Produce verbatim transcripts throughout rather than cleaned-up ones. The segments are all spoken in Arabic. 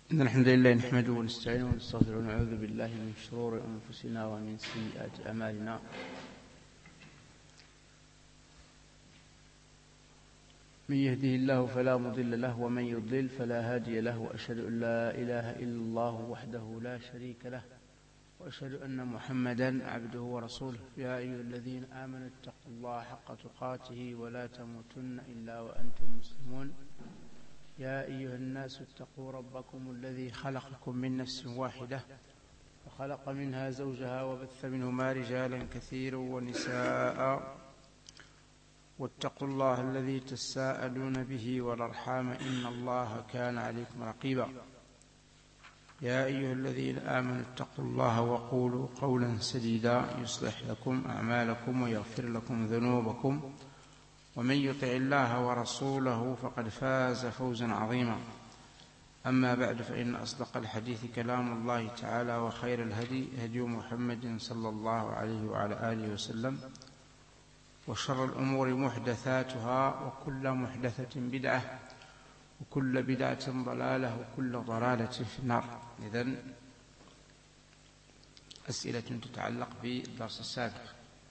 إن الحمد لله نحمده ونستعينه ونستغفره ونعوذ بالله من شرور أنفسنا ومن سيئات أعمالنا. من يهده الله فلا مضل له ومن يضلل فلا هادي له، وأشهد أن لا إله إلا الله وحده لا شريك له، وأشهد أن محمدا عبده ورسوله. يا أيها الذين آمنوا اتقوا الله حق تقاته ولا تموتن إلا وأنتم مسلمون. يا أيها الناس اتقوا ربكم الذي خلقكم من نفس واحدة وخلق منها زوجها وبث منهما رجالا كثيرا ونساء، واتقوا الله الذي تساءلون به والأرحام إن الله كان عليكم رقيبا. يا أيها الذين آمنوا اتقوا الله وقولوا قولا سديدا يصلح لكم أعمالكم ويغفر لكم ذنوبكم، ومن يطع الله ورسوله فقد فاز فوزا عظيما. أما بعد، فإن أصدق الحديث كلام الله تعالى، وخير الهدي هدي محمد صلى الله عليه وعلى آله وسلم، وشر الأمور محدثاتها، وكل محدثة بدعة، وكل بدعة ضلالة، وكل ضلالة في النار. إذن أسئلة تتعلق بالدرس السابق.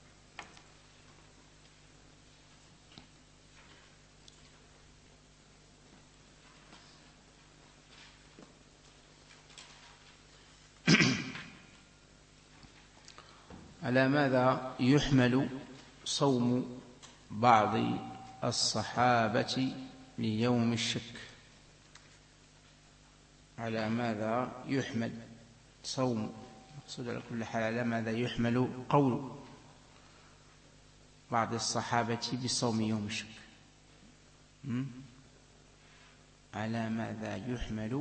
على ماذا يحمل صوم بعض الصحابة ليوم الشك؟ على ماذا يحمل صوم، مقصود على كل حال على ماذا يحمل قول بعض الصحابة بصوم يوم الشك؟ على ماذا يحمل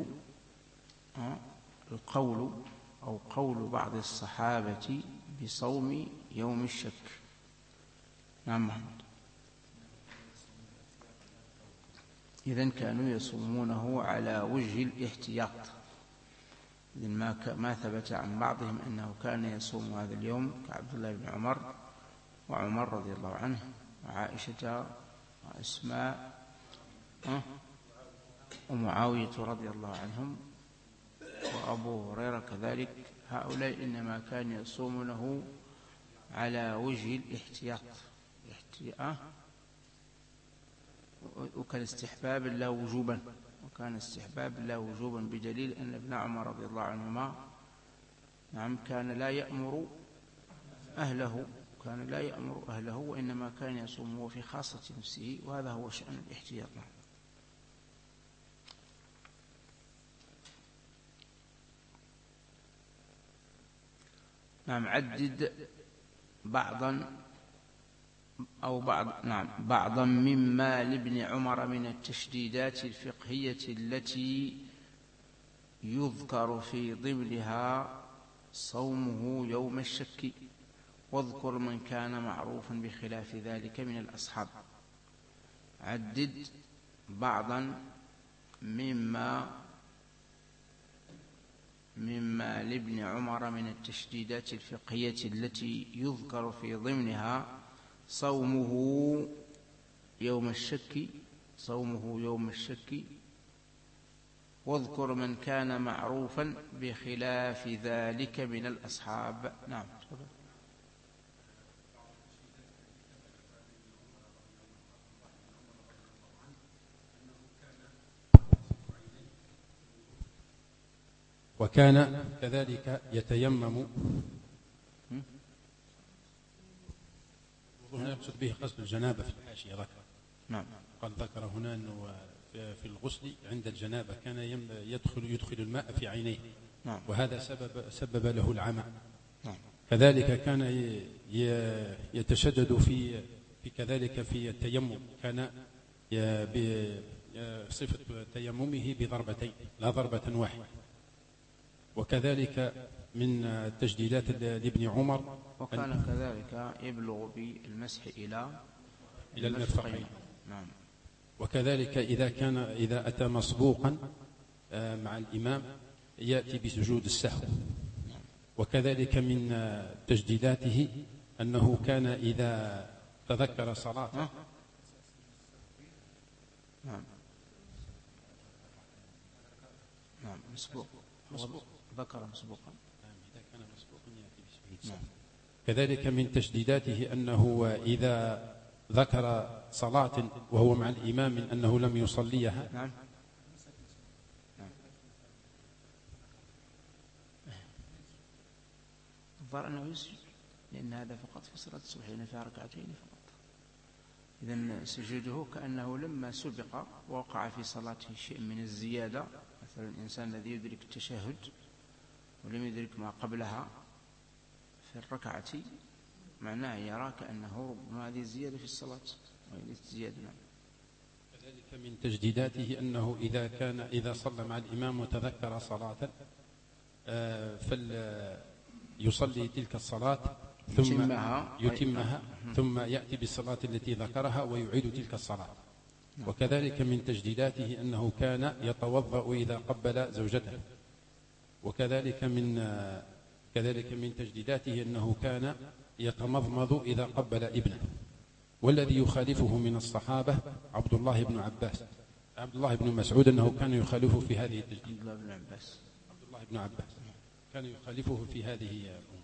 القول أو قول بعض الصحابة بصوم يوم الشك؟ نعم محمد. إذن كانوا يصومونه على وجه الاحتياط، إذن ما ما ثبت عن بعضهم أنه كان يصوم هذا اليوم كعبد الله بن عمر وعمر رضي الله عنه وعائشة وأسماء ومعاوية رضي الله عنهم وأبو هريرة كذلك. هؤلاء إنما كان يصومونه على وجه الاحتياط، احتياط، وكان استحباب لا وجوبا، وكان استحباب لا وجوبا بدليل أن ابن عمر رضي الله عنهما نعم كان لا يأمر أهله كان لا يأمر أهله وإنما كان يصوم في خاصة نفسه، وهذا هو شأن الاحتياط. نعم. عدد بعضا أو بعض نعم بعضا مما لابن عمر من التشديدات الفقهية التي يذكر في ضمنها صومه يوم الشك، واذكر من كان معروفا بخلاف ذلك من الأصحاب. عدد بعضا مما مما لابن عمر من التشديدات الفقهية التي يذكر في ضمنها صومه يوم الشك صومه يوم الشك واذكر من كان معروفا بخلاف ذلك من الأصحاب. نعم. وكان كذلك يتيمم، هنا يقصد به قصد الجنابة في الحاشية ذكر. نعم. قال ذكر هنا أنه في الغسل عند الجنابة كان يدخل يدخل الماء في عينيه. نعم. وهذا سبب سبب له العمى. نعم. كذلك كان يتشدد في في كذلك في التيمم، كان بصفة تيممه بضربتين لا ضربة واحدة. وكذلك من التجديدات لابن عمر، وكان كذلك يبلغ بالمسح إلى إلى المرفقين. نعم. وكذلك إذا كان إذا أتى مسبوقا مع الإمام يأتي بسجود السهو. وكذلك من تجديداته أنه كان إذا تذكر صلاة نعم نعم مسبوق مسبوق ذكر مسبوقا. إذا كان مسبوقا يأتي بشهيد. كذلك من تشديداته أنه إذا ذكر صلاة وهو مع الإمام من أنه لم يصليها. نعم. نعم. الظاهر أنه يسجد لأن هذا فقط في صلاة الصبح لأن فيها ركعتين فقط. إذن سجوده كأنه لما سبق ووقع في صلاته شيء من الزيادة، مثلا الإنسان الذي يدرك التشهد ولم يدرك ما قبلها في الركعة معناه يرى كأنه ربما هذه الزيادة في الصلاة وهذه الزيادة. كذلك من تجديداته أنه إذا كان إذا صلى مع الإمام وتذكر صلاة فليصلي تلك الصلاة ثم يتمها, يتمها ثم يأتي بالصلاة التي ذكرها ويعيد تلك الصلاة. وكذلك من تجديداته أنه كان يتوضأ إذا قبل زوجته. وكذلك من كذلك من تجديداته أنه كان يتمضمض إذا قبل ابنه. والذي يخالفه من الصحابة عبد الله بن عباس عبد الله بن مسعود أنه كان يخالفه في هذه التجديد. عبد الله بن عباس عبد الله بن عباس كان يخالفه في هذه الأمور.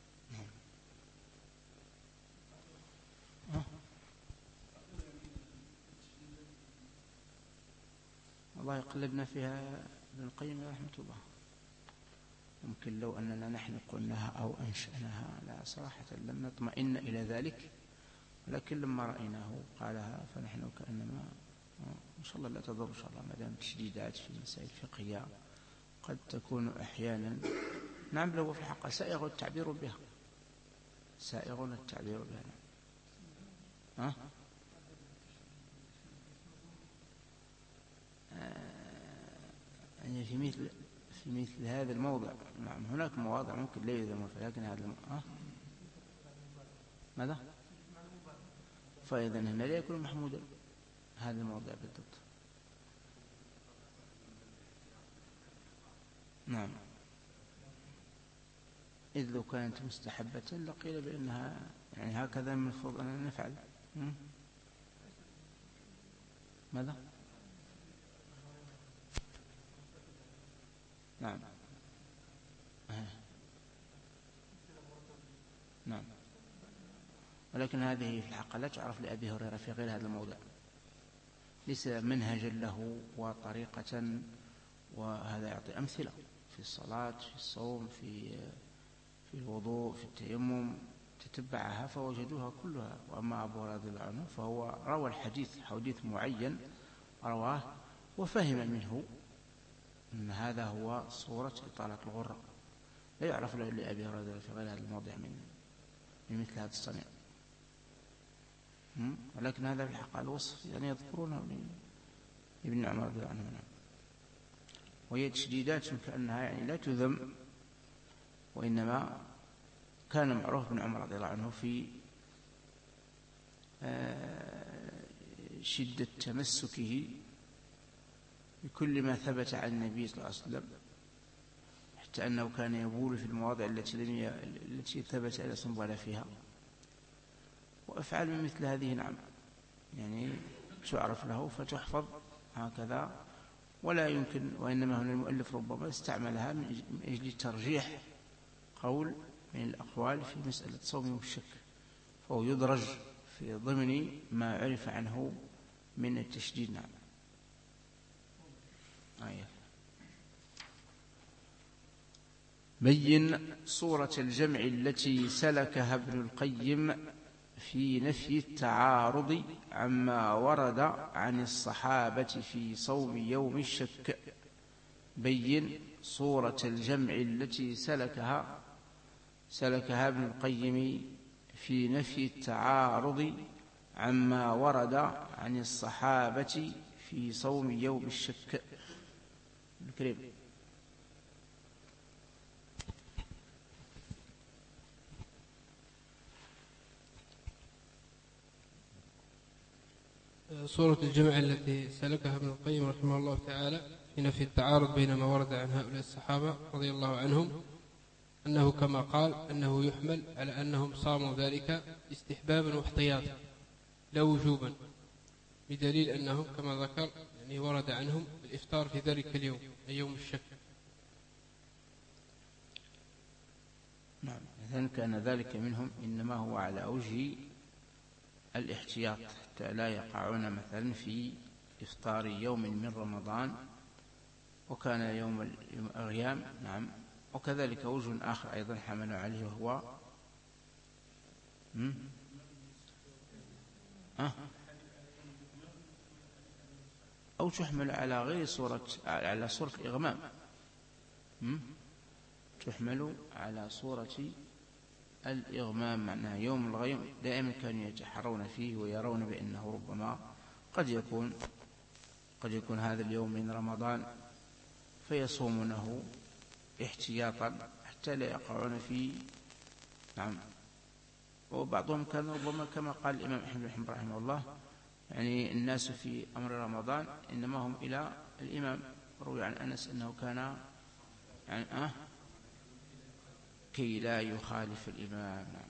الله يقلبنا فيها ابن القيم رحمة الله. ممكن لو أننا نحن قلناها أو أنشأناها لا صراحة لم نطمئن إلى ذلك، ولكن لما رأيناه قالها فنحن كأنما إن شاء الله لا تضر إن شاء الله ما دام تشديدات في مسائل فقهية قد تكون أحيانا. نعم لو في الحق سائغ التعبير بها سائغ التعبير بها. ها؟ يعني في مثل في مثل هذا الموضع. نعم هناك مواضع ممكن لا يذم فيها لكن هذا الم... أه؟ ماذا؟ فإذا هنا لا يكون محمودا هذا الموضع بالضبط. نعم إذ لو كانت مستحبة لقيل بأنها يعني هكذا من المفروض أن نفعل. م? ماذا؟ نعم آه. نعم ولكن هذه في الحق لا تعرف لأبي هريرة في غير هذا الموضع، ليس منهجا له وطريقة، وهذا يعطي أمثلة في الصلاة في الصوم في في الوضوء في التيمم تتبعها فوجدوها كلها. وأما أبو هريرة رضي الله عنه فهو روى الحديث حديث معين رواه وفهم منه أن هذا هو صورة إطالة الغرة، لا يعرف له إلا أبي هريرة في غير هذا الموضع من من مثل هذا الصنيع. ولكن هذا في الحق الوصف يعني يذكرونه لابن عمر رضي الله عنه. وهي تشديدات كأنها يعني لا تذم، وإنما كان معروف ابن عمر رضي الله عنه في شدة تمسكه بكل ما ثبت عن النبي صلى الله عليه وسلم، حتى أنه كان يبول في المواضع التي لم ي... التي ثبت على صنبال فيها. وأفعال من مثل هذه نعم يعني تعرف له فتحفظ هكذا ولا يمكن، وإنما هنا المؤلف ربما استعملها من أجل ترجيح قول من الأقوال في مسألة صوم والشك، فهو يدرج في ضمن ما عرف عنه من التشديد. نعم آية. بين صورة الجمع التي سلكها ابن القيم في نفي التعارض عما ورد عن الصحابة في صوم يوم الشك. بين صورة الجمع التي سلكها سلكها ابن القيم في نفي التعارض عما ورد عن الصحابة في صوم يوم الشك. الكريم. صورة الجمع التي سلكها ابن القيم رحمه الله تعالى في نفي التعارض بين ما ورد عن هؤلاء الصحابة رضي الله عنهم، أنه كما قال أنه يحمل على أنهم صاموا ذلك استحبابا واحتياطا لا وجوبا، بدليل أنهم كما ذكر يعني ورد عنهم الإفطار في ذلك اليوم أي يوم الشك، نعم. إذن كان ذلك منهم إنما هو على وجه الاحتياط حتى لا يقعون مثلا في إفطار يوم من رمضان وكان يوم الأغيام. نعم. وكذلك وجه آخر أيضا حملوا عليه وهو أه؟ أو تحمل على غير صورة على صورة الإغمام، تحمل على صورة الإغمام، معناها يوم الغيم دائما كانوا يتحرون فيه ويرون بأنه ربما قد يكون قد يكون هذا اليوم من رمضان فيصومونه احتياطا حتى لا يقعون فيه. نعم. وبعضهم كان ربما كما قال الإمام أحمد رحمه الله يعني الناس في أمر رمضان إنما هم إلى الإمام. روي عن أنس أنه كان يعني أه كي لا يخالف الإمام. نعم.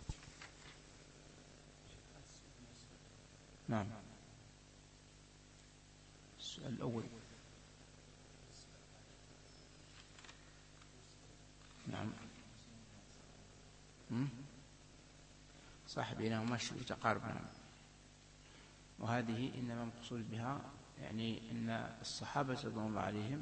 نعم. السؤال الأول. نعم. صح بينهما شبه تقارب. نعم. وهذه إنما مقصود بها يعني أن الصحابة رضوان الله عليهم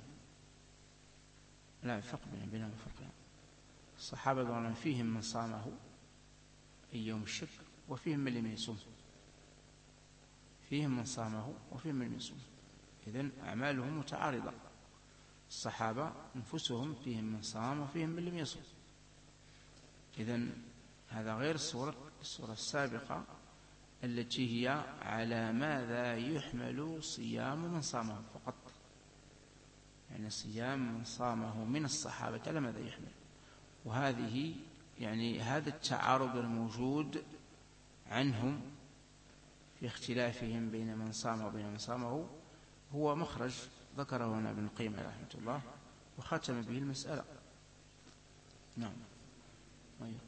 لا فرق بينهم فرق. الصحابة رضوان الله فيهم من صامه أي يوم الشك وفيهم من لم يصوم، فيهم من صامه وفيهم من لم يصوم. إذن أعمالهم متعارضة. الصحابة أنفسهم فيهم من صام وفيهم من لم يصوم. إذن هذا غير الصورة الصورة السابقة التي هي على ماذا يحمل صيام من صامه فقط، يعني صيام من صامه من الصحابة على ماذا يحمل. وهذه يعني هذا التعارض الموجود عنهم في اختلافهم بين من صام وبين من صامه هو مخرج ذكره هنا ابن القيم رحمه الله وختم به المسألة. نعم. أيوه.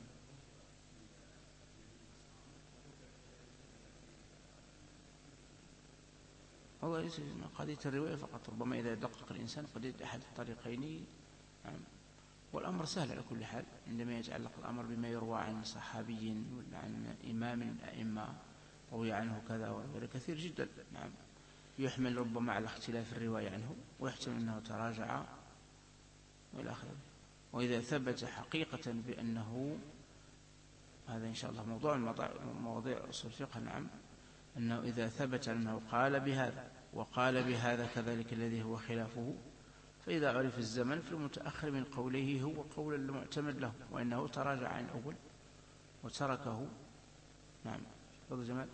والله ليس قضية الرواية فقط، ربما إذا دقق الإنسان قد يجد أحد الطريقين. نعم. والأمر سهل على كل حال عندما يتعلق الأمر بما يروى عن صحابي ولا عن إمام من الأئمة روي عنه كذا وغير كثير جدا. نعم. يحمل ربما على اختلاف الرواية عنه ويحتمل أنه تراجع وإلى آخره. وإذا ثبت حقيقة بأنه هذا إن شاء الله موضوع مواضيع أصول الفقه. نعم. أنه إذا ثبت أنه قال بهذا وقال بهذا كذلك الذي هو خلافه، فإذا عرف الزمن في المتأخر من قوله هو قول المعتمد له وإنه تراجع عن الأول وتركه. نعم. تفضل جمال.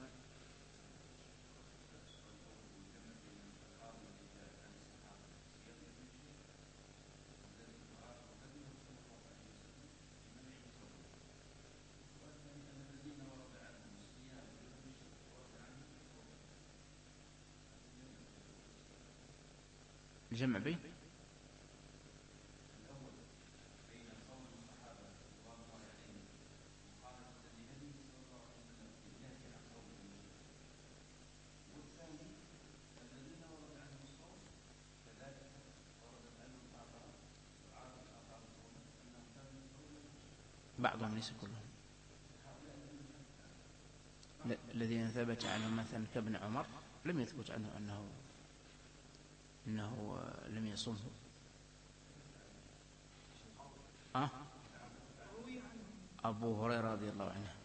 الجمع بين بعضهم ليس كلهم. الذين ثبت عنهم مثلا كابن عمر لم يثبت عنه أنه إنه لم يصمه. أه؟ أبو هريرة رضي الله عنه.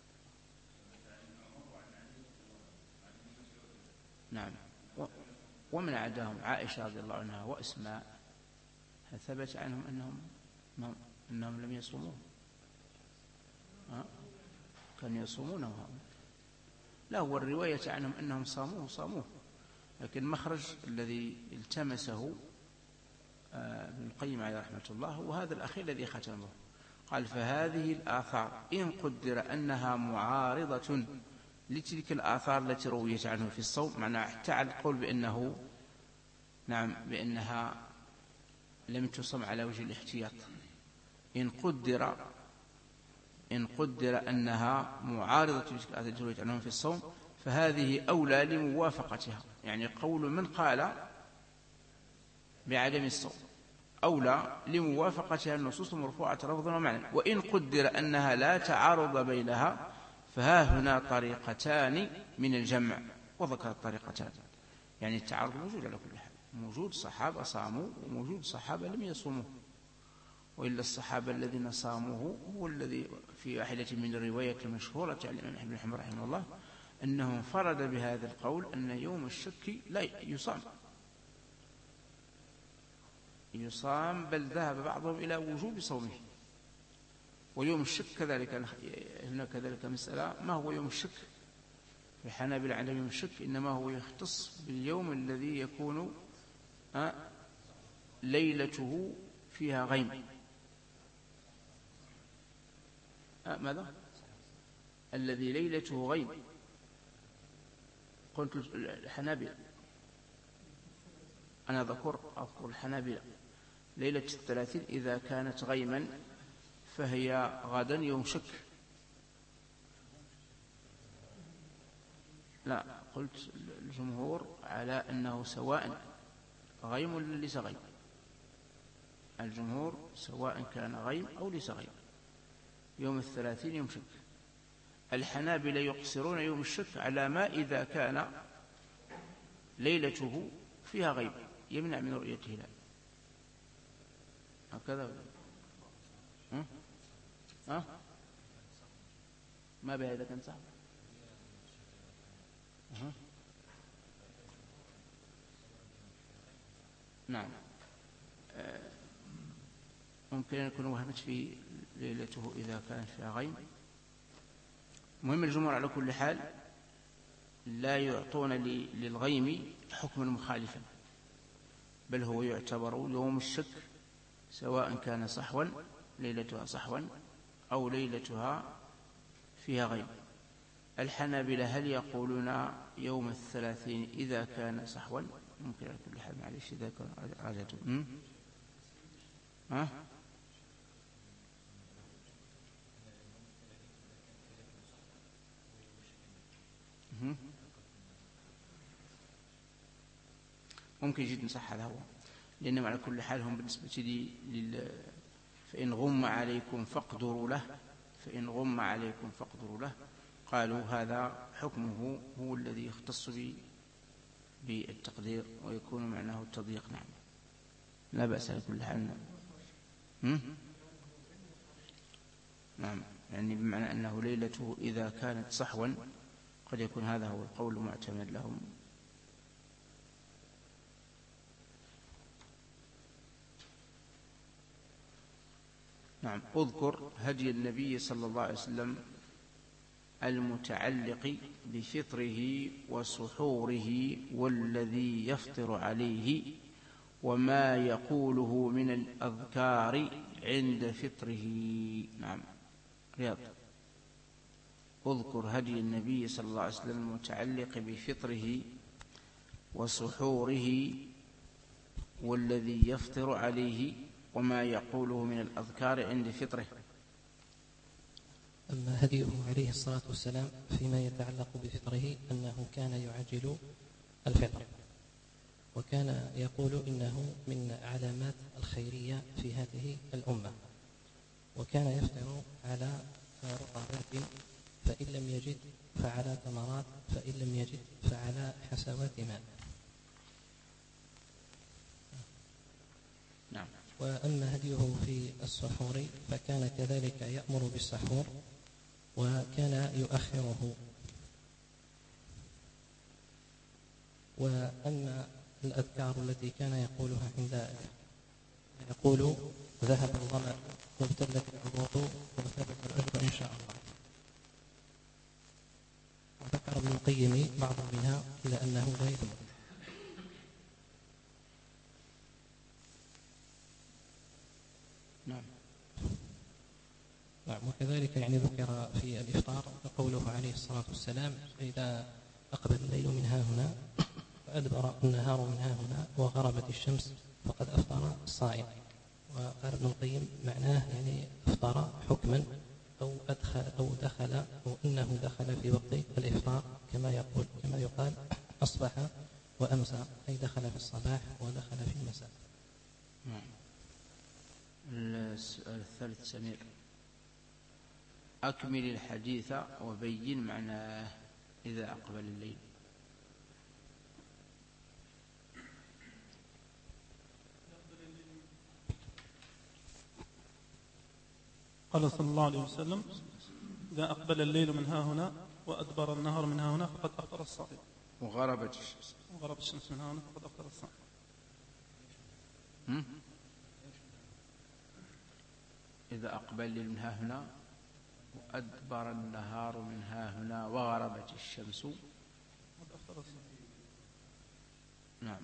نعم. ومن عداهم عائشة رضي الله عنها وأسماء ثبت عنهم أنهم أنهم لم يصوموه. أه؟ كانوا يصومونه. لا، هو الرواية عنهم أنهم صاموه صاموه لكن مخرج الذي التمسه ابن القيم عليه رحمة الله وهذا الأخير الذي ختمه. قال فهذه الآثار إن قدر أنها معارضة لتلك الآثار التي رويت عنه في الصوم، معناه حتى على القول بأنه نعم بأنها لم تصم على وجه الاحتياط، إن قدر إن قدر أنها معارضة لتلك الآثار التي رويت عنه في الصوم فهذه أولى لموافقتها. يعني قول من قال بعدم الصوم أولى لموافقتها النصوص المرفوعة لفظا ومعنى. وإن قدر أنها لا تعارض بينها فها هنا طريقتان من الجمع، وذكر الطريقتان. يعني التعارض موجود على كل حال، موجود صحابة صاموا وموجود صحابة لم يصوموا، وإلا الصحابة الذين صاموه هو الذي في واحدة من الروايات المشهورة عن الإمام أحمد بن حنبل رحمه الله أنه انفرد بهذا القول أن يوم الشك لا يصام يصام بل ذهب بعضهم إلى وجوب صومه. ويوم الشك كذلك، هناك كذلك مسألة ما هو يوم الشك. في الحنابلة عندهم يوم الشك إنما هو يختص باليوم الذي يكون ليلته فيها غيم. ماذا؟ الذي ليلته غيم. قلت الحنابلة، أنا ذكر أذكر الحنابلة ليلة الثلاثين إذا كانت غيما فهي غدا يوم شك. لا، قلت الجمهور على أنه سواء غيم ولا ليس غيم. الجمهور سواء كان غيم أو ليس غيم يوم الثلاثين يوم شك. الحنابلة يقصرون يوم الشك على ما إذا كان ليلته فيها غيب يمنع من رؤية الهلال. هكذا ها؟ ها؟ ما بهذا كان صح. أه. نعم، أه. ممكن أن يكون وهمت في ليلته إذا كان فيها غيم. مهم الجمهور على كل حال لا يعطون للغيم حكما مخالفا، بل هو يعتبر يوم الشك سواء كان صحوا ليلتها صحوا أو ليلتها فيها غيم. الحنابلة هل يقولون يوم الثلاثين إذا كان صحوا؟ ممكن على كل حال، معلش إذا كان راجعته ها؟ ممكن جدا صح هذا هو، لأنهم على كل حال هم بالنسبة لي لل... فإن غم عليكم فاقدروا له فإن غم عليكم فاقدروا له قالوا هذا حكمه هو الذي يختص بالتقدير ويكون معناه التضييق. نعم، لا بأس على كل حال. نعم، يعني بمعنى أنه ليلته إذا كانت صحوا قد يكون هذا هو القول المعتمد لهم. نعم، اذكر هدي النبي صلى الله عليه وسلم المتعلق بفطره وسحوره والذي يفطر عليه وما يقوله من الأذكار عند فطره. نعم، رياض. اذكر هدي النبي صلى الله عليه وسلم المتعلق بفطره وسحوره والذي يفطر عليه وما يقوله من الأذكار عند فطره. أما هديه عليه الصلاة والسلام فيما يتعلق بفطره أنه كان يعجل الفطر، وكان يقول إنه من علامات الخيرية في هذه الأمة، وكان يفطر على رطبات فإن لم يجد فعلى تمرات فإن لم يجد فعلى حسوات ماء. نعم. وأما هديه في السحور فكان كذلك يأمر بالسحور وكان يؤخره. وأما الأذكار التي كان يقولها عند يقول ذهب الظمأ وابتلت الوضوء وثبت الأجر إن شاء الله. وذكر ابن القيم بعض منها إلى أنه لا يثبت. نعم. نعم. وكذلك يعني ذكر في الإفطار قوله عليه الصلاة والسلام إذا أقبل الليل من ها هنا وأدبر النهار من ها هنا وغربت الشمس فقد أفطر الصائم. وقال ابن القيم معناه يعني أفطر حكما أو أدخل أو دخل أو أنه دخل في وقت الإفطار كما يقول كما يقال أصبح وأمسى، أي دخل في الصباح ودخل في المساء. السؤال الثالث سمير: أكمل الحديث وبين معناه إذا أقبل الليل. قال صلى الله عليه وسلم: إذا أقبل الليل من ها هنا وأدبر النهار من ها هنا فقد أفطر الصائم. وغربت الشمس وغربت الشمس من ها هنا فقد أفطر الصائم. إذا أقبل الليل من ها هنا وأدبر النهار من ها هنا وغربت الشمس فقد أفطر الصائم. نعم.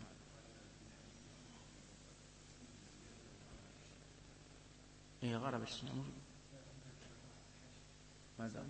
هي غربت الشمس. ماذا؟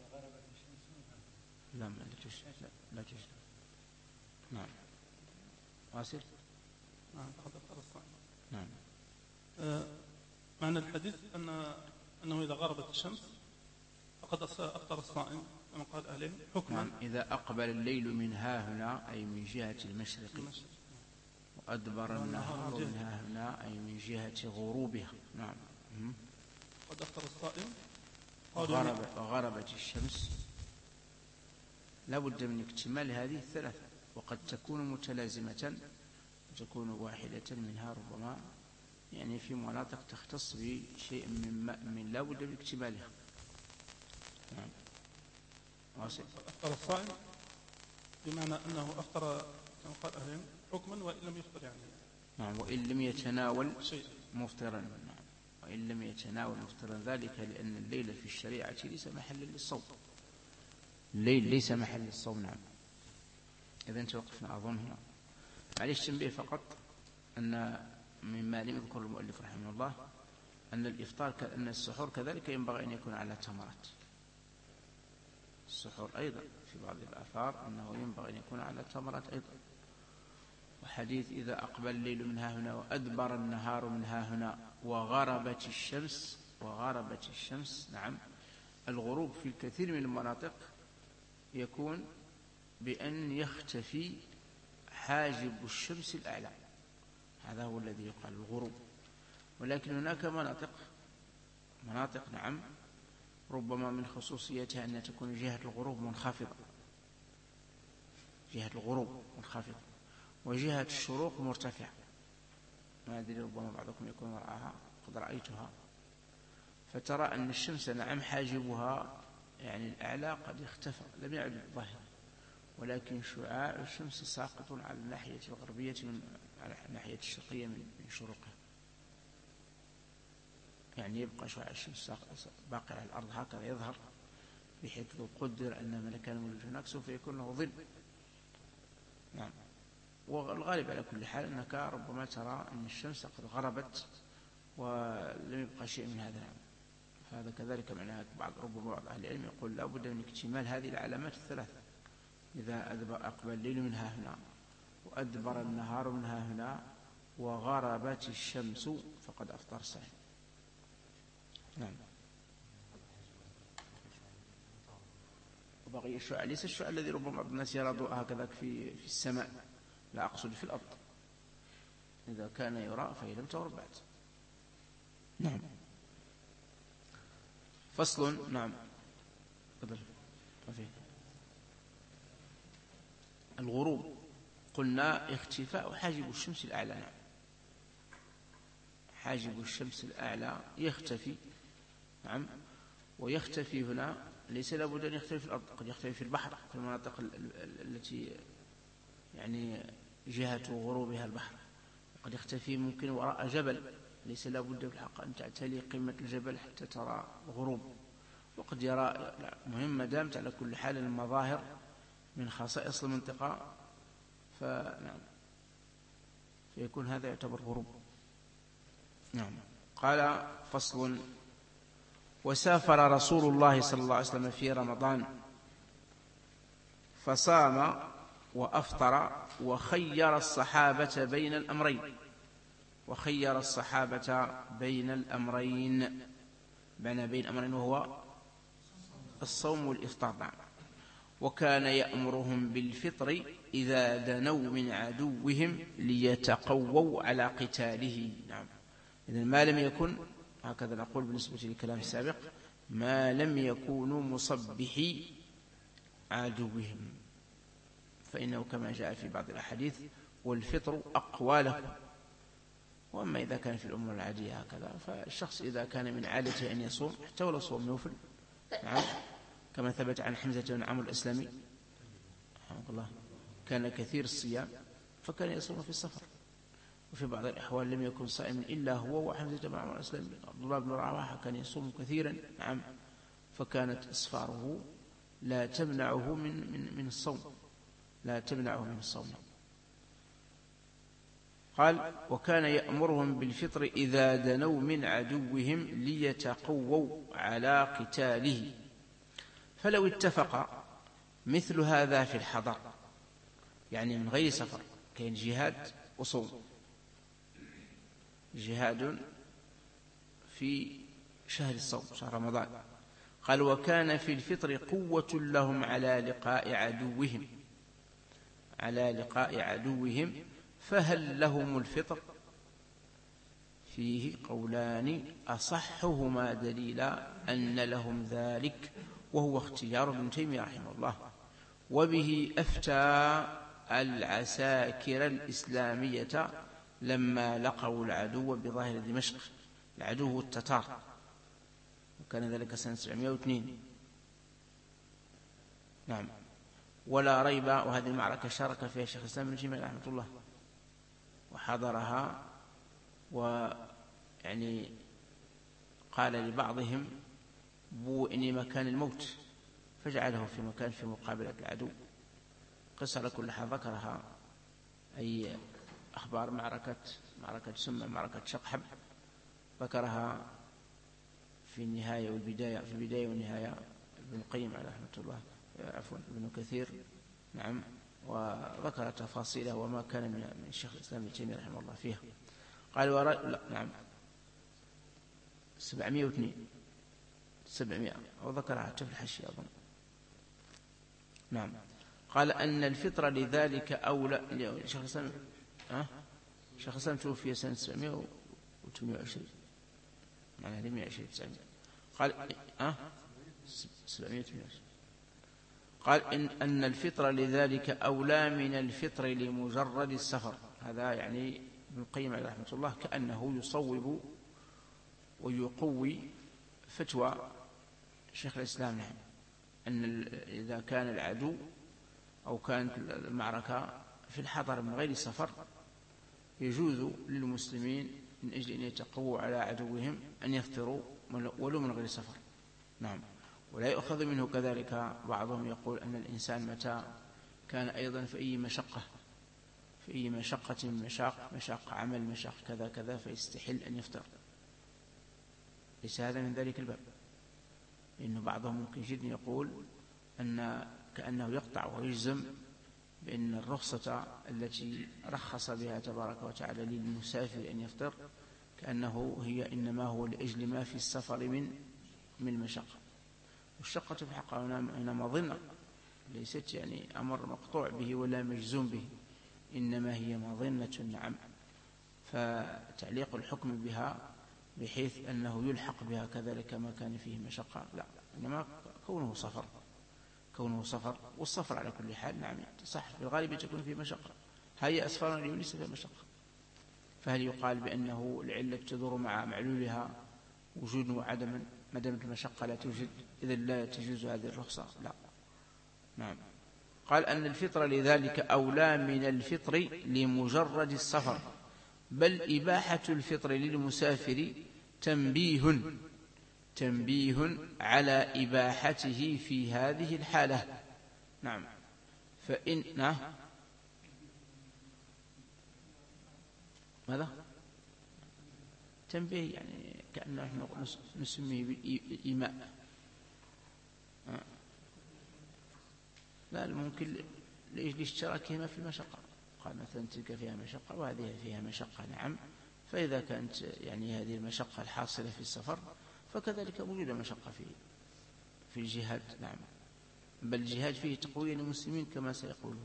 لا ما تجوز. لا تجوز. نعم. واصل. نعم فقد أفطر الصائم. نعم. آه معنى الحديث أن أنه إذا غربت الشمس فقد أفطر الصائم كما قال أهل العلم حكما. نعم. إذا أقبل الليل من ها هنا أي من جهة المشرق وأدبر النهار من ها هنا أي من جهة غروبها. نعم. قد أفطر الصائم. وغرب وغربت الشمس. لا بد من اكتمال هذه الثلاثة، وقد تكون متلازمة وتكون واحدة منها ربما يعني في مناطق تختص بشيء من من لا بد من اكتمالها. نعم. واصل. أفطر الصائم بمعنى أنه أفطر كما قال أهل العلم حكما وإن لم يفطر يعني. نعم. وإن لم يتناول شيء مفطرا. نعم. وإن لم يتناول مفطرا، ذلك لأن الليل في الشريعة ليس محلا للصوم. الليل ليس محل للصوم. نعم. إذن توقفنا أظن هنا. معليش تنبيه فقط أن مما لم يذكر المؤلف رحمه الله أن الإفطار أن السحور كذلك ينبغي أن يكون على تمرات. السحور أيضا في بعض الآثار أنه ينبغي أن يكون على تمرات أيضا. وحديث إذا أقبل الليل من ها هنا وأدبر النهار من ها هنا وغربت الشمس وغربت الشمس. نعم. الغروب في الكثير من المناطق يكون بأن يختفي حاجب الشمس الأعلى، هذا هو الذي يقال الغروب. ولكن هناك مناطق مناطق نعم ربما من خصوصيتها أن تكون جهة الغروب منخفضة، جهة الغروب منخفضة وجهة الشروق مرتفعة. ما أدري ربما بعضكم يكون رآها، قد رأيتها، فترى أن الشمس نعم حاجبها يعني الأعلى قد اختفى لم يعد ظاهرا، ولكن شعاع الشمس ساقط على الناحية الغربية من على الناحية الشرقية من شروقها، يعني يبقى شعاع الشمس باقي على الأرض هكذا يظهر، بحيث لو قدر أن من كان موجود هناك سوف يكون له ظل. نعم. والغالب على كل حال أنك ربما ترى أن الشمس قد غربت ولم يبقى شيء من هذا. نعم. هذا كذلك معناه بعض ربما بعض أهل العلم يقول لا بد من اكتمال هذه العلامات الثلاثة. إذا أدبر أقبل الليل من ها هنا وأدبر النهار من ها هنا وغربت الشمس فقد أفطر الصائم. نعم. وبقي الشعاع ليس الشعاع الذي ربما بعض الناس يرى ضوء هكذا في في السماء، لا أقصد في الأرض، إذا كان يرى فهي لم تغرب بعد. نعم. فصل. نعم. تفضل. الغروب قلنا اختفاء حاجب الشمس الأعلى. نعم. حاجب الشمس الأعلى يختفي. نعم. ويختفي هنا ليس لابد أن يختفي في الأرض، قد يختفي في البحر، في المناطق التي يعني جهة غروبها البحر، قد يختفي ممكن وراء جبل، ليس لابد في الحق أن تعتلي قمة الجبل حتى ترى الغروب، وقد يرى. مهم ما دامت على كل حال المظاهر من خصائص المنطقة فنعم فيكون هذا يعتبر غروب. نعم. قال فصل. وسافر رسول الله صلى الله عليه وسلم في رمضان فصام وأفطر وخير الصحابة بين الأمرين وخير الصحابة بين الأمرين بين بين أمرين وهو الصوم والإفطار. وكان يأمرهم بالفطر إذا دنوا من عدوهم ليتقووا على قتاله. نعم. إذن ما لم يكن، هكذا نقول بالنسبة للكلام السابق، ما لم يكونوا مصبحي عدوهم، فإنه كما جاء في بعض الأحاديث والفطر أقوى لكم. وأما إذا كان في الأمور العادية هكذا، فالشخص إذا كان من عادته أن يصوم حتى ولو صوم نوفل، نعم، كما ثبت عن حمزة بن عمرو الإسلامي رحمه الله كان كثير الصيام فكان يصوم في السفر، وفي بعض الأحوال لم يكن صائما إلا هو وحمزة بن عمرو الإسلامي. عبد الله بن رواحة كان يصوم كثيرا، نعم، فكانت أسفاره لا تمنعه من من من الصوم، لا تمنعه من الصوم. قال: وكان يأمرهم بالفطر إذا دنوا من عدوهم ليتقووا على قتاله. فلو اتفق مثل هذا في الحضر، يعني من غير سفر، كان جهاد وصوم، جهاد في شهر الصوم شهر رمضان. قال: وكان في الفطر قوة لهم على لقاء عدوهم، على لقاء عدوهم، فهل لهم الفطر؟ فيه قولان أصحهما دليلا أن لهم ذلك، وهو اختيار ابن تيمية رحمه الله، وبه أفتى العساكر الإسلامية لما لقوا العدو بظاهر دمشق، العدو التتار، وكان ذلك سنة سبعمائة واثنين. نعم. ولا ريب، وهذه المعركة شارك فيها الشيخ الإسلام ابن تيمية رحمه الله وحضرها، ويعني قال لبعضهم: بو إني مكان الموت، فجعله في مكان في مقابلة العدو. قصة لكل حال ذكرها، أي أخبار معركة معركة سمة، معركة شقحب، ذكرها في النهاية والبداية، في البداية والنهاية ابن القيم عليه رحمة الله، عفوا ابن كثير، نعم، وذكر تفاصيله وما كان من الشيخ الإسلام ابن تيمية رحمه الله فيها. قال: ورا... لا نعم سبعمائة واثنين سبعمائة، وذكرها في الحاشية أظن. نعم. قال: أن الفطر لذلك أولى. الشيخ الإسلام أه؟ الشيخ الإسلام توفي سنة سبعمائة وثمانية وعشرين، معناها مئة وعشرين تسعمائة. قال: أه؟ سبعمائة وثمانية وعشرين. قال: إن أن الفطر لذلك أولى من الفطر لمجرد السفر. هذا يعني ابن القيم عليه رحمة الله كأنه يصوب ويقوي فتوى شيخ الإسلام، نعم، أن إذا كان العدو أو كانت المعركة في الحضر من غير سفر، يجوز للمسلمين من أجل أن يتقووا على عدوهم أن يفطروا ولو من غير سفر. نعم. ولا يؤخذ منه كذلك، بعضهم يقول أن الإنسان متى كان أيضا في أي مشقة، في أي مشقة مشاق مشاق عمل مشاق كذا كذا، فيستحل أن يفطر. ليس هذا من ذلك الباب، لأنه بعضهم ممكن جدا يقول أن كأنه يقطع ويجزم بأن الرخصة التي رخص بها تبارك وتعالى للمسافر أن يفطر كأنه هي إنما هو لأجل ما في السفر من من المشقة. والشقة في الحقيقة هنا مظنة، ليست يعني أمر مقطوع به ولا مجزوم به، إنما هي مظنة، نعم. فتعليق الحكم بها بحيث أنه يلحق بها كذلك ما كان فيه مشقة، لا، إنما كونه سفر، كونه سفر، والسفر على كل حال، نعم، صح، في الغالب تكون فيه مشقة. هي أسفار اليوم ليس فيها مشقة، فهل يقال بأنه العلة تدور مع معلولها وجود وعدما؟ ما دامت المشقة لا توجد إذا لا تجوز هذه الرخصة، لا. نعم. قال: أن الفطر لذلك أولى من الفطر لمجرد السفر، بل إباحة الفطر للمسافر تنبيه تنبيه على إباحته في هذه الحالة. نعم. فإن نعم. ماذا؟ تنبيه يعني كأنه نسميه بالإيماء. لا، ممكن لأجل اشتراكهما في المشقة، قال مثلا تلك فيها مشقة وهذه فيها مشقة، نعم. فإذا كانت يعني هذه المشقة الحاصلة في السفر، فكذلك وجود مشقة في في الجهاد، نعم، بل الجهاد فيه تقوية للمسلمين كما سيقولون،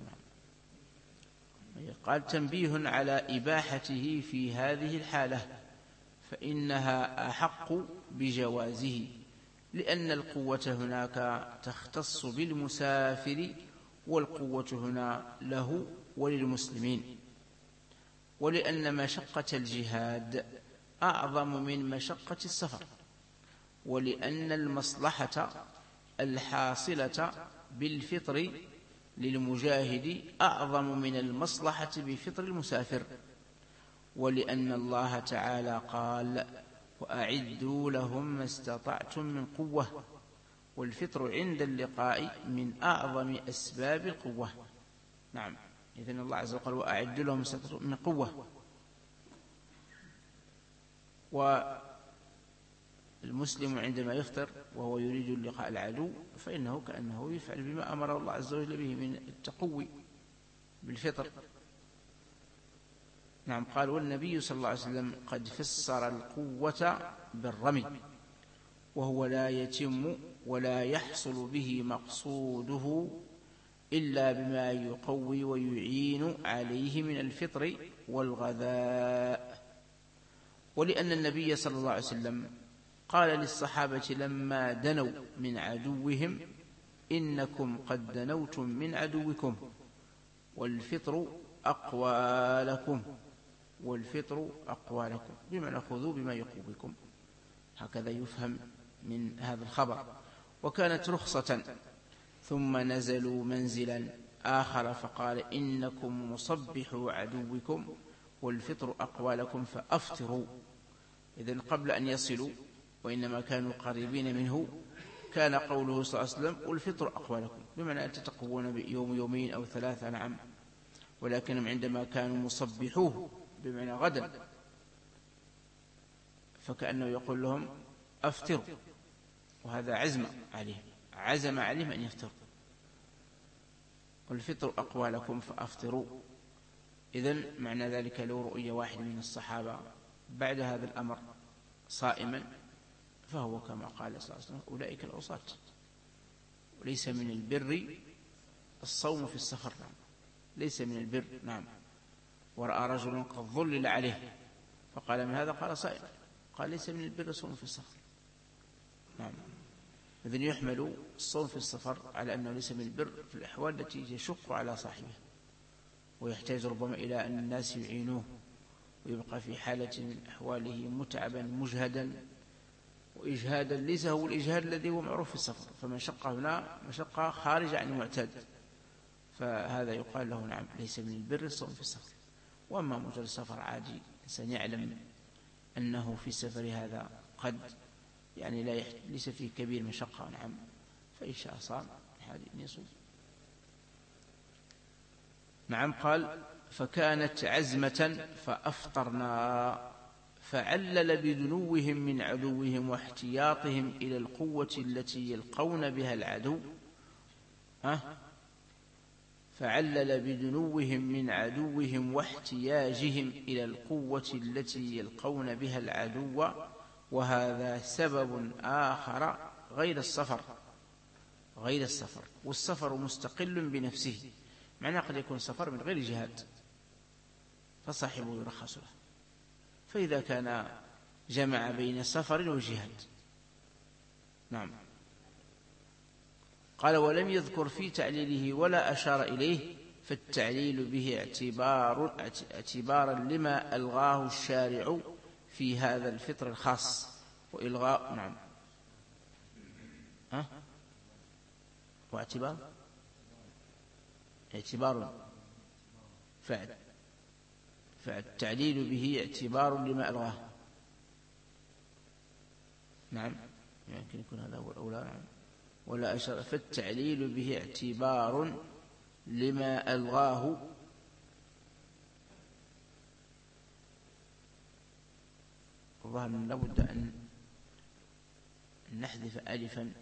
نعم. قال: تنبيه على إباحته في هذه الحالة، فإنها أحق بجوازه، لأن القوة هناك تختص بالمسافر، والقوة هنا له وللمسلمين، ولأن مشقة الجهاد أعظم من مشقة السفر، ولأن المصلحة الحاصلة بالفطر للمجاهد أعظم من المصلحة بفطر المسافر، ولأن الله تعالى قال: وأعدوا لهم ما استطعتم من قوة، والفطر عند اللقاء من أعظم أسباب القوة. نعم، إذن الله عز وجل: وأعدوا لهم ما استطعتم من قوة. والمسلم عندما يفطر وهو يريد اللقاء العدو فإنه كأنه يفعل بما أمر الله عز وجل به من التقوي بالفطر. نعم، قال: والنبي صلى الله عليه وسلم قد فسر القوة بالرمي، وهو لا يتم ولا يحصل به مقصوده إلا بما يقوي ويعين عليه من الفطر والغذاء. ولأن النبي صلى الله عليه وسلم قال للصحابة لما دنوا من عدوهم: إنكم قد دنوتم من عدوكم، والفطر أقوى لكم، والفطر أقوى لكم، بمعنى خذوا بما يقويكم. هكذا يفهم من هذا الخبر. وكانت رخصة، ثم نزلوا منزلا آخر فقال: إنكم مصبحوا عدوكم، والفطر أقوى لكم فأفطروا. إذن قبل أن يصلوا وإنما كانوا قريبين منه كان قوله صلى الله عليه وسلم: والفطر أقوى لكم، بمعنى أن تتقوون بيوم يومين أو ثلاثة. نعم، ولكنهم عندما كانوا مصبحوه بمعنى غدا فكأنه يقول لهم: أفطروا، وهذا عزم عليهم، عزم عليهم أن يفطروا. والفطر أقوى لكم فأفطروا. إذن معنى ذلك لو رؤية واحد من الصحابة بعد هذا الأمر صائما فهو كما قال صلى الله عليه وسلم: أولئك العصاة. وليس من البر الصوم في السفر. نعم، ليس من البر. نعم. ورأى رجل قد ظلل عليه فقال: من هذا؟ قال: صائم. قال: ليس من البر الصوم في السفر. نعم. إذن يحمل الصوم في السفر على أنه ليس من البر في الأحوال التي يشق على صاحبه ويحتاج ربما إلى أن الناس يعينوه، ويبقى في حالة من أحواله متعبا مجهدا وإجهادا ليس هو الإجهاد الذي هو معروف في السفر. فمن شق هنا مشقة خارج عن المعتاد، فهذا يقال له: نعم، ليس من البر الصوم في السفر. وأما مجرد السفر عادي، الإنسان يعلم أنه في سفر هذا قد يعني لا يحت... ليس فيه كبير مشقة. نعم، فإن شاء صام، هذه يصوم. نعم. قال: فكانت عزمة فأفطرنا، فعلل بدنوهم من عدوهم واحتياطهم إلى القوة التي يلقون بها العدو. ها؟ فعلل بدنوهم من عدوهم واحتياجهم إلى القوة التي يلقون بها العدو، وهذا سبب آخر غير السفر غير السفر والسفر مستقل بنفسه، معناه قد يكون سفر من غير جهاد فصاحبه يرخص له. فإذا كان جمع بين سفر وجهاد. نعم. قال: ولم يذكر في تعليله ولا أشار إليه، فالتعليل به اعتبار اعتبارا لما ألغاه الشارع في هذا الفطر الخاص وإلغاء. نعم. ها؟ واعتبار اعتبار فعل فالتعليل به اعتبار لما ألغاه. نعم، يمكن يكون هذا هو الأولى. نعم. ولا أشر، فالتعليل به اعتبار لما ألغاه الظاهر لابد أن نحذف ألفا.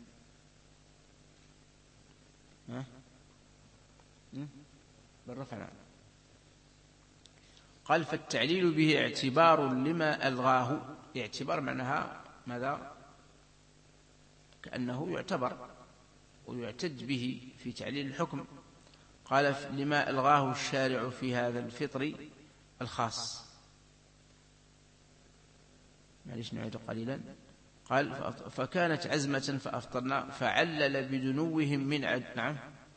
ها؟ بالرفع. نعم. قال: فالتعليل به اعتبار لما ألغاه. اعتبار معناها ماذا؟ كأنه يعتبر ويعتد به في تعليل الحكم. قال: لما ألغاه الشارع في هذا الفطر الخاص. معليش نعيد قليلا. قال فكانت عزمة فأفطرنا فعلل بدنوهم من عد. نعم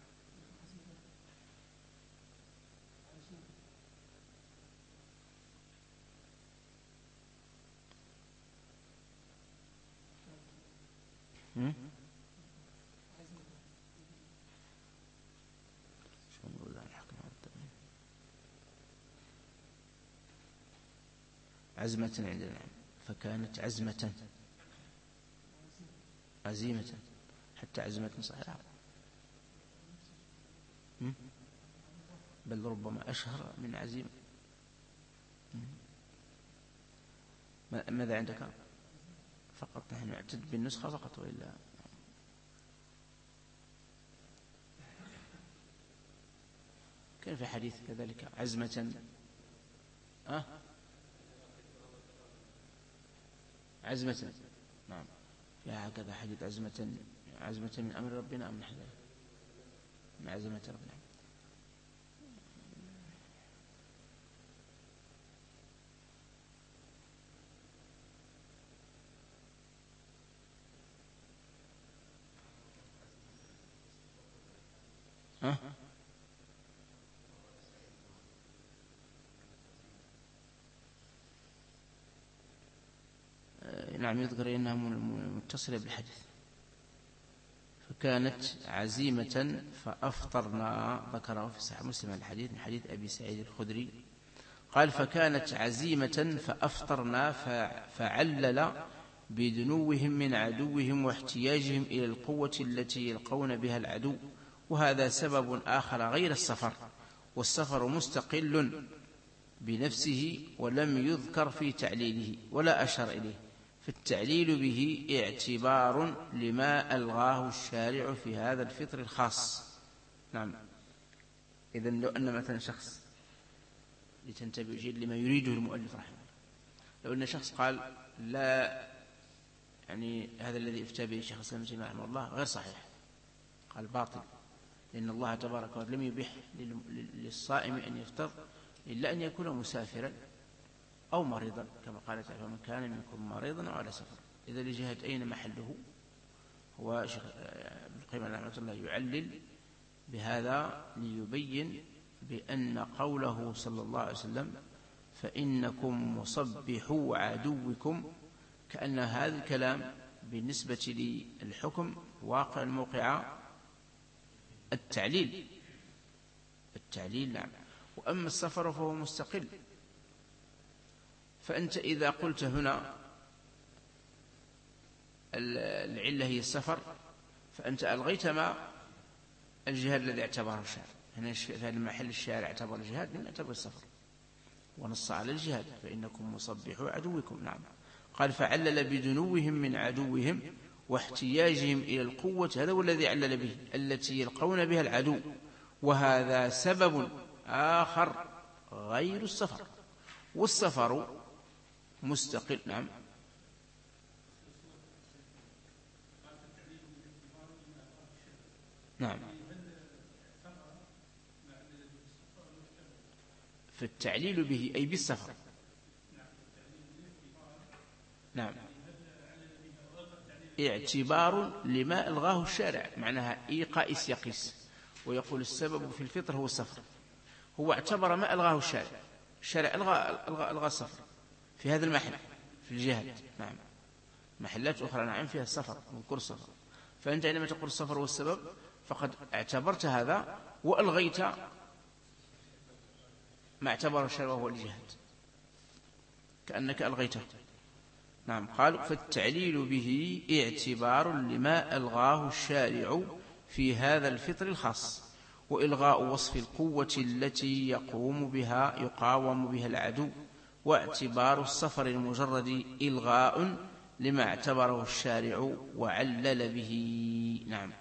عزمة عندنا، فكانت عزمة عزيمة، حتى عزمة صحيحة، بل ربما أشهر من عزيمة. ماذا عندك؟ فقط نحن نعتد بالنسخة فقط، وإلا كان في حديث كذلك عزمة أه؟ عزمة. نعم يا هكذا حديث عزمة، عزمة من أمر ربنا أم نحن من عزمة ربنا. ها نعم يذكر إنها متصلة بالحديث. فكانت عزيمة فأفطرنا، ذكره في صحيح مسلم الحديث من حديث أبي سعيد الخدري قال فكانت عزيمة فأفطرنا فعلل بدنوهم من عدوهم واحتياجهم إلى القوة التي يلقون بها العدو، وهذا سبب آخر غير السفر، والسفر مستقل بنفسه ولم يذكر في تعليله ولا أشر إليه، فالتعليل به اعتبار لما ألغاه الشارع في هذا الفطر الخاص. نعم إذن لو أن مثلا شخص، لتنتبه جيد لما يريده المؤلف رحمه الله، لو أن شخص قال لا، يعني هذا الذي افتى به الشيخ الإسلام ابن تيمية رحمه الله غير صحيح، قال باطل، لأن الله تبارك وتعالى لم يبيح للصائم أن يفطر إلا أن يكون مسافرا أو مريضا، كما قال تعالى من كان منكم مريضا أو على سفر. إذا لجهة أين محله؟ هو شيخ ابن القيم رحمه الله يعلل بهذا ليبين بأن قوله صلى الله عليه وسلم فإنكم مصبحوا عدوكم، كأن هذا الكلام بالنسبة للحكم واقع الموقع التعليل التعليل نعم. وأما السفر فهو مستقل، فأنت إذا قلت هنا العلة هي السفر، فأنت ألغيت ما الجهاد الذي اعتبره الشارع. هنا في هذا المحل الشارع اعتبر الجهاد لم يعتبر السفر، ونص على الجهاد فإنكم مصبحوا عدوكم. نعم قال فعلل بدنوهم من عدوهم واحتياجهم إلى القوة، هذا هو الذي علل به التي يلقون بها العدو، وهذا سبب آخر غير السفر، والسفر مستقل. نعم نعم فالتعليل به أي بالسفر. نعم اعتبار لما ألغاه الشارع، معناها إيقاس يقيس، ويقول السبب في الفطر هو السفر، هو اعتبر ما ألغاه الشارع، الشارع ألغى, ألغى, ألغى السفر في هذا المحل في الجهاد. نعم محلات أخرى نعم فيها السفر مذكور السفر، فأنت عندما تقول السفر هو السبب فقد اعتبرت هذا وألغيت ما اعتبر الشارع وهو الجهاد، كأنك ألغيته. نعم قال فالتعليل به اعتبار لما ألغاه الشارع في هذا الفطر الخاص، وإلغاء وصف القوة التي يقوم بها يقاوم بها العدو، واعتبار السفر المجرد إلغاء لما اعتبره الشارع وعلل به. نعم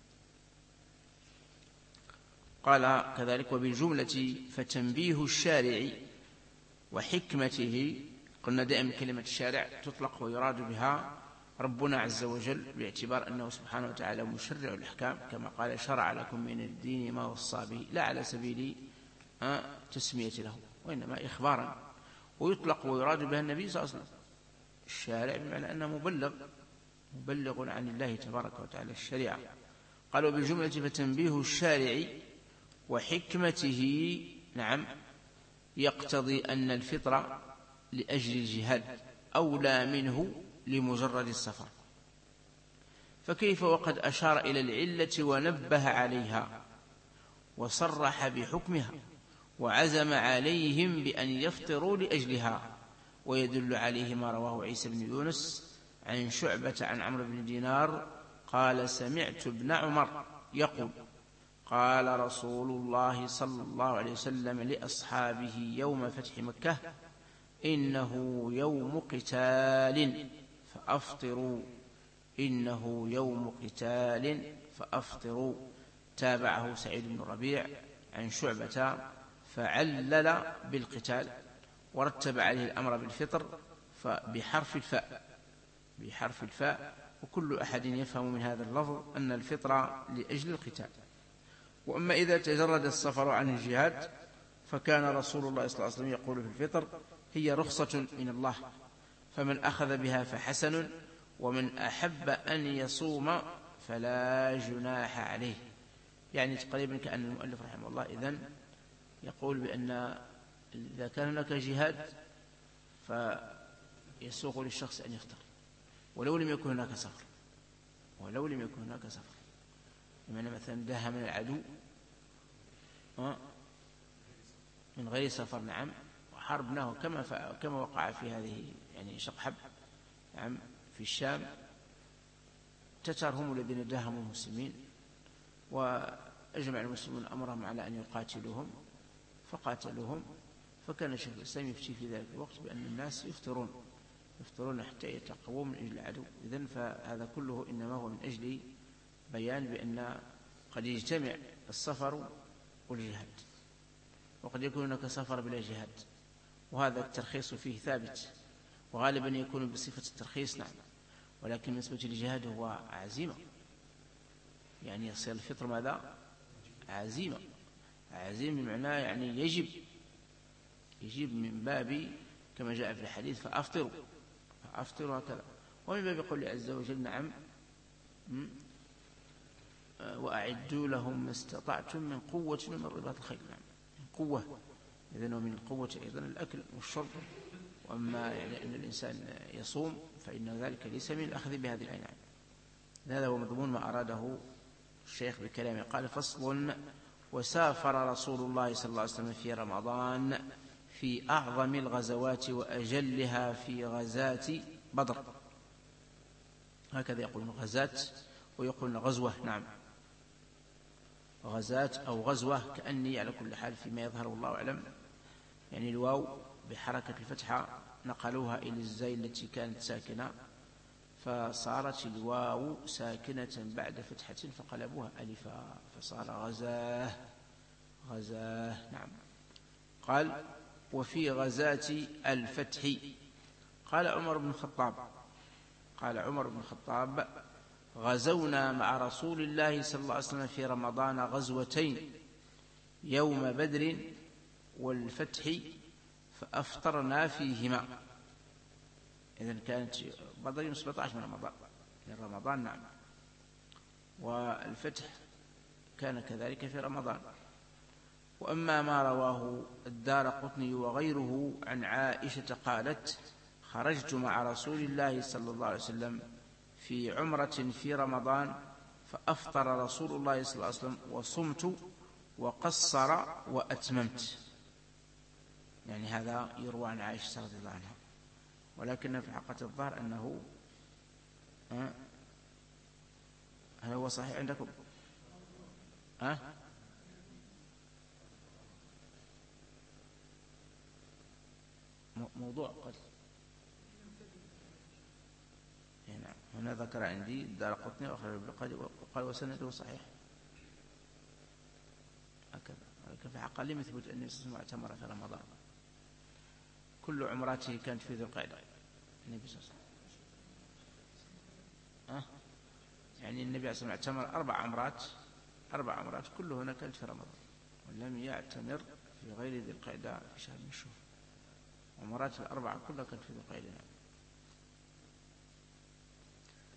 قال كذلك وبالجملة فتنبيه الشارع وحكمته، قلنا دائما كلمة الشارع تطلق ويراد بها ربنا عز وجل، باعتبار أنه سبحانه وتعالى مشرع الأحكام، كما قال شرع لكم من الدين ما وصى به، لا على سبيل تسمية له وإنما إخبارا، ويطلق ويراد بها النبي صلى الله عليه وسلم، الشارع بمعنى أنه مبلغ مبلغ عن الله تبارك وتعالى الشريعة. قالوا بالجملة فتنبيه الشارع وحكمته نعم يقتضي أن الفطر لأجل الجهاد أولى منه لمجرد السفر، فكيف وقد أشار إلى العلة ونبه عليها وصرح بحكمها وعزم عليهم بأن يفطروا لأجلها. ويدل عليه ما رواه عيسى بن يونس عن شعبة عن عمرو بن دينار قال سمعت ابن عمر يقول قال رسول الله صلى الله عليه وسلم لأصحابه يوم فتح مكة إنه يوم قتال فأفطروا إنه يوم قتال فأفطروا. تابعه سعيد بن ربيع عن شعبة فعلل بالقتال ورتب عليه الأمر بالفطر بحرف الفاء بحرف الفاء وكل أحد يفهم من هذا اللفظ أن الفطر لأجل القتال. وأما إذا تجرد السفر عن الجهاد فكان رسول الله صلى الله عليه وسلم يقول في الفطر هي رخصة من الله فمن أخذ بها فحسن ومن أحب أن يصوم فلا جناح عليه. يعني تقريبا كأن المؤلف رحمه الله إذن يقول بأن إذا كان هناك جهاد فيسوق للشخص أن يفطر ولو لم يكن هناك سفر ولو لم يكن هناك سفر بمعنى مثلا داها من العدو من غير سفر نعم وحاربناه كما كما وقع في هذه يعني شقحب نعم في الشام تترهم الذين داهموا المسلمين وأجمع المسلمون أمرهم على أن يقاتلوهم فقاتلوهم. فكان الشيخ الإسلام يفتي في ذلك الوقت بأن الناس يفطرون يفطرون حتى يتقووا من أجل العدو. إذن فهذا كله إنما هو من أجل بيان بأن قد يجتمع السفر والجهاد وقد يكون هناك سفر بلا جهاد وهذا الترخيص فيه ثابت وغالبا يكون بصفة الترخيص نعم ولكن بالنسبة للجهاد هو عزيمة يعني يصير الفطر ماذا عزيمة عزيمة بمعنى يعني يجب يجب من باب كما جاء في الحديث فأفطروا فأفطروا هكذا ومن باب قوله عز وجل نعم وأعدوا لهم ما استطعتم من قوة من رباط الخيل نعم من قوة إذن ومن القوة أيضا الأكل والشرب. وأما يعني أن الإنسان يصوم فإن ذلك ليس من الأخذ بهذه الآية نعم. هذا هو مضمون ما أراده الشيخ بكلامه. قال فصل وسافر رسول الله صلى الله عليه وسلم في رمضان في أعظم الغزوات وأجلها في غزاة بدر هكذا يقولون غزات ويقولون غزوة نعم غزات أو غزوة كأني على كل حال فيما يظهر والله أعلم يعني الواو بحركة الفتحة نقلوها إلى الزاي التي كانت ساكنة فصارت الواو ساكنة بعد فتحة فقلبوها ألفا فصار غزاه غزاه نعم. قال وفي غزاة الفتح قال عمر بن الخطاب قال عمر بن الخطاب غزونا مع رسول الله صلى الله عليه وسلم في رمضان غزوتين يوم بدر والفتح فأفطرنا فيهما. إذن كانت بدر يوم سبعة عشر من رمضان من رمضان نعم والفتح كان كذلك في رمضان. وأما ما رواه الدارقطني وغيره عن عائشة قالت خرجت مع رسول الله صلى الله عليه وسلم في عمرة في رمضان فأفطر رسول الله صلى الله عليه وسلم وصمت وقصر وأتممت. يعني هذا يروى عن عائشة رضي الله عنها ولكن في حقيقة الظاهر أنه هل هو صحيح عندكم أه؟ موضوع قتل نعم هنا ذكر عندي الدارقطني وأخرج بالقدر وقال وسنده صحيح هكذا ولكن في حقا لم يثبت أن النبي صلى الله عليه وسلم اعتمر في رمضان كل عمراته كانت في ذي القعدة النبي صلى الله عليه وسلم أه؟ يعني النبي عليه الصلاة والسلام اعتمر أربع عمرات أربع عمرات كلهن كانت في رمضان ولم يعتمر في غير ذي القعدة في شهر من الشهور. عمرات الأربعة كلها كانت في ذي القعدة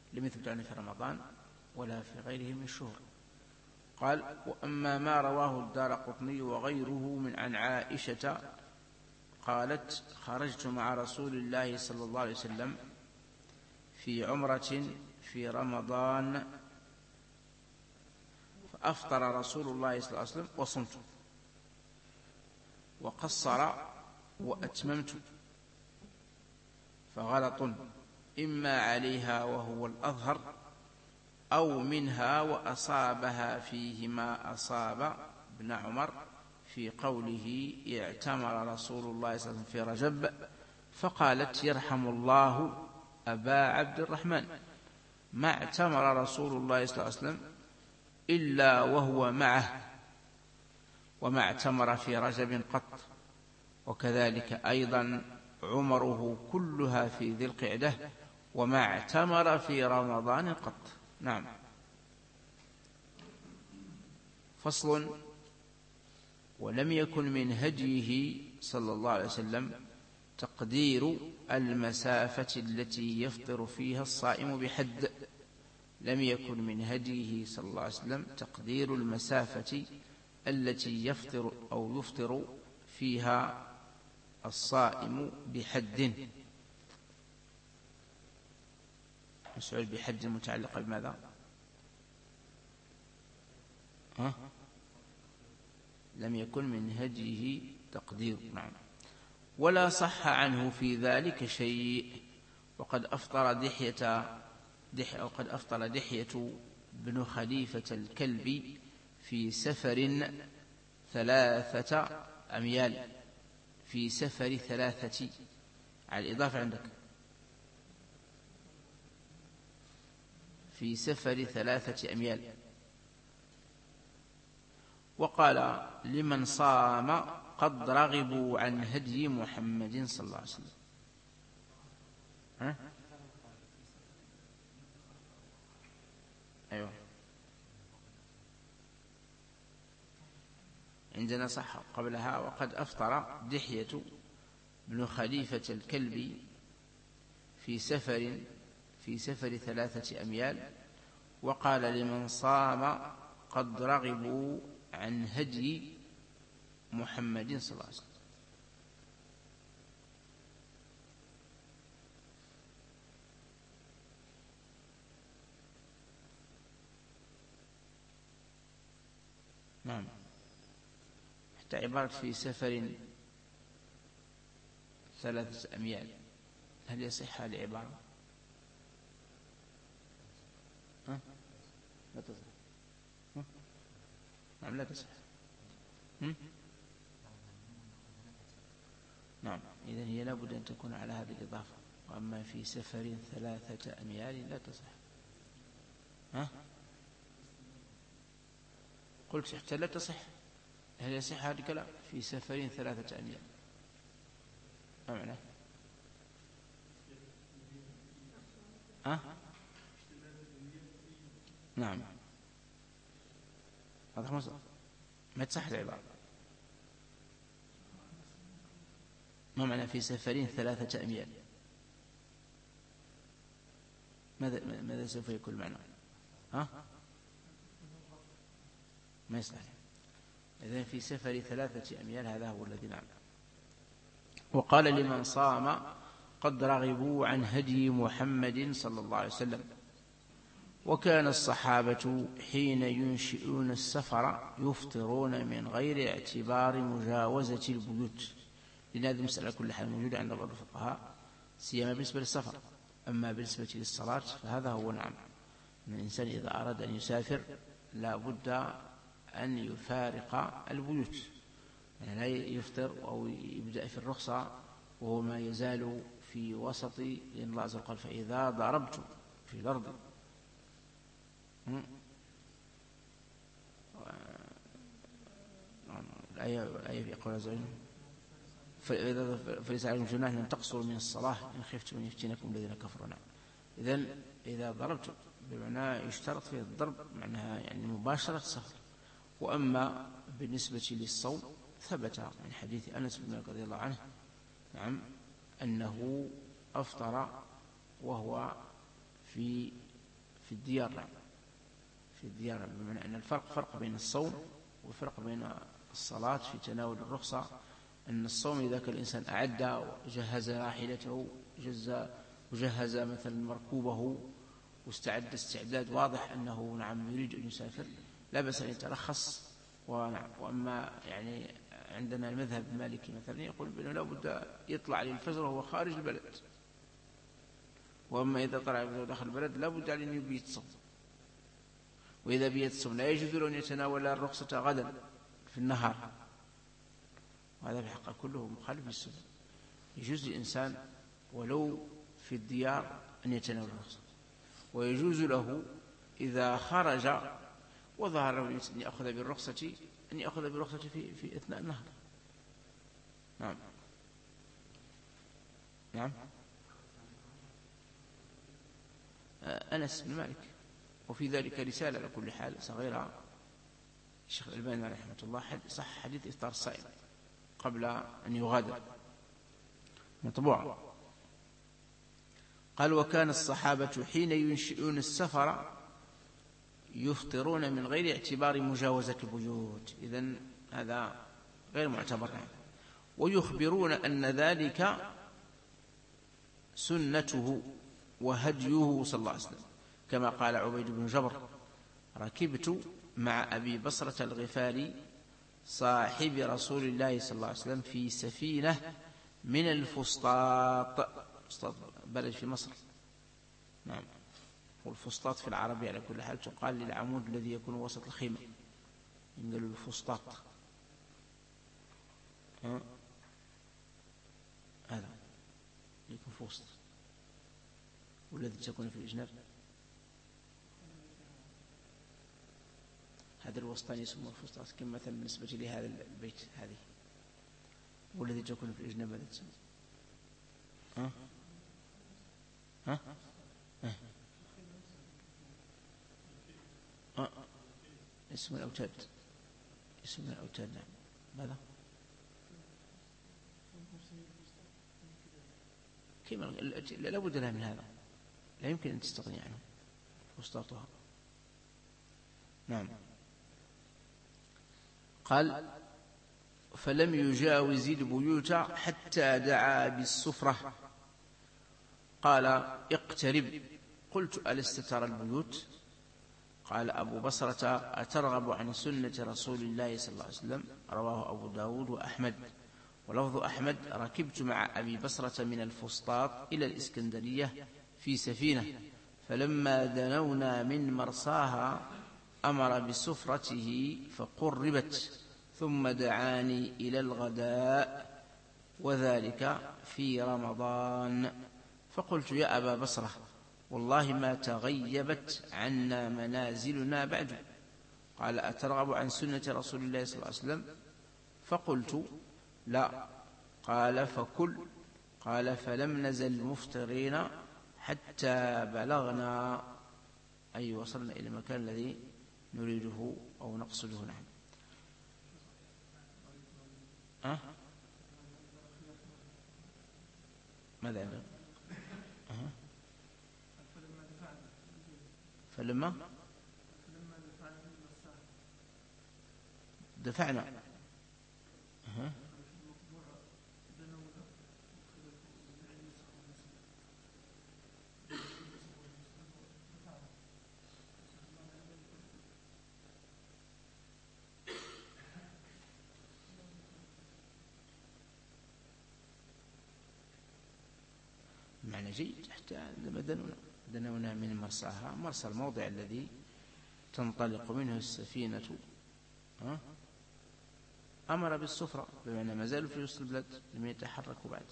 لم يثبت عنه في رمضان ولا في غيره من الشهور. قال: وأما ما رواه الدارقطني وغيره من عن عائشة قالت: خرجت مع رسول الله صلى الله عليه وسلم في عمرة في رمضان فأفطر رسول الله صلى الله عليه وسلم وصمت، وقصر وأتممت، فغلط إما عليها وهو الأظهر أو منها وأصابها فيه ما أصاب ابن عمر في قوله: اعتمر رسول الله صلى الله عليه وسلم في رجب، فقالت: يرحم الله أبا عبد الرحمن، ما اعتمر رسول الله صلى الله عليه وسلم إلا وهو معه، وما اعتمر في رجب قط، وكذلك أيضا عمره كلها في ذي القعدة، وما اعتمر في رمضان قط. نعم. فصل: ولم يكن من هديه صلى الله عليه وسلم تقدير المسافة التي يفطر فيها الصائم بحد. لم يكن من هديه صلى الله عليه وسلم تقدير المسافة التي يفطر أو يفطر فيها الصائم بحد. مسؤول بحد متعلقة بماذا؟ ها؟ لم يكن من هديه تقدير. نعم. ولا صح عنه في ذلك شيء. وقد أفطر دحية دحية أو قد أفطر دحية بن خليفة الكلبي في سفر ثلاثة أميال، في سفر ثلاثة، على الإضافة عندك، في سفر ثلاثة أميال. وقال: لمن صام قد رغبوا عن هدي محمد صلى الله عليه وسلم. ها؟ أيوة، عندنا صح قبلها: وقد أفطر دحية بن خليفة الكلبي في سفر في سفر ثلاثة أميال. وقال: لمن صام قد رغبوا عن هدي محمد صلى الله عليه وسلم. نعم. حتى عبارة في سفر ثلاثة أميال، هل يصح هذه العبارة؟ ها؟ لا تصح. ها؟ نعم لا تصح. نعم. إذن هي لابد أن تكون على هذه الإضافة. وأما في سفر ثلاثة أميال لا تصح. ها؟ قلت حتى لا تصح. هل يصح هذا الكلام؟ في سفر ثلاثة أميال، ما معناه؟ ها؟ نعم. هذا مصدر ما تصح العبارة. ما معنى في سفرين ثلاثة أميال؟ ماذا ماذا سوف يكون معنى؟ ها؟ ما يصح. إذن في سفر ثلاثة أميال هذا هو الذي نعم. وقال: لمن صام قد رغبوا عن هدي محمد صلى الله عليه وسلم. وكان الصحابة حين ينشئون السفر يفطرون من غير اعتبار مجاوزة البيوت، لأن هذه المسألة كل حال موجودة عند بعض الفقهاء سيما بالنسبة للسفر. أما بالنسبة للصلاة فهذا هو نعم، أن الإنسان إذا أراد أن يسافر لا بد أن يفارق البيوت، يعني لا يفطر أو يبدأ في الرخصة وهو ما يزال في وسط، لأن الله عز وجل قال: فإذا ضربت في الأرض. الآية في قول عز وجل: فليس عليكم جناح أن تقصروا من الصلاة إن خفتم أن يفتنكم الذين كفروا. إذن إذا ضربت بمعنى يشترط في الضرب معناها يعني مباشرة السفر. وأما بالنسبة للصوم ثبت من حديث أنس بن مالك رضي الله عنه نعم أنه أفطر وهو في في الديار نعم في الديار، بمعنى أن الفرق فرق بين الصوم والفرق بين الصلاة في تناول الرخصة. أن الصوم إذا كان الإنسان أعد وجهز راحلته وجهز مثلا مركوبه واستعد استعداد واضح أنه نعم يريد أن يسافر لا بأس أن يترخص. وأما يعني عندنا المذهب المالكي مثلا يقول بأنه لا بد يطلع عليه الفجر وهو خارج البلد، وأما إذا طلع الفجر داخل البلد لا بد عليه أن يبيت صوم، وإذا بيت صوم لا يجوز له أن يتناول الرخصة غدا في النهار، وهذا في الحقيقة كله مخالف للسنة. يجوز للإنسان ولو في الديار أن يتناول الرخصة، ويجوز له إذا خرج وظهر له أن يأخذ بالرخصة أن يأخذ بالرخصة في, في أثناء النهار. نعم نعم أنس بن مالك، وفي ذلك رسالة على كل حال صغيرة الشيخ الألباني رحمه الله صح حديث إفطار الصائم قبل أن يغادر مطبوع. قال وكان الصحابة حين ينشئون السفر يفطرون من غير اعتبار مجاوزة البيوت، إذن هذا غير معتبر، ويخبرون أن ذلك سنته وهديه صلى الله عليه وسلم، كما قال عبيد بن جبر ركبت مع أبي بصرة الغفاري صاحب رسول الله صلى الله عليه وسلم في سفينة من الفسطاط، فسطاط بلد في مصر. نعم، والفسطاط في العربية على كل حال تقال للعمود الذي يكون وسط الخيمة، ينقلوا الفسطاط. هذا يكون في وسط، والذي تكون في الإجناب هذا الوسطاني يسمى الفسطاط، كما مثلا بالنسبة لهذا البيت هذه، والذي تكون في الإجناب هذا تسمى ها ها ها ها اسم الأوتاد، اسم الأوتاد. نعم. ماذا كما لا بد لها من هذا، لا يمكن أن تستغني عنه فسطاطها. نعم. قال فلم يجاوز البيوت حتى دعا بالسفرة قال اقترب، قلت ألست ترى البيوت؟ قال أبو بصرة أترغب عن سنة رسول الله صلى الله عليه وسلم؟ رواه أبو داود وأحمد. ولفظ أحمد ركبت مع أبي بصرة من الفسطاط إلى الإسكندرية في سفينة، فلما دنونا من مرساها أمر بسفرته فقربت، ثم دعاني إلى الغداء وذلك في رمضان، فقلت يا أبا بصرة والله ما تغيبت عنا منازلنا بعد. قال أترغب عن سنة رسول الله صلى الله عليه وسلم؟ فقلت لا. قال فكل. قال فلم نزل مفطرين حتى بلغنا أي وصلنا إلى المكان الذي نريده أو نقصده. نحن أه؟ ماذا يعمل؟ أه؟ فلما دفعنا أه؟ معنى جيد. حتى عندما دنونا دنونا من مرساها، مرسى الموضع الذي تنطلق منه السفينة، ها؟ أمر بالسفرة، بمعنى ما زالوا في وسط البلاد لم يتحركوا بعد.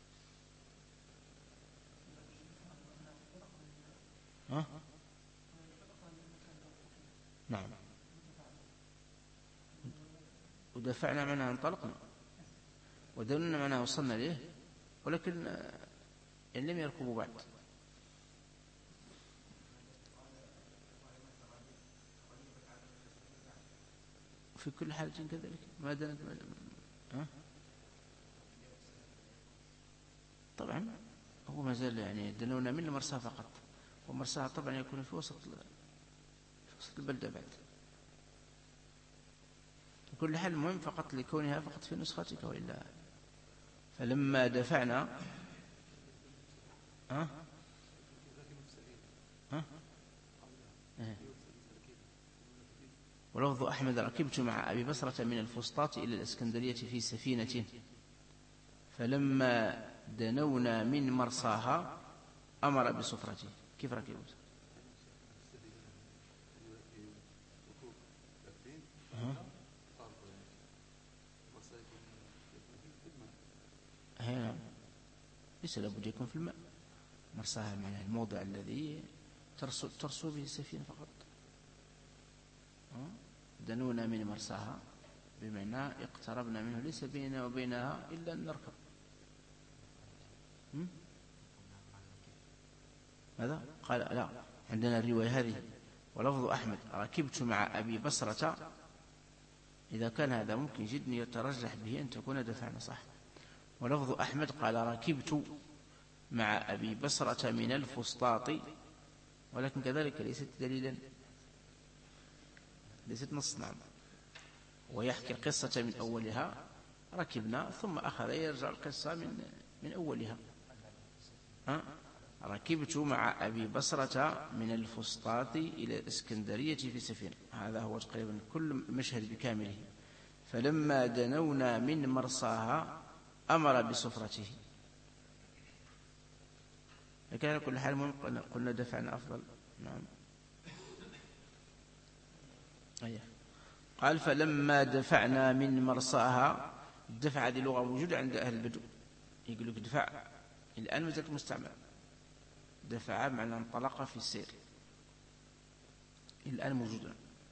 ها؟ نعم. ودفعنا منها انطلقنا، ودنونا منها وصلنا إليه، ولكن إن لم يركبوا بعد. في كل حال كذلك ما دنت. ها؟ طبعا هو ما زال يعني دنونا من المرسى فقط، ومرساها طبعا يكون في وسط في وسط البلدة بعد. بكل حال المهم فقط لكونها فقط في نسختك، وإلا فلما دفعنا ها ها اه. ولفظ أحمد: ركبت مع أبي بصرة من الفسطاط إلى الإسكندرية في سفينة، فلما دنونا من مرساها أمر بسفرته. كيف ركبت؟ هنا ليس لابد يكون في الماء. مرساها من الموضع الذي ترسو, ترسو به السفينة فقط. دنونا من مرساها بمعنى اقتربنا منه، ليس بيننا وبينها إلا أن نركب. ماذا؟ قال لا، عندنا الرواية هذه: ولفظ أحمد: ركبت مع أبي بصرة. إذا كان هذا ممكن جدا يترجح به أن تكون دفعنا صح. ولفظ أحمد قال: ركبت مع أبي بصرة من الفسطاط، ولكن كذلك ليست دليلا، ليست نص. نعم. ويحكي القصة من أولها: ركبنا ثم أخذ يرجع القصة من من أولها. ها؟ ركبت مع أبي بصرة من الفسطاط إلى الإسكندرية في سفينة. هذا هو تقريبا كل مشهد بكامله. فلما دنونا من مرساها أمر بسفرته. لكن على كل حال قلنا دفعنا أفضل. نعم. أيه. قال: فلما دفعنا من مرساها. الدفع هذه لغة موجودة عند أهل البدو، يقول لك دفع الآن ما زالت مستعمل. دفع معنى انطلق في السير، الآن موجودة.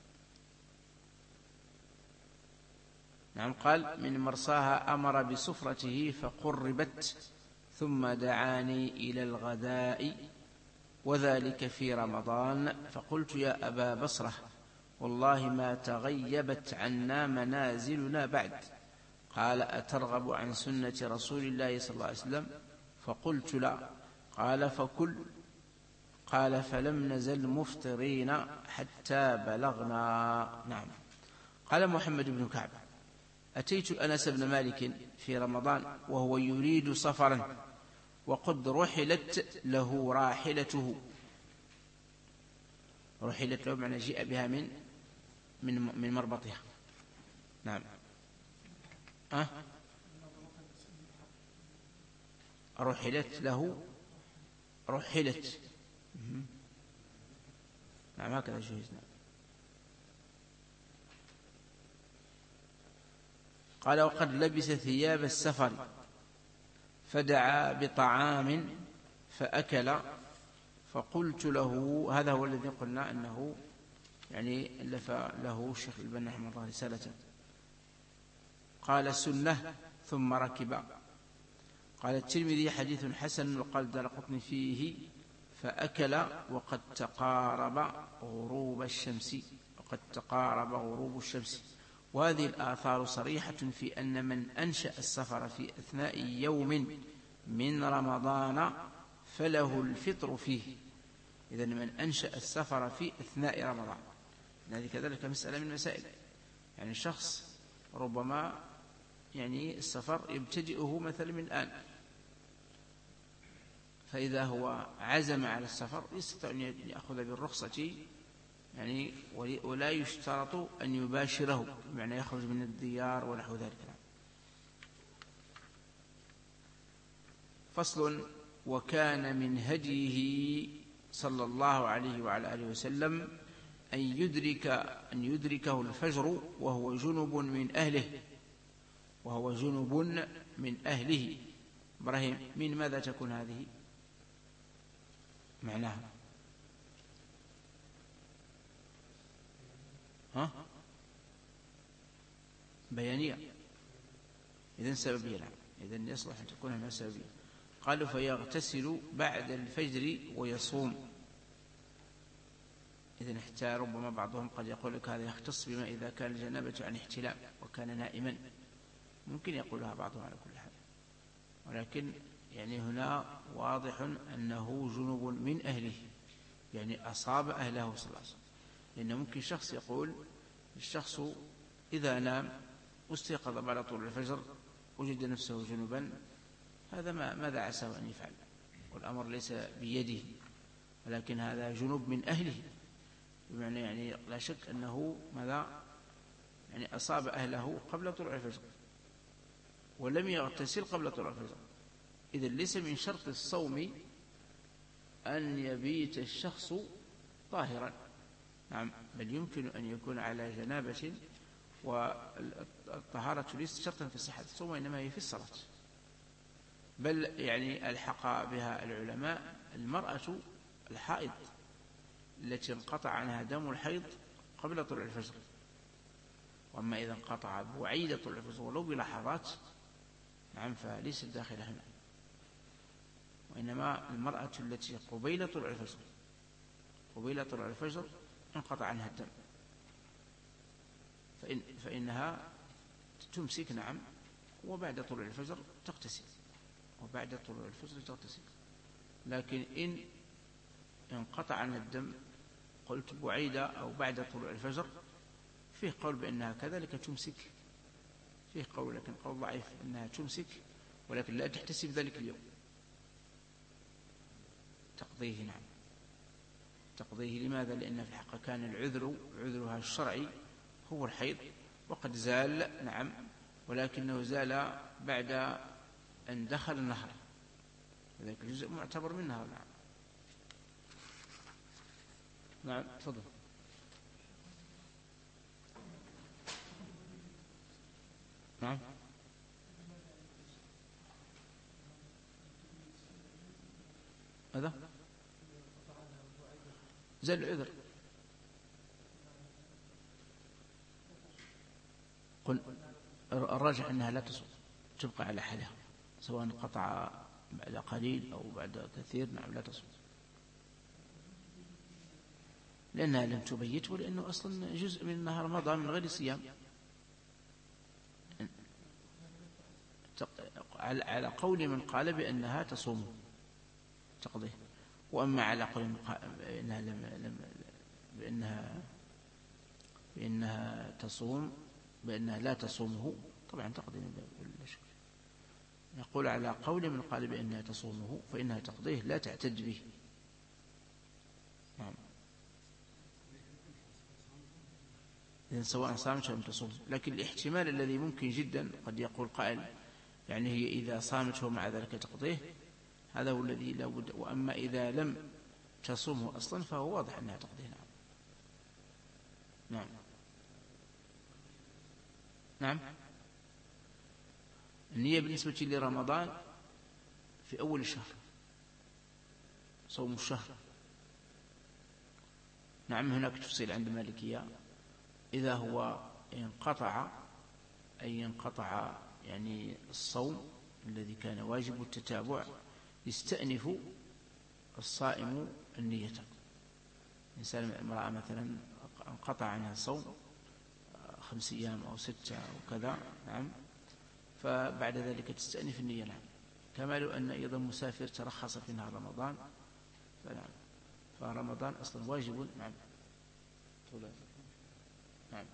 نعم. قال: من مرساها أمر بسفرته فقربت، ثم دعاني إلى الغداء، وذلك في رمضان. فقلت: يا أبا بصرة، والله ما تغيبت عنا منازلنا بعد. قال: أترغب عن سنة رسول الله صلى الله عليه وسلم؟ فقلت: لا. قال: فكل. قال: فلم نزل مفطرين حتى بلغنا. نعم. قال محمد بن كعب: أتيت أنس بن مالك في رمضان وهو يريد سفرا، وقد رحلت له راحلته. رحلت له معنى جاء بها من من من مربطها. نعم. أه؟ رحلت له رحلت. نعم هكذا جهزنا. قال: وقد لبس ثياب السفر، فدعا بطعام فأكل. فقلت له، هذا هو الذي قلنا أنه يعني ألف له الشيخ الألباني رحمه الله رسالة. قال: سنة. ثم ركب. قال الترمذي: حديث حسن. وقال الدارقطني فيه: فأكل وقد تقارب غروب الشمس. وقد تقارب غروب الشمس. وهذه الآثار صريحة في أن من أنشأ السفر في أثناء يوم من رمضان فله الفطر فيه. إذن من أنشأ السفر في أثناء رمضان، هذه كذلك مسألة من المسائل. يعني الشخص ربما يعني السفر يبتدئه مثلا من الآن، فإذا هو عزم على السفر يستطيع أن يأخذ بالرخصة، يعني ولا يشترط أن يباشره، بمعنى يخرج من الديار ونحو ذلك. فصل: وكان من هديه صلى الله عليه وعلى آله وسلم أن يدرك أن يدركه الفجر وهو جنب من أهله وهو جنب من أهله. إبراهيم، من ماذا تكون هذه معناها؟ ها؟ بيانية. إذن سببية. نعم. إذن يصلح أن تكون هنا سببية. قالوا: فيغتسل بعد الفجر ويصوم. إذن حتى ربما بعضهم قد يقول لك هذا يختص بما إذا كان الجنابة عن احتلام وكان نائما، ممكن يقولها بعضهم على كل حال، ولكن يعني هنا واضح أنه جنوب من أهله، يعني أصاب أهله صلى الله عليه وسلم. لأن ممكن شخص يقول الشخص إذا نام واستيقظ بعد طلوع الفجر وجد نفسه جنبا، هذا ما ماذا عساه أن يفعل؟ والأمر ليس بيده، ولكن هذا جنوب من أهله، بمعنى يعني لا شك أنه ماذا يعني أصاب أهله قبل طلوع الفجر ولم يغتسل قبل طلوع الفجر. إذن ليس من شرط الصوم أن يبيت الشخص طاهرا، نعم، بل يمكن أن يكون على جنابة، والطهارة ليست شرطا في صحة الصوم وإنما هي في الصلاة. بل يعني ألحق بها العلماء المرأة الحائض التي انقطع عنها دم الحيض قبل طلوع الفجر، وأما إذا انقطع بعيد طلوع الفجر ولو بلحظات، نعم، فليست داخلة هنا، وإنما المرأة التي قبيل طلوع الفجر قبيل طلوع الفجر انقطع عنها الدم، فإن فإنها تمسك، نعم، وبعد طلوع الفجر تغتسل وبعد طلوع الفجر تغتسل. لكن إن انقطع عنها الدم قلت بعيدة أو بعد طلوع الفجر، فيه قول بأنها كذلك تمسك، فيه قول لكن قول ضعيف أنها تمسك، ولكن لا تحتسب ذلك اليوم، تقضيه، نعم، تقضيه. لماذا؟ لأن في الحقيقة كان العذر عذرها الشرعي هو الحيض، وقد زال، نعم، ولكنه زال بعد أن دخل النهر، ذلك الجزء معتبر منها، نعم. نعم، تفضل. نعم، هذا زال العذر. قل الراجح أنها لا تصوم، تبقى على حالها سواء قطع بعد قليل أو بعد كثير، نعم، لا تصوم، لأنها لم تبيت، ولأنه أصلا جزء من النهار مضى من غير صيام. على قول من قال بأنها تصوم تقضيه، وأما على قول من قال بأنها, لم لم بأنها, بأنها تصوم بأنها لا تصومه، طبعا تقضيه بلا شك. يقول على قول من قال بأنها تصومه فإنها تقضيه لا تعتد به، نعم، إذن سواء صامت أو لم تصوم. لكن الاحتمال الذي ممكن جدا قد يقول قائل يعني هي إذا صامت ومع ذلك تقضيه، هذا هو الذي لا بد. وأما إذا لم تصومه أصلا فهو واضح أنها تقضيه، نعم. نعم، نعم. النية بالنسبة لرمضان في أول الشهر، صوم الشهر، نعم. هناك تفصيل عند المالكية، إذا هو انقطع أي انقطع يعني الصوم الذي كان واجب التتابع، يستأنف الصائم النية. إنسان امرأة مثلا انقطع عنها الصوم خمس أيام أو ستة أو كذا، نعم، فبعد ذلك تستأنف النية، نعم. كما لو أن أيضا مسافر ترخص في نهار رمضان، فنعم، فرمضان أصلا واجب، نعم. نعم،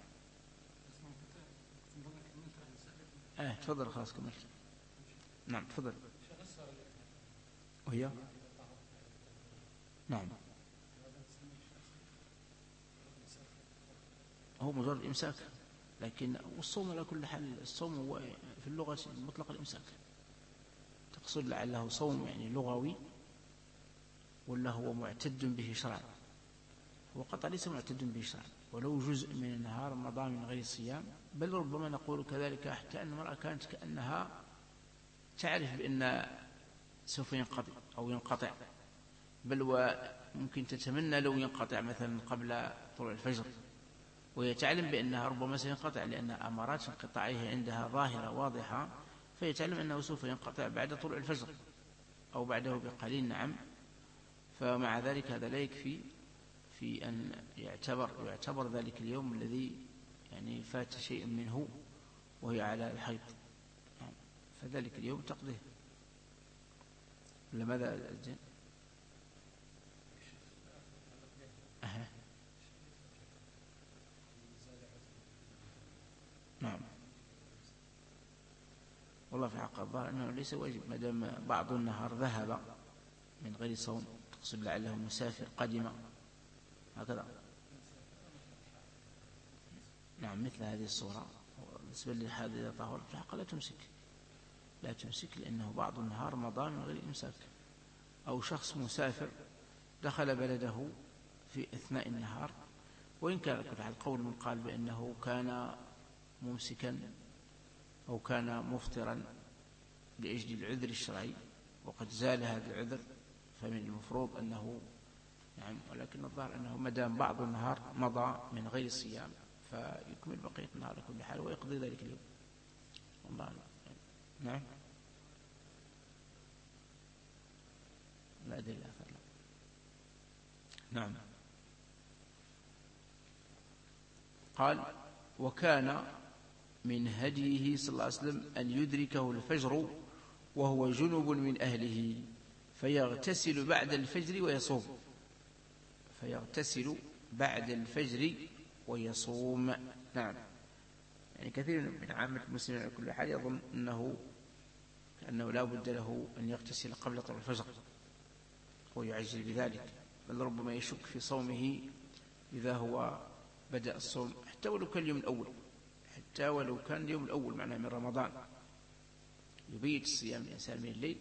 اه تفضل، خلاص كملت. نعم، تفضل. وهي نعم، هو مجرد إمساك، لكن والصوم على كل حال، الصوم هو في اللغة مطلق الإمساك. تقصد لعله صوم يعني لغوي ولا هو معتد به شرعا؟ هو قطع ليس معتد به شرعا، ولو جزء من النهار مضى من غير صيام. بل ربما نقول كذلك حتى أن المرأة كانت كأنها تعرف بأن سوف ينقطع أو ينقطع، بل وممكن تتمنى لو ينقطع مثلا قبل طلوع الفجر، وهي تعلم بأنها ربما سينقطع، لأن أمارات انقطاعه عندها ظاهرة واضحة، فهي تعلم أنه سوف ينقطع بعد طلوع الفجر أو بعده بقليل، نعم. فمع ذلك هذا لا يكفي في أن يعتبر يعتبر ذلك اليوم الذي يعني فات شيء منه وهي على الحيض، يعني فذلك اليوم تقضيه. لماذا الجن؟ الله في حق الظاهر أنه ليس واجب ما دام بعض النهار ذهب من غير صوم، تقصد لعله مسافر قدم هكذا. نعم مثل هذه الصورة. بالنسبة للحاضر إذا طهر في حق لا تمسك، لا تمسك لأنه بعض النهار مضى من غير إمساك. أو شخص مسافر دخل بلده في أثناء النهار، وإن كان على القول من قال بأنه كان ممسكا أو كان مفطرا لأجل العذر الشرعي وقد زال هذا العذر فمن المفروض أنه نعم، ولكن الظاهر أنه مدام بعض النهار مضى من غير صيام فيكمل بقية النهار على كل حال ويقضي ذلك اليوم. والله نعم لا أدري الآخر. نعم. قال وكان من هديه صلى الله عليه وسلم أن يدركه الفجر وهو جنب من أهله فيغتسل بعد الفجر ويصوم، فيغتسل بعد الفجر ويصوم. نعم. يعني كثير من عامة المسلمين على كل حال يظن أنه أنه لا بد له أن يغتسل قبل طلوع الفجر ويعجل بذلك، بل ربما يشك في صومه إذا هو بدأ الصوم حتى ولو كان اليوم الأول، حتى ولو كان اليوم الأول معناه من رمضان يبيت الصيام الإنسان من الليل،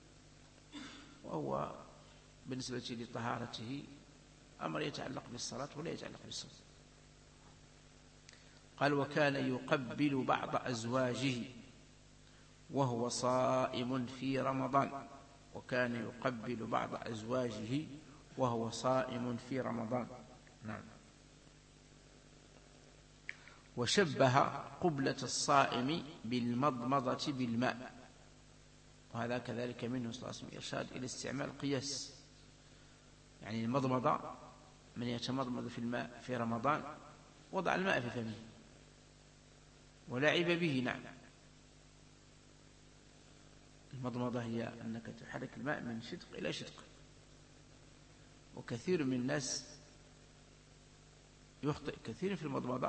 وهو بالنسبة لطهارته أمر يتعلق بالصلاة ولا يتعلق بالصوم. قال وكان يقبل بعض أزواجه وهو صائم في رمضان، وكان يقبل بعض أزواجه وهو صائم في رمضان. نعم. وشبه قبلة الصائم بالمضمضة بالماء، وهذا كذلك منه صلى الله عليه وسلم إرشاد إلى استعمال القياس. يعني المضمضة من يتمضمض في الماء في رمضان وضع الماء في فمه ولعب به. نعم. المضمضة هي أنك تحرك الماء من شدق إلى شدق، وكثير من الناس يخطئ كثير في المضمضة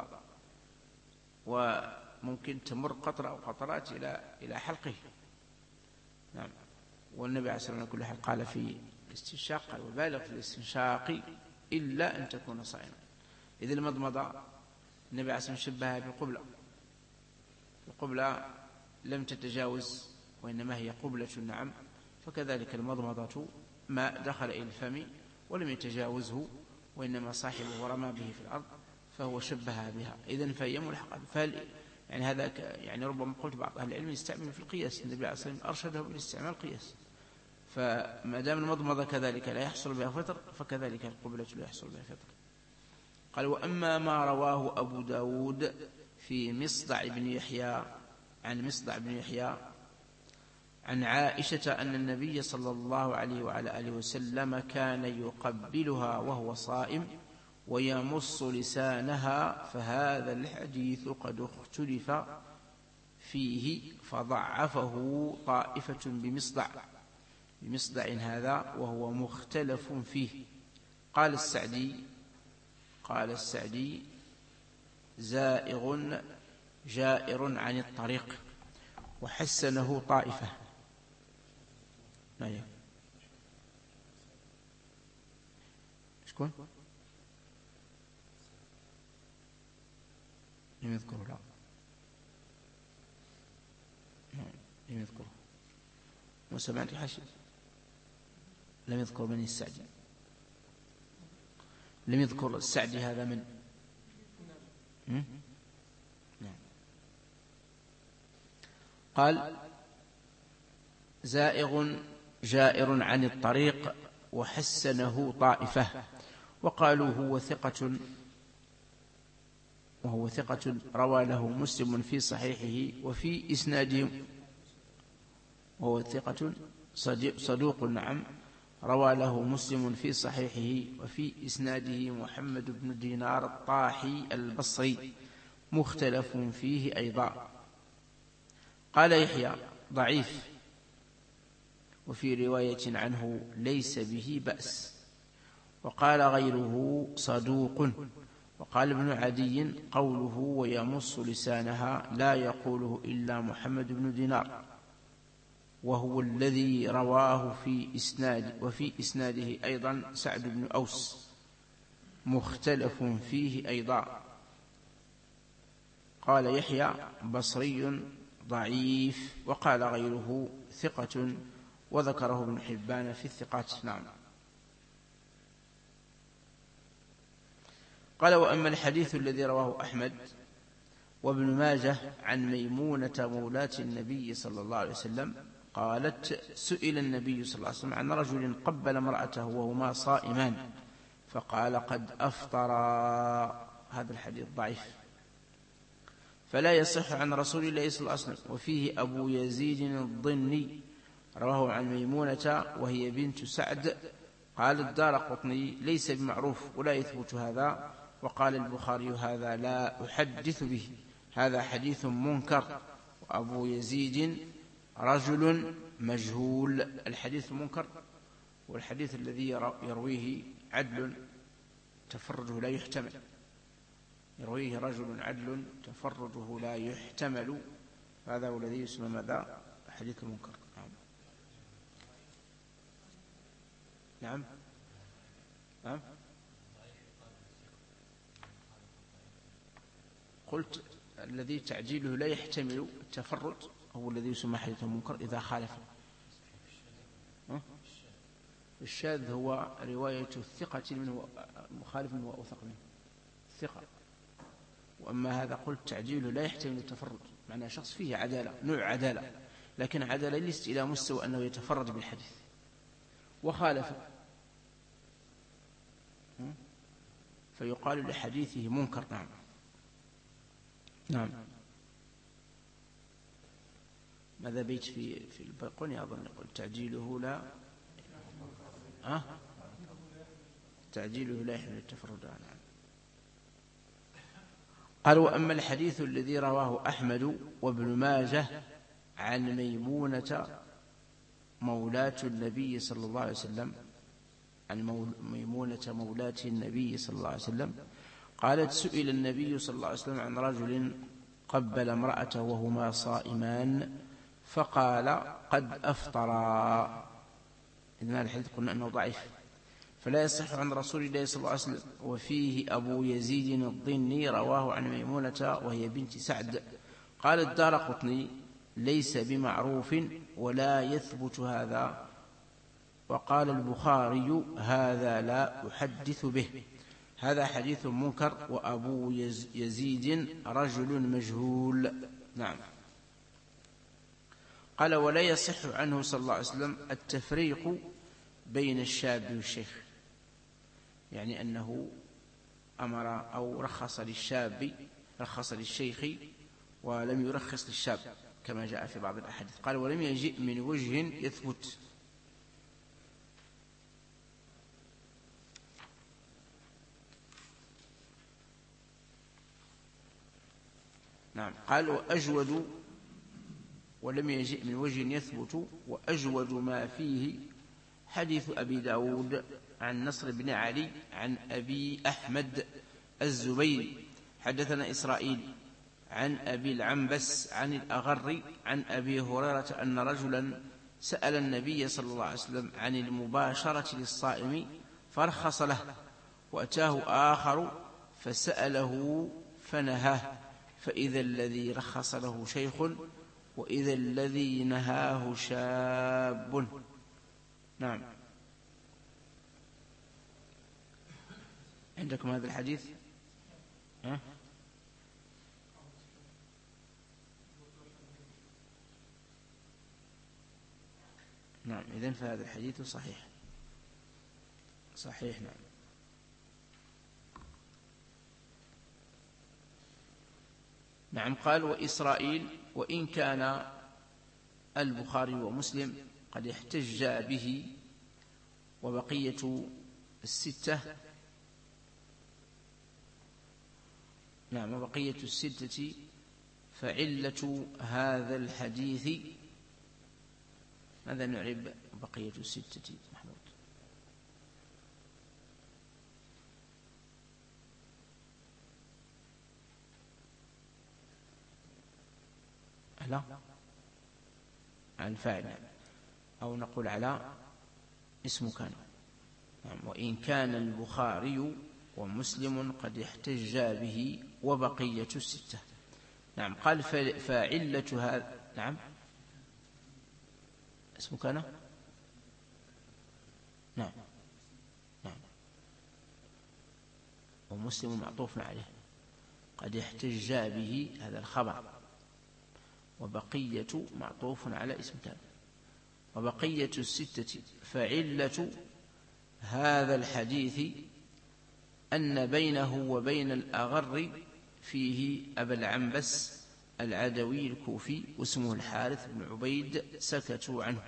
وممكن تمر قطرة أو قطرات إلى إلى حلقه. نعم. والنبي عليه الصلاة والسلام كل حال قال في الاستنشاق قال وبالغ في الاستنشاق إلا أن تكون صائما. إذا المضمضة النبي عليه الصلاة والسلام شبهها بالقبلة، القبلة لم تتجاوز وإنما هي قبلة. نعم. فكذلك المضمضة ما دخل إلى الفم ولم يتجاوزه وإنما صاحبه رمى به في الأرض فهو شبهها بها. إذن فهي ملحقة. فهل يعني هذا يعني ربما قلت بعض أهل العلم يستعمل في القياس، النبي عليه الصلاة والسلام أرشده بالاستعمال القياس، فما دام المضمضة كذلك لا يحصل بها فطر فكذلك القبلة لا يحصل بها فطر. قال وأما ما رواه أبو داود في مصدع بن يحيى عن مصدع بن يحيى عن عائشة أن النبي صلى الله عليه وعلى آله وسلم كان يقبلها وهو صائم ويمص لسانها، فهذا الحديث قد اختلف فيه فضعفه طائفة بمصدع بمصدع هذا وهو مختلف فيه. قال السعدي قال السعدي زائغ جائر عن الطريق وحسنه طائفة. ما هي شكون لم يذكره؟ لا لم يذكره. وسمعت حاشية لم يذكر من السعدي، لم يذكر السعدي هذا من نعم. قال زائغ جائر عن الطريق وحسنه طائفة وقالوا هو ثقة وهو ثقة روى له مسلم في صحيحه وفي إسناده وهو ثقة صدوق. نعم. روى له مسلم في صحيحه وفي إسناده محمد بن دينار الطاحي البصري مختلف فيه أيضا. قال يحيى ضعيف، وفي رواية عنه ليس به بأس، وقال غيره صدوق. وقال ابن عدي قوله ويمص لسانها لا يقوله إلا محمد بن دينار وهو الذي رواه في إسناد وفي إسناده أيضا سعد بن أوس مختلف فيه أيضا. قال يحيى بصري ضعيف، وقال غيره ثقة، وذكره ابن حبان في الثقات. نعم. قال وأما الحديث الذي رواه أحمد وابن ماجه عن ميمونة مولاة النبي صلى الله عليه وسلم قالت سئل النبي صلى الله عليه وسلم عن رجل قبل امرأته وهما صائمان فقال قد أفطر. هذا الحديث ضعيف فلا يصح عن رسول الله صلى الله عليه وسلم. وفيه أبو يزيد الضني رواه عن ميمونة وهي بنت سعد. قال الدارقطني ليس بمعروف ولا يثبت هذا. وقال البخاري هذا لا أحدث به، هذا حديث منكر، وأبو يزيد رجل مجهول. الحديث المنكر والحديث الذي يرويه عدل تفرده لا يحتمل، يرويه رجل عدل تفرده لا يحتمل، هذا هو الذي يسمى ماذا؟ حديث المنكر. نعم. نعم نعم قلت الذي تعجيله لا يحتمل التفرد هو الذي يسمى حديث المنكر إذا خالف. الشاذ هو رواية الثقة منه مخالف منه وأوثق منه الثقة. وأما هذا قلت تعجيله لا يحتمل التفرد، معنى شخص فيه عدالة، نوع عدالة، لكن عدالة ليست إلى مستوى أنه يتفرد بالحديث وخالف، فيقال لحديثه منكر. نعم. نعم. ماذا بيت في في البيقوني أظن يقول تعجيله لا أه؟ تعجيله لا يحمل التفرد. نعم. قال وأما الحديث الذي رواه أحمد وابن ماجه عن ميمونة مولاة النبي صلى الله عليه وسلم عن ميمونة مولاة النبي صلى الله عليه وسلم قالت سئل النبي صلى الله عليه وسلم عن رجل قبل امرأته وهما صائمان فقال قد أفطرا. إذن هذا الحديث قلنا أنه ضعيف فلا يصح عن رسول الله صلى الله عليه وسلم. وفيه أبو يزيد الضني رواه عن ميمونة وهي بنت سعد. قال الدارقطني ليس بمعروف ولا يثبت هذا. وقال البخاري هذا لا أحدث به، هذا حديث منكر، وأبو يزيد رجل مجهول. نعم. قال ولا يصح عنه صلى الله عليه وسلم التفريق بين الشاب والشيخ، يعني أنه أمر أو رخص للشاب رخص للشيخ ولم يرخص للشاب كما جاء في بعض الأحاديث. قال ولم يجئ من وجه يثبت. نعم. قال وأجود ولم يجئ من وجه يثبت وأجود ما فيه حديث أبي داود عن نصر بن علي عن أبي أحمد الزبيري حدثنا إسرائيل عن أبي العنبس عن الأغر عن أبي هريرة أن رجلا سأل النبي صلى الله عليه وسلم عن المباشرة للصائم فرخص له، وأتاه آخر فسأله فنهاه، فإذا الذي رخص له شيخ وإذا الذي نهاه شاب. نعم. عندكم هذا الحديث؟ ها؟ نعم. إذن فهذا الحديث صحيح صحيح. نعم. نعم. قال وإسرائيل وإن كان البخاري ومسلم قد احتج به وبقية الستة نعم وبقية الستة فعلة هذا الحديث. ماذا نعرب بقية الستة محمود؟ لا عن فاعل. أو نقول على اسم كان. نعم. وإن كان البخاري ومسلم قد احتج به وبقية الستة. نعم. قال فعلة هذا. نعم. اسم كان. نعم. نعم. ومسلم معطوف عليه قد احتج به هذا الخبر، وبقية معطوف على اسم كان. وبقية الستة فعلة هذا الحديث أن بينه وبين الأغر فيه أبا العنبس العدوي الكوفي واسمه الحارث بن عبيد سكتوا عنه.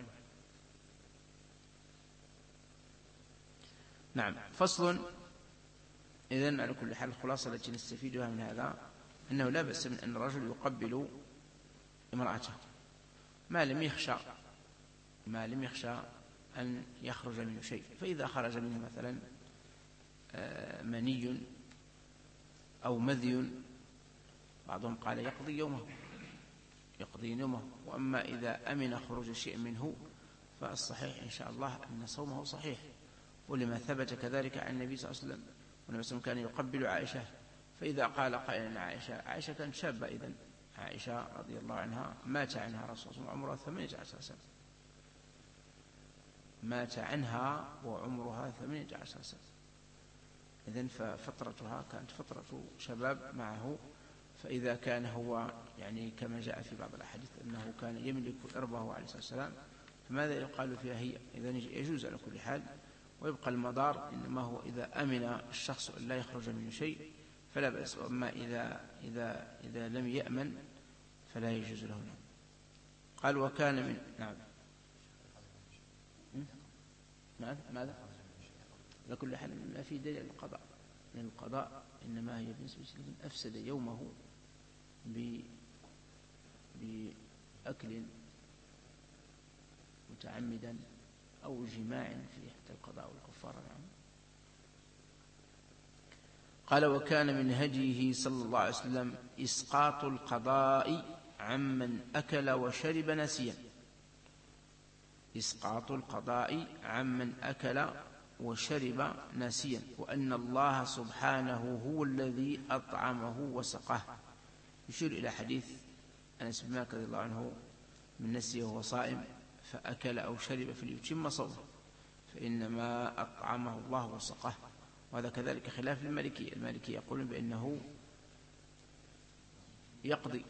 نعم. فصل. إذن على كل حال الخلاصة التي نستفيدها من هذا أنه لا بأس من أن الرجل يقبل امرأته ما لم يخشى ما لم يخشى أن يخرج منه شيء. فإذا خرج منه مثلا مني أو مذي بعضهم قال يقضي يومه يقضي يومه وأما إذا أمن خروج شيء منه فالصحيح إن شاء الله أن صومه صحيح، ولما ثبت كذلك عن النبي صلى الله عليه وسلم والنبي صلى الله عليه وسلم كان يقبل عائشة. فإذا قال قائل عائشة عائشة كانت شابة إذن عائشة رضي الله عنها مات عنها رسول الله عمرها ثمانية عشر سنة مات عنها وعمرها ثمانية عشر سنة. إذن ففترتها كانت فترة شباب معه. فإذا كان هو يعني كما جاء في بعض الأحاديث أنه كان يملك إربه عليه الصلاة والسلام فماذا يقال فيها هي؟ إذن يجوز على كل حال. ويبقى المدار إنما هو إذا أمن الشخص أن لا يخرج منه شيء فلا بأس، وأما إذا, إذا, إذا لم يأمن فلا يجوز له. قال وكان من. نعم. ماذا ماذا على كل حال ما في دليل القضاء، لأن القضاء إنما هي بالنسبة لمن أفسد يومه بأكل متعمدا أو جماع في حتى القضاء والكفارة. نعم. قال وكان من هديه صلى الله عليه وسلم إسقاط القضاء عمن أكل وشرب نسيا. إسقاط القضاء عمن أكل وشرب نسيا، وأن الله سبحانه هو الذي أطعمه وسقاه. يشير إلى حديث أنس بن مالك رضي الله عنه من نسي وهو صائم فأكل أو شرب فليتم صومه فإنما أطعمه الله وسقاه. وهذا كذلك خلاف المالكي. المالكي يقول بأنه يقضي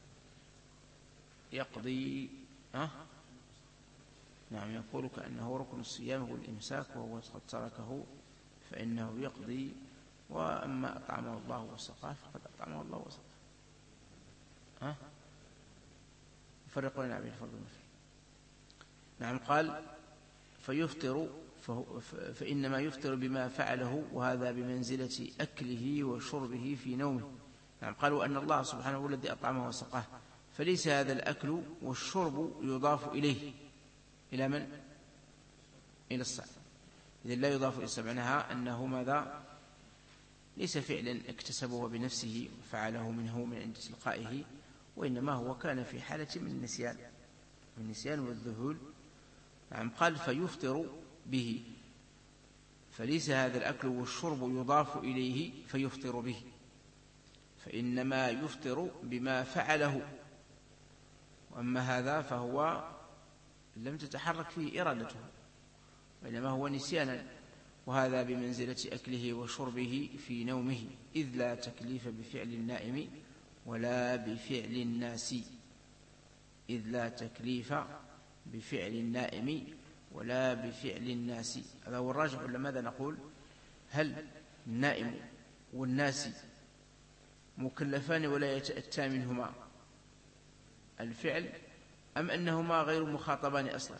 يقضي أه؟ نعم. يقول كأنه ركن الصيام هو الإمساك وهو قد تركه فإنه يقضي، وأما أطعمه الله وسقاه فقد أطعمه الله وسقاه. ها يفرقون بين الفرد والنفل. نعم. قال فيفطر فإنما يفطر بما فعله وهذا بمنزلة أكله وشربه في نومه. نعم. قالوا أن الله سبحانه هو الذي أطعمه وسقاه، فليس هذا الأكل والشرب يضاف إليه إلى من؟ إلى الصائم. إذن لا يضاف إلى الصائم، معناها أنه ماذا؟ ليس فعلا اكتسبه بنفسه وفعله منه من عند تلقائه، وإنما هو كان في حالة من النسيان من النسيان والذهول. نعم. قال فيفطر به، فليس هذا الأكل والشرب يضاف إليه فيفطر به، فإنما يفطر بما فعله، وأما هذا فهو لم تتحرك فيه إرادته وإنما هو نسيانا، وهذا بمنزلة أكله وشربه في نومه، إذ لا تكليف بفعل النائم ولا بفعل الناس إذ لا تكليف بفعل النائم ولا بفعل الناس. هذا هو الراجح. ولا ماذا نقول؟ هل النائم والناس مكلفان ولا يتأتى منهما الفعل، أم أنهما غير مخاطبان أصلا؟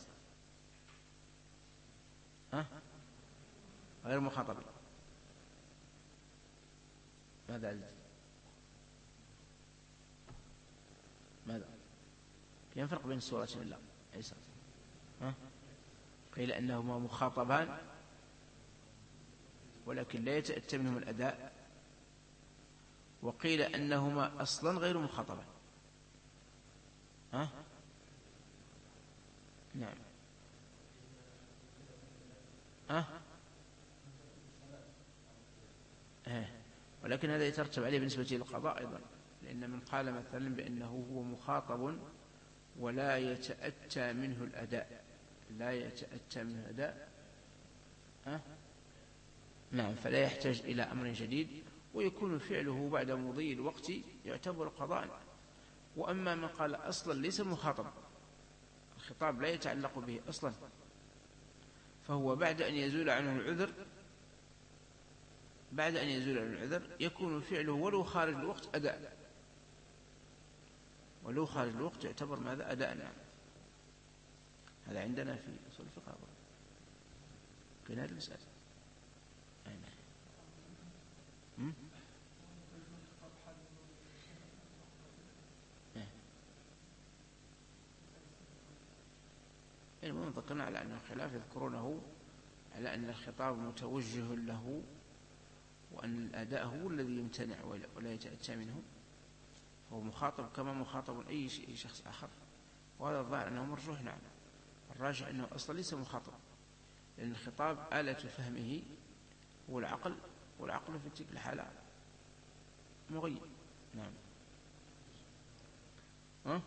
ها؟ غير مخاطبين. ماذا عزيز؟ ماذا ينفرق بين السورتين؟ لا عيسى. ها؟ قيل أنهما مخاطبان ولكن لا يتأتى منهم الأداء، وقيل أنهما أصلا غير مخاطبان. ها؟ نعم. أه؟ أه. ولكن هذا يترتب عليه بالنسبة للقضاء أيضا، لأن من قال مثلا بأنه هو مخاطب ولا يتأتى منه الأداء، لا يتأتى منه الأداء أه؟ نعم، فلا يحتاج إلى أمر جديد، ويكون فعله بعد مضي الوقت يعتبر قضاء. وأما من قال أصلا ليس مخاطب، الخطاب لا يتعلق به أصلا، فهو بعد أن يزول عنه العذر بعد أن يزول عنه العذر يكون فعله ولو خارج الوقت أداء، ولو خارج الوقت يعتبر ماذا؟ أداء. نعم، هذا عندنا في أصول الفقه كان هذه المسألة. المهم ذكرنا على أن الخلاف يذكرونه على أن الخطاب متوجه له، وأن الأداء هو الذي يمتنع ولا يتأتى منه، فهو مخاطب كما مخاطب أي شخص آخر. وهذا الظاهر أنه مرجوح. نعم، الراجح أنه أصلا ليس مخاطب، لأن الخطاب آلة فهمه هو العقل، والعقل في تلك الحالة مغيب. نعم. أه؟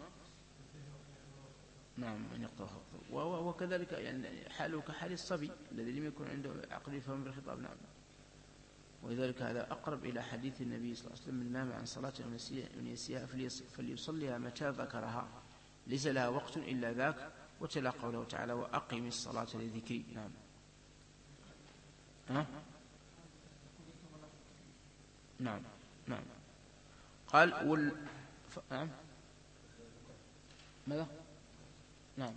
نعم، من يقطع خطه. وكذلك يعني حاله كحال الصبي الذي لم يكن عنده عقل يفهم بالخطاب. نعم، ولذلك هذا أقرب إلى حديث النبي صلى الله عليه وسلم: من نام عن صلاة من يسيها فليصليها متى ذكرها، ليس لها وقت إلا ذاك. وتلا قوله تعالى: وأقم الصلاة لذكري. نعم. أه؟ نعم نعم. قال وال ف... نعم ماذا؟ نعم،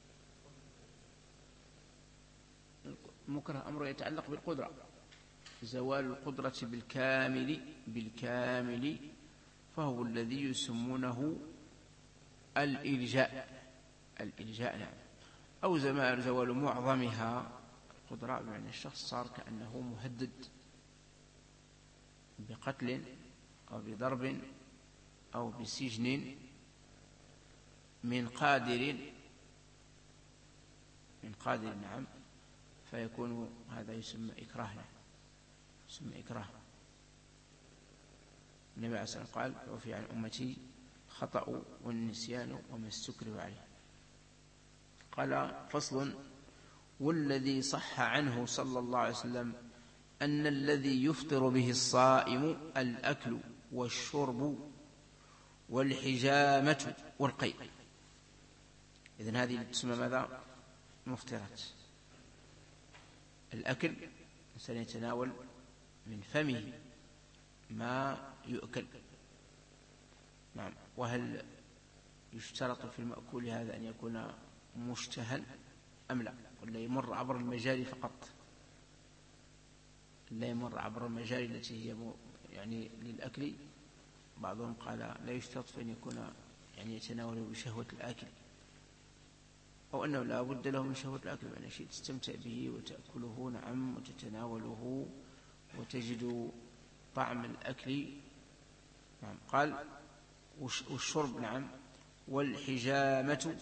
المكره أمره يتعلق بالقدرة، زوال القدرة بالكامل بالكامل فهو الذي يسمونه الإلجاء الإلجاء. نعم. أو زوال معظمها القدرة، بمعنى الشخص صار كأنه مهدد بقتل أو بضرب أو بسجن من قادر من قادر نعم، فيكون هذا يسمى إكراه. يسمى إكراه. النبي عليه الصلاة والسلام قال: وفي عن أمتي خطأ والنسيان وما استكرهوا عليه. قال: فصل: والذي صح عنه صلى الله عليه وسلم أن الذي يفطر به الصائم الأكل والشرب والحجامة والقيء. إذن هذه تسمى ماذا؟ مفطرات. الأكل، الإنسان يتناول من فمه ما يؤكل. نعم. وهل يشترط في المأكول هذا أن يكون مشتهى أم لا؟ ولا يمر عبر المجاري فقط؟ لا يمر عبر المجاري التي هي يعني للأكل. بعضهم قال لا يشترط في أن يكون يعني يتناول بشهوة الآكل، أو أنه لا بد له من شهوة الأكل، بأن شيء تستمتع به وتأكله. نعم، وتتناوله وتجد طعم الأكل. نعم. قال: والشرب. نعم. والحجامة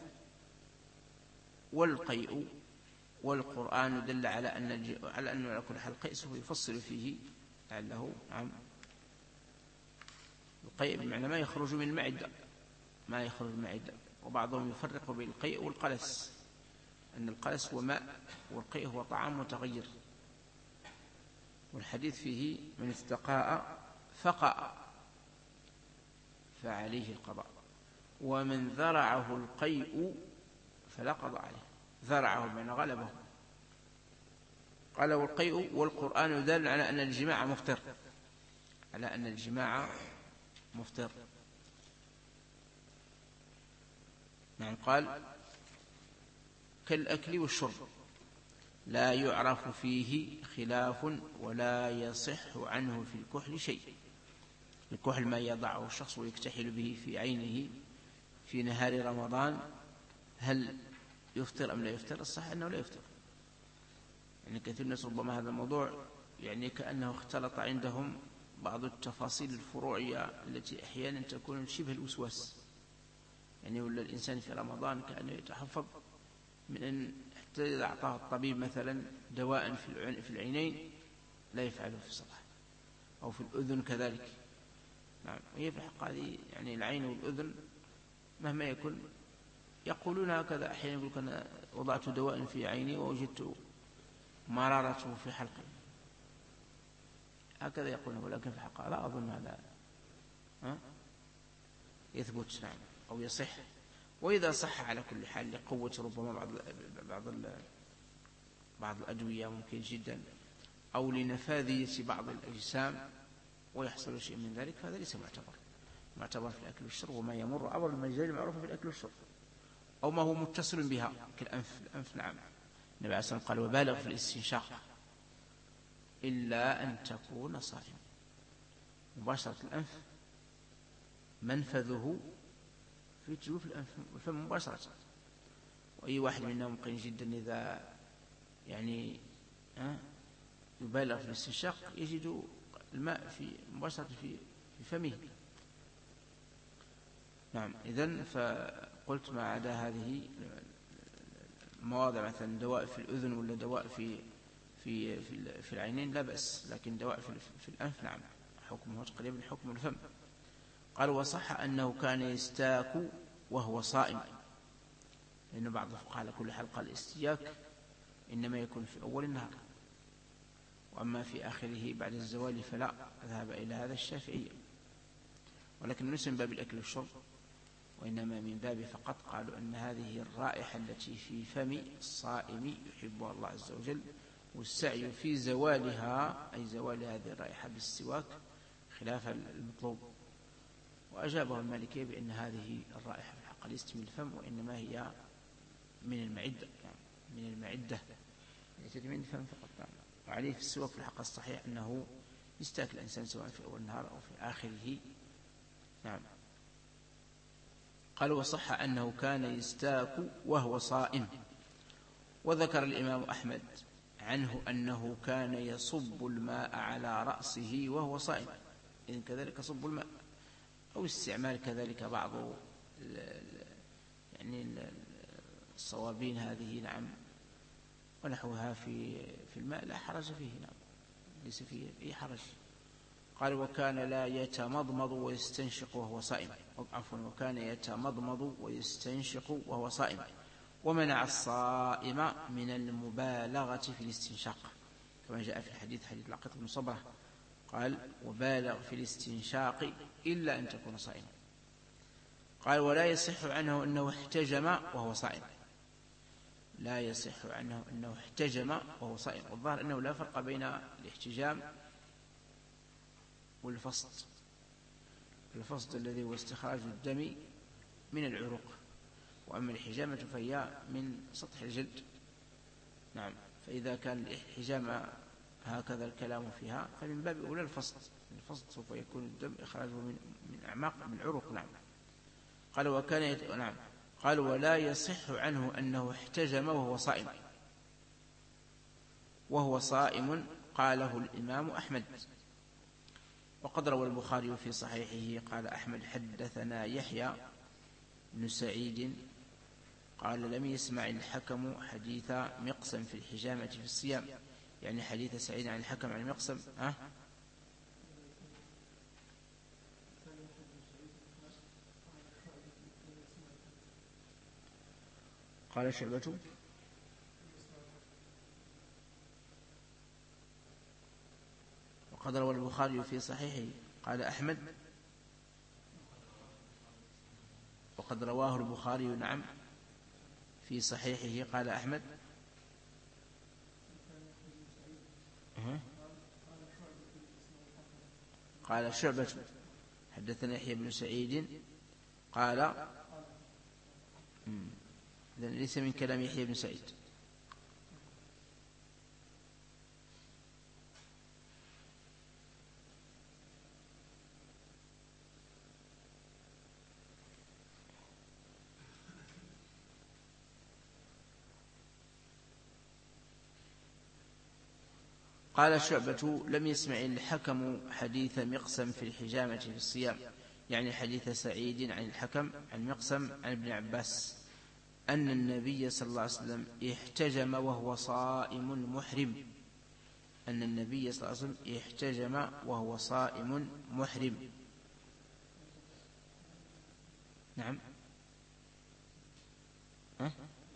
والقيء. والقرآن دل على أن على أنه على كل حال قيء سوف يفصل فيه لعله. نعم. القيء بمعنى ما يخرج من المعدة، ما يخرج من المعدة. وبعضهم يفرق بين القيء والقلس، أن القلس هو ماء والقيء هو طعام متغير. والحديث فيه: من استقاء فقأ فعليه القضاء، ومن ذرعه القيء فلا قضاء عليه. ذرعه بمعنى غلبه. قال: والقيء. والقرآن يدل على أن الجماع مفطر، على أن الجماع مفطر. نعم. قال: كالأكل والشرب لا يعرف فيه خلاف ولا يصح عنه في الكحل شيء. الكحل ما يضعه الشخص ويكتحل به في عينه في نهار رمضان، هل يفطر أم لا يفطر؟ الصح أنه لا يفطر. يعني كثير الناس ربما هذا الموضوع يعني كأنه اختلط عندهم بعض التفاصيل الفروعية التي أحيانا تكون شبه الوسواس. يعني ولا الإنسان في رمضان كأنه يتحفظ من أن حتى إذا أعطاه الطبيب مثلا دواء في العينين لا يفعله في الصلاة، أو في الأذن كذلك. نعم. وهي في الحق هذه يعني العين والأذن مهما يكون يقولون هكذا أحيانا، يقول أنا وضعت دواء في عيني ووجدت مرارته في حلقي، هكذا يقولون، ولكن في الحق لا أظن هذا يثبت. نعم. أو يصح. وإذا صح على كل حال لقوة ربما بعض بعض بعض الأدوية ممكن جدا، أو لنفاذية بعض الأجسام ويحصل شيء من ذلك، فهذا ليس معتبر معتبر في الأكل والشرب، وما يمر عبر المجال المعروفة في الأكل والشرب، أو ما هو متصل بها كالأنف. الأنف نعم، النبي عليه الصلاة والسلام قال وبالغ في الاستنشاق إلا أن تكون صائما. مباشرة الأنف منفذه في جوف الأنف والفم مباشرة، وأي واحد منا ممكن جدا إذا يعني يبالغ في الاستنشاق يجد الماء في مباشرة في فمه. نعم. إذن فقلت ما عدا هذه المواضع مثلا دواء في الأذن ولا دواء في في في, في العينين لا بأس، لكن دواء في, في الأنف نعم حكمه قريب من حكم الفم. قال وصح أنه كان يستاك وهو صائم، لأن بعض الفقهاء على كل حال قال الاستياك إنما يكون في أول النهار، وأما في آخره بعد الزوال فلا. ذهب إلى هذا الشافعية، ولكن ليس من باب الأكل والشرب، وإنما من باب فقط قالوا أن هذه الرائحة التي في فم الصائم يحبها الله عز وجل، والسعي في زوالها أي زوال هذه الرائحة بالسواك خلاف المطلوب. وأجابه المالكية بأن هذه الرائحة في الحق ليست من الفم، وإنما هي من المعدة، يعني من المعدة ليست من الفم فقط. وعليه في السواك في الحق الصحيح أنه يستاك الإنسان سواء في أول النهار أو في آخره. نعم. قال وصح أنه كان يستاك وهو صائم. وذكر الإمام أحمد عنه أنه كان يصب الماء على رأسه وهو صائم، إذن كذلك صب الماء، أو استعمال كذلك بعض يعني الصوابين هذه نعم ونحوها في في الماء لا حرج فيه. نعم ليس فيه أي حرج. قال وكان لا يتمضمض ويستنشق وهو صائم، عفوا وكان يتمضمض ويستنشق وهو صائم، ومنع الصائم من المبالغة في الاستنشاق كما جاء في الحديث حديث العقيق بن صبرة قال وبالغ في الاستنشاق إلا أن تكون صائما. قال ولا يصح عنه أنه احتجم وهو صائم، لا يصح عنه أنه احتجم وهو صائم. والظاهر أنه لا فرق بين الاحتجام والفصد. الفصد الذي هو استخراج الدم من العروق، وأما الحجامة فهي من سطح الجلد. نعم. فإذا كان الحجامة هكذا الكلام فيها فمن باب أولى الفصد. الفصد سوف يكون الدم إخراجه من من أعماق من العروق. نعم. قال وكان يت... نعم. قال ولا يصح عنه أنه احتجم وهو صائم. وهو صائم قاله الإمام أحمد. وقد روى البخاري في صحيحه قال أحمد حدثنا يحيى بن سعيد قال لم يسمع الحكم حديث مقسم في الحجامة في الصيام، يعني حديث سعيد عن الحكم عن مقسم. أه؟ قال شعبة وقد روى البخاري في صحيحه قال أحمد وقد رواه البخاري نعم في صحيحه قال أحمد أه؟ قال شعبة حدثنا يحيى بن سعيد قال إذن ليس من كلام يحيى بن سعيد. قال شعبة لم يسمع الحكم حديث مقسم في الحجامة في الصيام، يعني حديث سعيد عن الحكم عن مقسم عن ابن عباس أن النبي صلى الله عليه وسلم احتجم وهو صائم محرم. أن النبي صلى الله عليه وسلم احتجم وهو صائم محرم. نعم. ها؟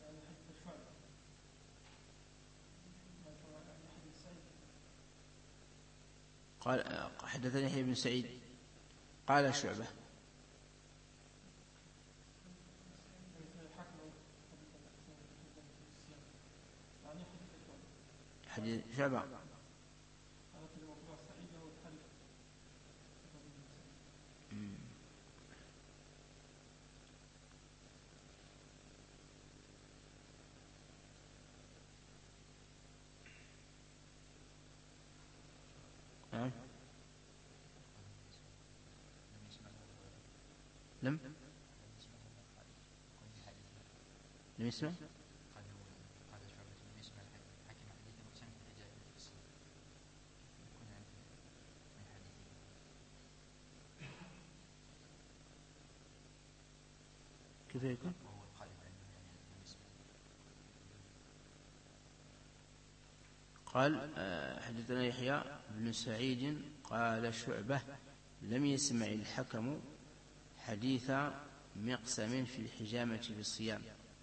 قال حدثني يحيى بن سعيد قال شعبة حديث شعبة نعم. لم لم يسمع كيف يكون؟ قال حدثنا يحيى بن سعيد قال شعبة لم يسمع الحكم حديث مقسم في الحجامة في الصيام،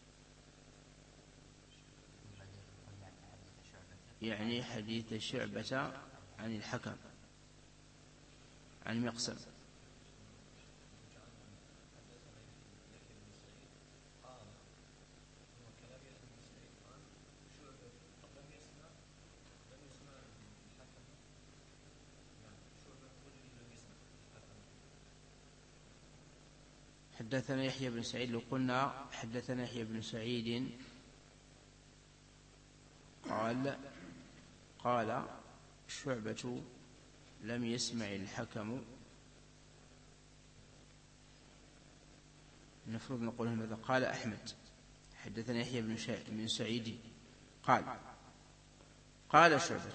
يعني حديث شعبة عن الحكم عن مقسم. حدثنا يحيى بن سعيد، لو قلنا حدثنا يحيى بن سعيد قال قال شعبة لم يسمع الحكم، المفروض نقول ماذا؟ قال أحمد حدثنا يحيى بن سعيد قال قال شعبة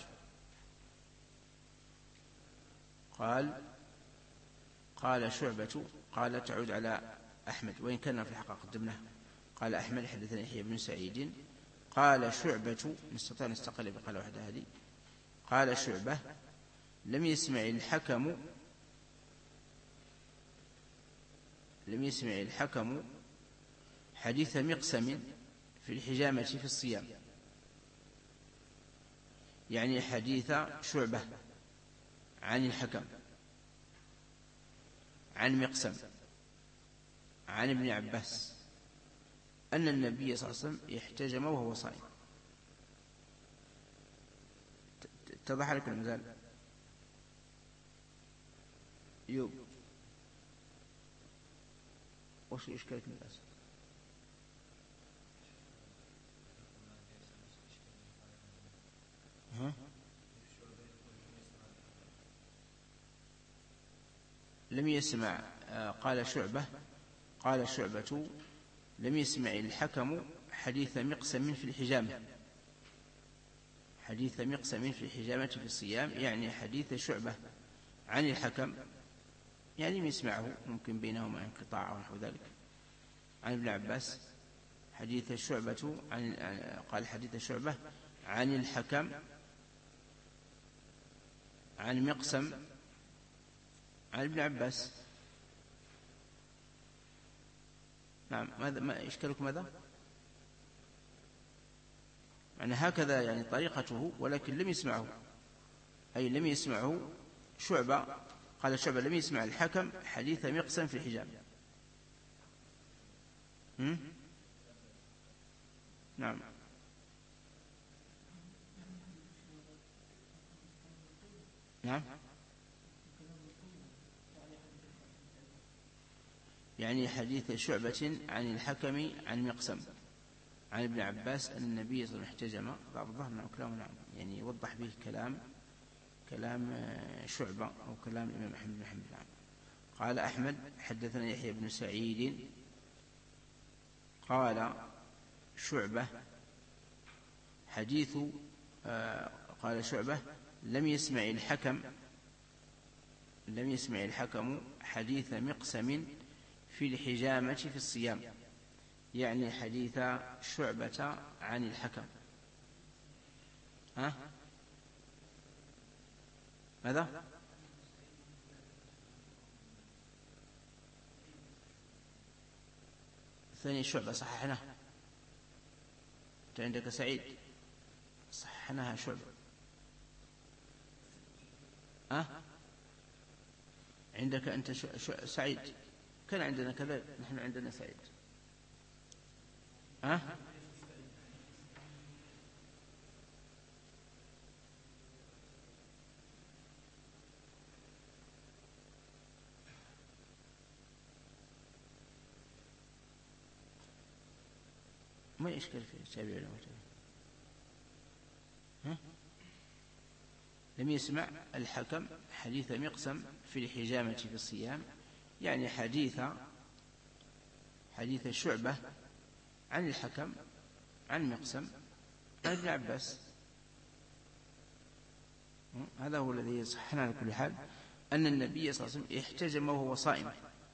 قال قال شعبة قال تعود على أحمد، وإن كان في الحقيقة قدمناه. قال أحمد حدثنا يحيى بن سعيد قال شعبة، نستطيع نستقل بقال واحدة هذه. قال شعبة لم يسمع الحكم لم يسمع الحكم حديث مقسم في الحجامة في الصيام، يعني حديث شعبة عن الحكم عن مقسم عن ابن عباس أن النبي صلى الله عليه وسلم احتجم وهو صائم. اتضح لكم المثال؟ يوب وش إشكالك من الأسف؟ ها؟ لم يسمع. قال شعبة قال شعبة لم يسمع الحكم حديث مقسم في الحجامة حديث مقسم في الحجامة في الصيام، يعني حديث شعبة عن الحكم، يعني لم يسمعه، ممكن بينهما انقطاع أو نحو ذلك، عن ابن عباس. حديث شعبة عن قال حديث شعبة عن الحكم عن مقسم عن ابن عباس. نعم. ماذا ما إشكالكم ماذا؟ يعني هكذا يعني طريقته، ولكن لم يسمعه، أي لم يسمعه شعبة. قال شعبة لم يسمع الحكم حديث مقسم في الحجاب. نعم. نعم. يعني حديث شعبة عن الحكم عن مقسم عن ابن عباس أن النبي صلى الله عليه وسلم احتجم. بعض الظهر نعم كلام نعم يعني يوضح به كلام كلام شعبة أو كلام الإمام أحمد بن حنبل. نعم. قال أحمد حدثنا يحيى بن سعيد قال شعبة حديث آه قال شعبة لم يسمع الحكم لم يسمع الحكم حديث مقسم في الحجامة في الصيام، يعني حديث شعبة عن الحكم. ها ماذا؟ الثاني شعبة صححناه. أنت عندك سعيد صححناها شعبة. ها عندك أنت سعيد، كان عندنا كذا، نحن عندنا سعيد. ها ما يشكل فيه تابع ولا متابع. ها لم يسمع الحكم حديث مقسم في الحجامة في الصيام، يعني حديث حديث شعبة عن الحكم عن مقسم عن ابن عباس. هذا هو الذي صحنا على كل حال، أن النبي صلى الله عليه وسلم احتجم وهو صائم،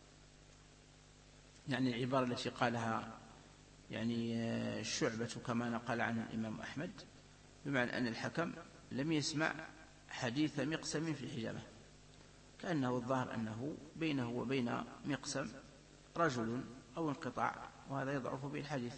يعني العبارة التي قالها يعني الشعبة كما نقل عنه الإمام أحمد، بمعنى أن الحكم لم يسمع حديث مقسم في الحجامة، كأنه الظاهر أنه بينه وبين مقسم رجل أو انقطاع، وهذا يضعف به الحديث.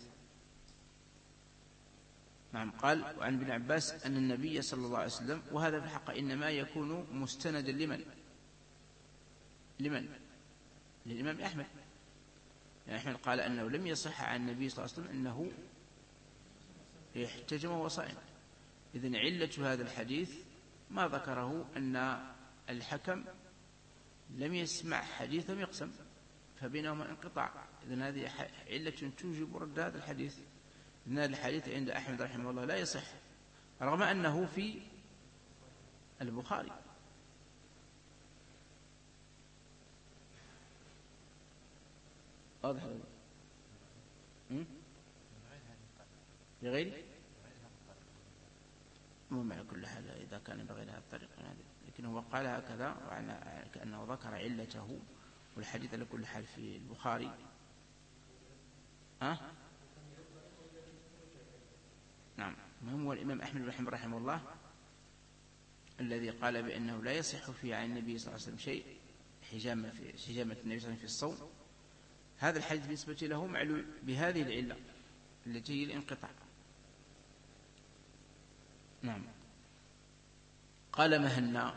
نعم. قال وعن ابن عباس أن النبي صلى الله عليه وسلم، وهذا في الحق إنما يكون مستندا لمن لمن للإمام أحمد، يعني أحمد قال أنه لم يصح عن النبي صلى الله عليه وسلم أنه يحتجم وهو صائم. إذن علة هذا الحديث ما ذكره أن الحكم لم يسمع حديث مقسم فبينهما انقطاع، إذن هذه علة توجب رد هذا الحديث. إن هذا الحديث عند أحمد رحمه الله لا يصح، رغم أنه في البخاري. واضح بغير مو على كل حال إذا كان بغير هذا الطريق، لكن هو قال هكذا كأنه ذكر علته، والحديث على كل حال في البخاري. أه؟ نعم. هو الإمام أحمد رحمه, رحمه الله الذي قال بأنه لا يصح فيه عن النبي صلى الله عليه وسلم شيء، حجامة في حجامة النبي صلى الله عليه وسلم في الصوم. هذا الحديث بالنسبة له معلول بهذه العلة التي هي الانقطاع. نعم. قال مهنا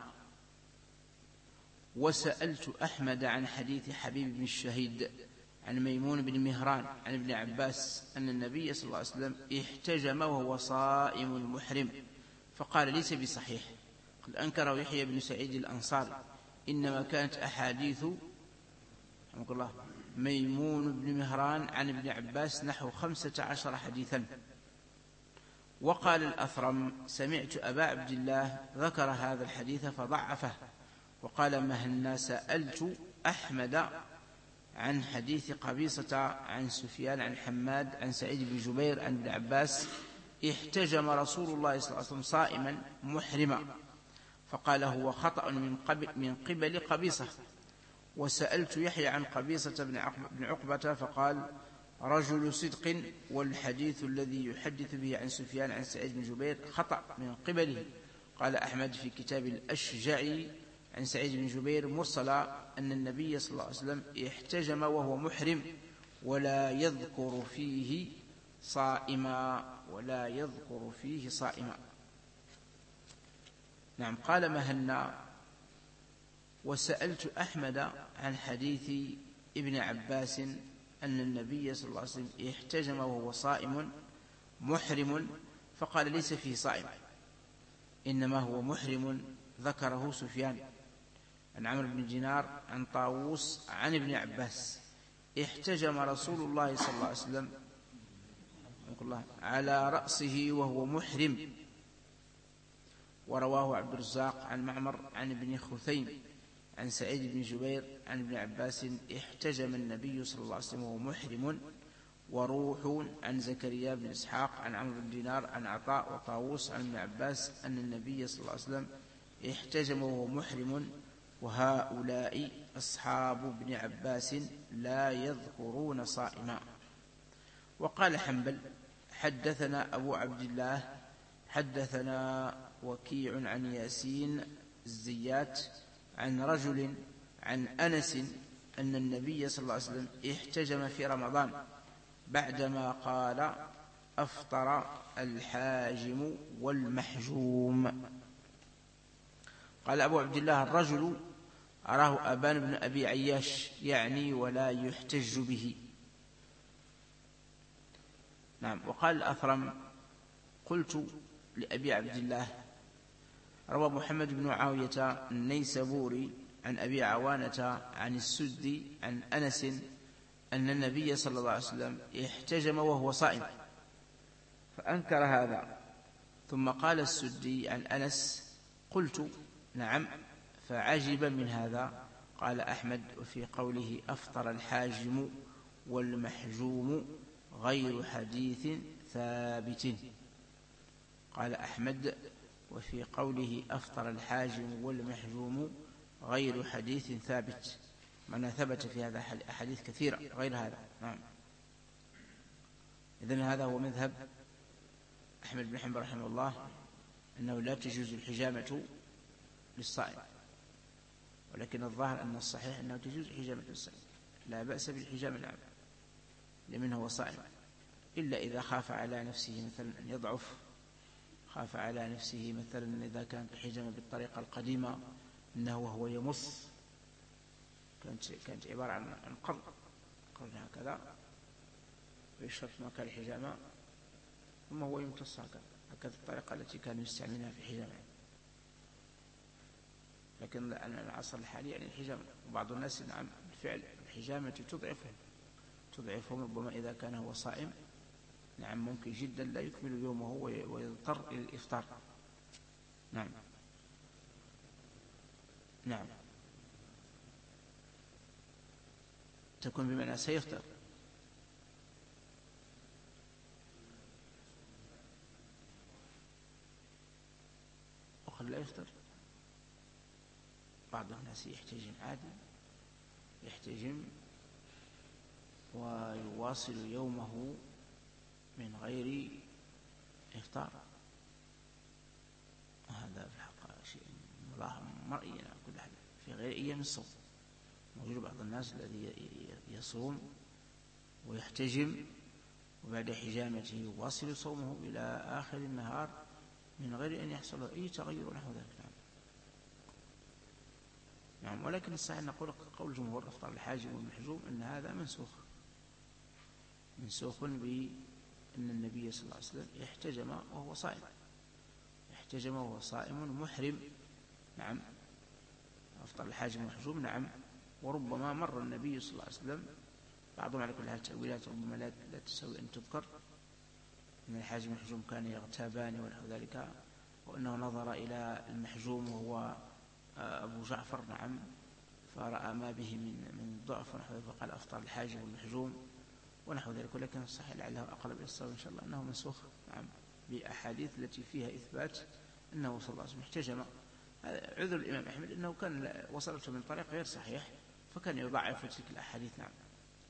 وسألت أحمد عن حديث حبيب بن الشهيد عن ميمون بن مهران عن ابن عباس أن النبي صلى الله عليه وسلم احتجم وهو صائم محرم، فقال ليس بصحيح، قد أنكره يحيى بن سعيد الأنصاري، إنما كانت أحاديث رحمه الله ميمون بن مهران عن ابن عباس نحو خمسة عشر حديثا. وقال الأثرم سمعت أبا عبد الله ذكر هذا الحديث فضعفه. وقال مهنا سألت أحمد عن حديث قبيصة عن سفيان عن حماد عن سعيد بن جبير عن ابن عباس احتجم رسول الله صلى الله عليه وسلم صائما محرما، فقال هو خطأ من قبل, من قبل قبيصة. وسألت يحيى عن قبيصة بن عقبة فقال رجل صدق، والحديث الذي يحدث به عن سفيان عن سعيد بن جبير خطأ من قبله. قال أحمد في كتاب الأشجع عن سعيد بن جبير مرسلا أن النبي صلى الله عليه وسلم احتجم وهو محرم ولا يذكر فيه صائما ولا يذكر فيه صائما. نعم. قال مهنا وسألت أحمد عن حديث ابن عباس أن النبي صلى الله عليه وسلم احتجم وهو صائم محرم، فقال ليس فيه صائم، إنما هو محرم، ذكره سفيان عن عمرو بن دينار عن طاووس عن ابن عباس احتجم رسول الله صلى الله عليه وسلم على رأسه وهو محرم. ورواه عبد الرزاق عن معمر عن ابن خثيم عن سعيد بن جبير عن ابن عباس احتجم النبي صلى الله عليه وسلم وهو محرم. وروح عن زكريا بن إسحاق عن عمرو بن دينار عن عطاء وطاووس عن ابن عباس أن النبي صلى الله عليه وسلم احتجم وهو محرم. وهؤلاء أصحاب ابن عباس لا يذكرون صائما. وقال حنبل حدثنا أبو عبد الله حدثنا وكيع عن ياسين الزيات عن رجل عن أنس أن النبي صلى الله عليه وسلم احتجم في رمضان بعدما قال أفطر الحاجم والمحجوم. قال أبو عبد الله الرجل أراه أبان بن أبي عياش يعني ولا يحتج به. نعم. وقال الأثرم قلت لأبي عبد الله روى محمد بن معاوية النيسابوري عن أبي عوانة عن السدي عن أنس أن النبي صلى الله عليه وسلم احتجم وهو صائم فأنكر هذا. ثم قال السدي عن أنس قلت نعم فعجب من هذا. قال أحمد وفي قوله أفطر الحاجم والمحجوم غير حديث ثابت. قال أحمد وفي قوله أفطر الحاجم والمحجوم غير حديث ثابت، معنى ثبت في هذا أحاديث كثيرة غير هذا. نعم. إذن هذا هو مذهب أحمد بن حنبل رحمه الله أنه لا تجوز الحجامة للصائم، ولكن الظاهر أن الصحيح أنه تجوز الحجامة للصائم، لا بأس بالحجامة نعم لمن هو صائم، إلا إذا خاف على نفسه مثلا أن يضعف، خاف على نفسه مثلا إذا كانت الحجامة بالطريقة القديمة أنه وهو يمص كانت كانت عبارة عن قرن قرن هكذا ويشرب مكان الحجامة ثم هو يمتص هكذا هكذا الطريقة التي كانوا يستعملونها في الحجامة. لكن العصر الحالي يعني الحجامة وبعض الناس نعم بالفعل الحجامة تضعفهم تضعفهم ربما إذا كان هو صائم نعم ممكن جدا لا يكمل يومه ويضطر إلى الإفطار. نعم. نعم تكون بمعنى سيفطر. وقد لا يفطر. بعض الناس يحتجم عادي يحتجم ويواصل يومه من غير إفطار، وهذا في الحقيقة شيء مرئي على كل حال في غير أيام الصوم. موجود بعض الناس الذي يصوم ويحتجم وبعد حجامته يواصل صومه إلى آخر النهار من غير أن يحصل له أي تغير نحو ذلك. نعم. نعم. ولكن الصحيح نقول قول الجمهور أفطر الحاجم والمحجوم أن هذا منسوخ منسوخ بأن النبي صلى الله عليه وسلم احتجم وهو صائم احتجم وهو صائم محرم. نعم. أفطر الحاجم والمحجوم. نعم. وربما مر النبي صلى الله عليه وسلم بعضهم على كل حال تأويلات ربما لا تسوي أن تذكر أن الحاجم والمحجوم كان يغتابان ونحو ذلك، وأنه نظر إلى المحجوم وهو أبو جعفر نعم فرأى ما به من من ضعف ونحو ذلك فقال أفطر الحاجم والمحجوم ونحو ذلك. ولكن الصحيح لعله أقرب إلى الصواب إن شاء الله أنه منسوخ نعم بأحاديث التي فيها إثبات أنه صلى الله عليه وسلم احتجم. عذر الإمام أحمد أنه كان وصلته من طريق غير صحيح فكان يضعف تلك الأحاديث. نعم.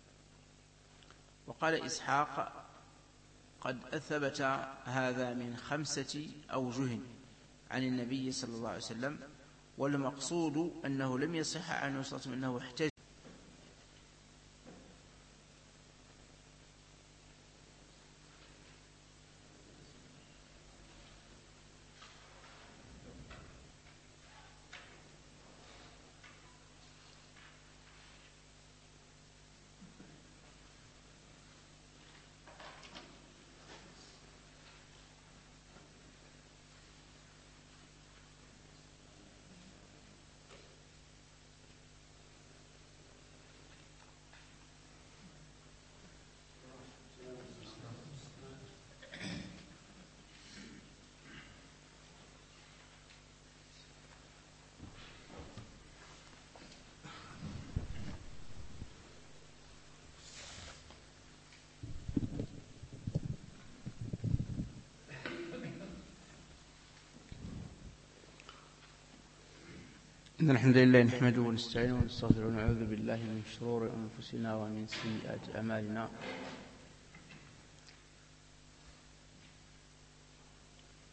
وقال إسحاق قد أثبت هذا من خمسة أوجه عن النبي صلى الله عليه وسلم، والمقصود أنه لم يصح عنه صلى الله عليه وسلم أنه احتج إن الحمد لله نحمده ونستعينه ونستغفره ونعوذ بالله من شرور أنفسنا ومن سيئات أعمالنا.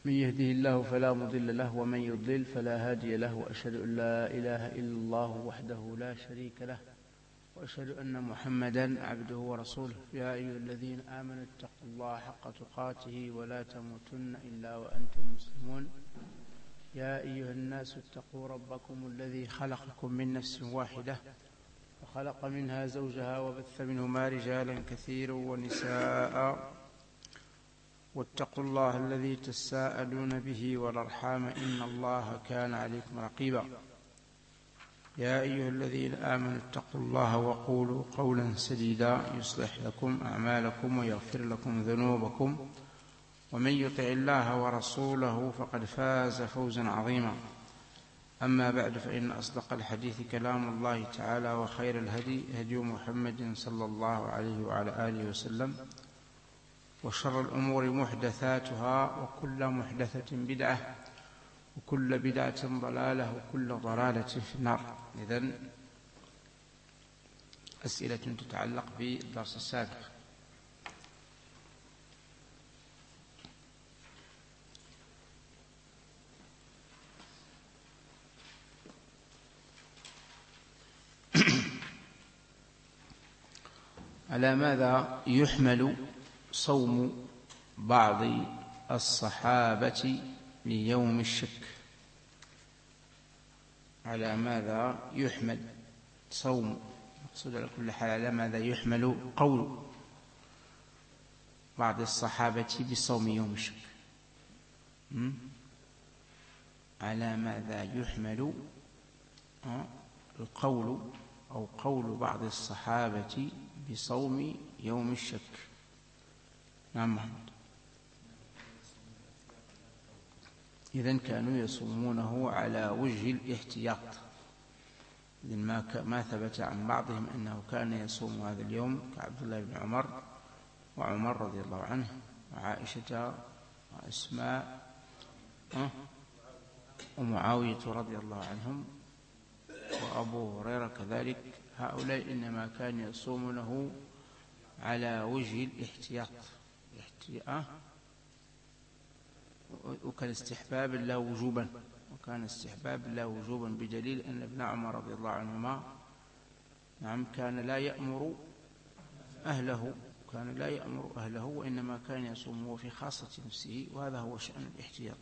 من يهده الله فلا مضل له ومن يضلل فلا هادي له وأشهد أن لا إله إلا الله وحده لا شريك له وأشهد أن محمدا عبده ورسوله. يا أيها الذين آمنوا اتقوا الله حق تقاته ولا تموتن إلا وأنتم مسلمون. يا أيها الناس اتقوا ربكم الذي خلقكم من نفس واحدة وخلق منها زوجها وبث منهما رجالا كثيرا ونساء واتقوا الله الذي تساءلون به والأرحام إن الله كان عليكم رقيبا. يا أيها الذين آمنوا اتقوا الله وقولوا قولا سديدا يصلح لكم أعمالكم ويغفر لكم ذنوبكم ومن يطع الله ورسوله فقد فاز فوزا عظيما. أما بعد فإن أصدق الحديث كلام الله تعالى وخير الهدي هدي محمد صلى الله عليه وعلى آله وسلم وشر الأمور محدثاتها وكل محدثة بدعة وكل بدعة ضلالة وكل ضلالة في النار. إذن أسئلة تتعلق بالدرس السابق. على ماذا يحمل صوم بعض الصحابة ليوم الشك؟ على ماذا يحمل صوم، مقصود على كل حال على ماذا يحمل قول بعض الصحابة بصوم يوم الشك؟ على ماذا يحمل القول أو قول بعض الصحابة بصوم يوم الشك؟ نعم محمد. إذن كانوا يصومونه على وجه الاحتياط، إذن ما ما ثبت عن بعضهم أنه كان يصوم هذا اليوم كعبد الله بن عمر وعمر رضي الله عنه وعائشة وأسماء ومعاوية رضي الله عنهم وأبو هريرة كذلك. هؤلاء إنما كان يصومونه على وجه الاحتياط، احتياط وكان استحباب لا وجوبا، وكان استحباب لا وجوبا بدليل أن ابن عمر رضي الله عنهما نعم كان لا يأمر أهله كان لا يأمر أهله وإنما كان يصوم في خاصة نفسه، وهذا هو شأن الاحتياط.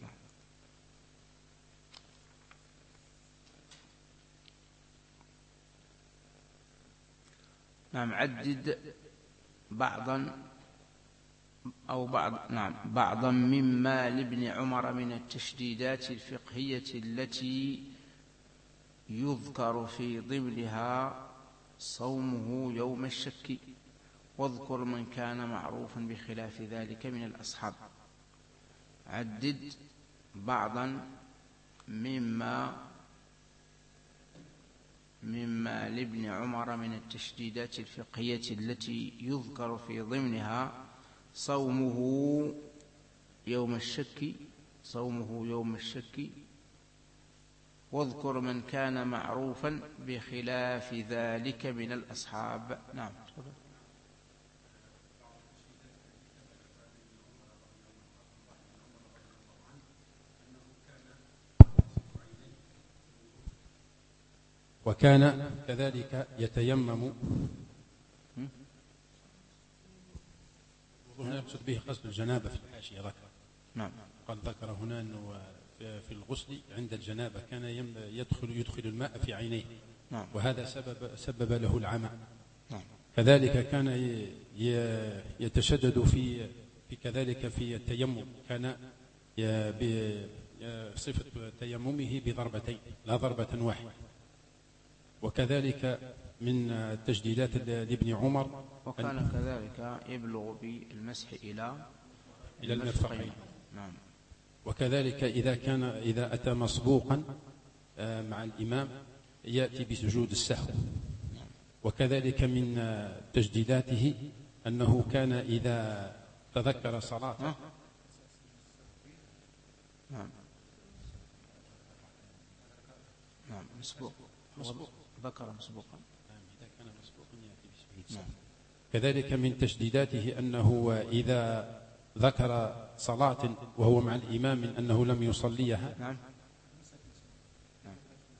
نعم عدد بعضا أو بعض نعم بعضا مما لابن عمر من التشديدات الفقهية التي يذكر في ضمنها صومه يوم الشك، واذكر من كان معروفا بخلاف ذلك من الأصحاب. عدد بعضا مما مما لابن عمر من التشديدات الفقهية التي يذكر في ضمنها صومه يوم الشك صومه يوم الشك واذكر من كان معروفا بخلاف ذلك من الأصحاب. نعم. وكان كذلك يتيمم. هنا يقصد به قصد الجنابة في الحاشية ذكر. نعم. قال ذكر هنا أنه في الغسل عند الجنابة كان يدخل يدخل الماء في عينيه. نعم. وهذا سبب سبب له العمى. نعم. كذلك كان يتشدد في في كذلك في التيمم، كان بصفة تيممه بضربتين لا ضربة واحدة. وكذلك من التجديدات لابن عمر وكان كذلك يبلغ بالمسح إلى إلى المرفقين. نعم. وكذلك إذا كان إذا أتى مسبوقا مع الإمام يأتي بسجود السهو. وكذلك من تجديداته أنه كان إذا تذكر صلاة نعم نعم مسبوق مسبوق ذكر مسبوقا إذا كان مسبوقا يأتي بسجود السهو. كذلك من تجديداته أنه إذا ذكر صلاة وهو مع الإمام من أنه لم يصليها. نعم. نعم.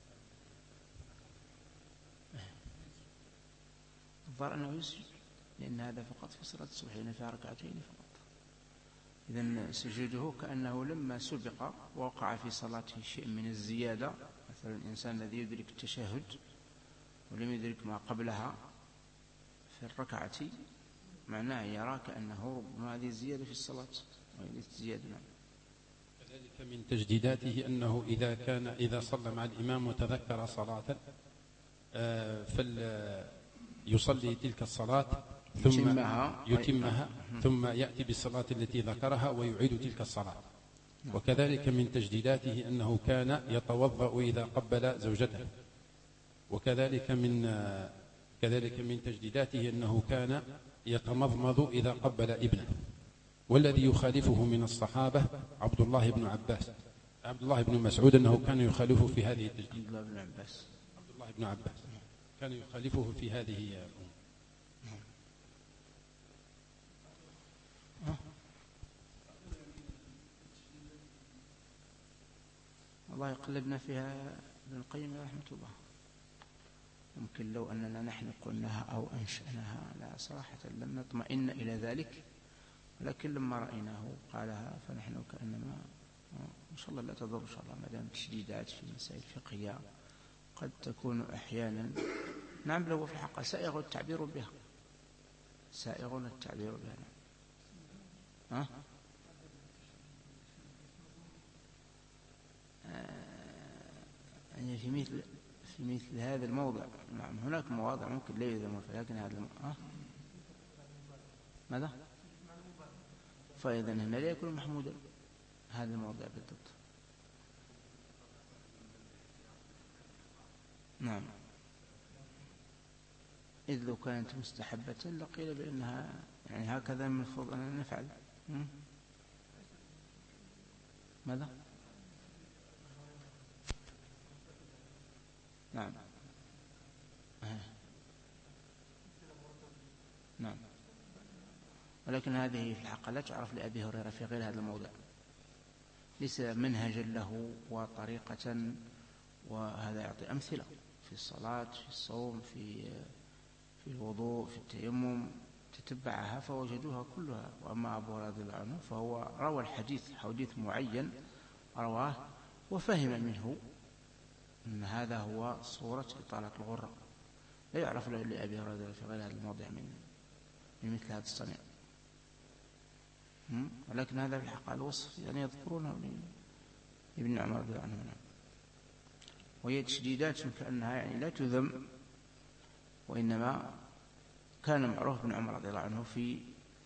الظاهر أنه يسجد، لأن هذا فقط في صلاة الصبح، لأن فيها ركعتين فقط. إذن سجوده كأنه لما سبق ووقع في صلاته شيء من الزيادة، مثلا الإنسان الذي يدرك التشهد ولم يدرك ما قبلها في الركعة، معناه يرى كأنه ربما هذه الزيادة في الصلاة وهذه الزيادة. نعم. كذلك من تجديداته أنه إذا كان إذا صلى مع الإمام وتذكر صلاة فليصلي تلك الصلاة ثم يتمها, يتمها ثم يأتي بالصلاة التي ذكرها ويعيد تلك الصلاة. وكذلك من تجديداته أنه كان يتوضأ إذا قبل زوجته. وكذلك من كذلك من تجديداته أنه كان يتمضمض إذا قبل ابنه. والذي يخالفه من الصحابة عبد الله بن عباس عبد الله بن مسعود أنه كان يخالفه في هذه التجديد. عبد الله بن عباس عبد الله بن عباس كان يخالفه في هذه الأمور. الله يقلبنا فيها ابن القيم رحمة الله. ممكن لو أننا نحن قلناها أو أنشأناها لا صراحة لم نطمئن إلى ذلك، ولكن لما رأيناه قالها فنحن كأنما إن شاء الله لا تضر إن شاء الله، ما دام تشديدات في مسائل فقهية قد تكون أحيانا. نعم، لو في الحق سائغ التعبير بها، سائغ التعبير بها. ها؟ يعني في مثل في مثل هذا الموضع. نعم، هناك مواضع ممكن لا يذم فيها، لكن هذا الم... أه؟ ماذا؟ فإذا هنا لا يكون محمودا هذا الموضع بالضبط. نعم، إذ لو كانت مستحبة لقيل بأنها يعني هكذا من المفروض أن نفعل. م? ماذا؟ نعم. آه. نعم، ولكن هذه في الحق لا تعرف لأبي هريرة في غير هذا الموضع، ليس منهجا له وطريقة، وهذا يعطي أمثلة في الصلاة، في الصوم، في في الوضوء، في التيمم، تتبعها فوجدوها كلها. وأما أبو هريرة رضي الله عنه فهو روى الحديث حديث معين رواه وفهم منه أن هذا هو صورة إطالة الغرة، لا يعرف له لأبي هريرة في غير هذا الموضع من من مثل هذا الصنيع. ولكن هذا في الحق الوصف يعني يذكرونه لابن عمر رضي الله عنه، وهي تشديدات كأنها يعني لا تذم، وإنما كان معروف ابن عمر رضي الله عنه في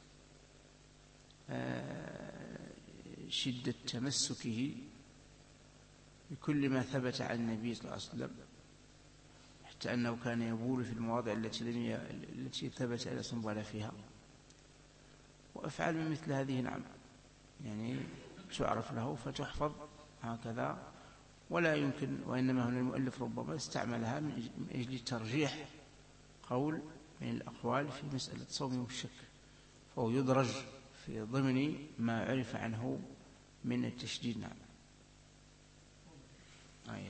شدة تمسكه بكل ما ثبت عن النبي صلى الله عليه وسلم، حتى أنه كان يبول في المواضع التي لم التي ثبت على صنبال فيها. وأفعال من مثل هذه نعم يعني تعرف له فتحفظ هكذا، ولا يمكن، وإنما هنا المؤلف ربما استعملها من أجل ترجيح قول من الأقوال في مسألة صوم والشك، فهو يدرج في ضمن ما عرف عنه من التشديد. نعم. آية.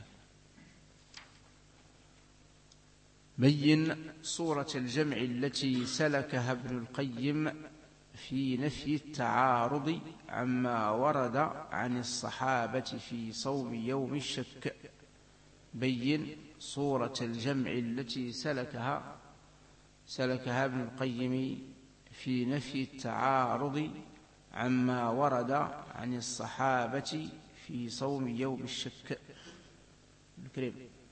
بين صورة الجمع التي سلكها ابن القيم في نفي التعارض عما ورد عن الصحابة في صوم يوم الشك. بين صورة الجمع التي سلكها سلكها ابن القيم في نفي التعارض عما ورد عن الصحابة في صوم يوم الشك. الكريم.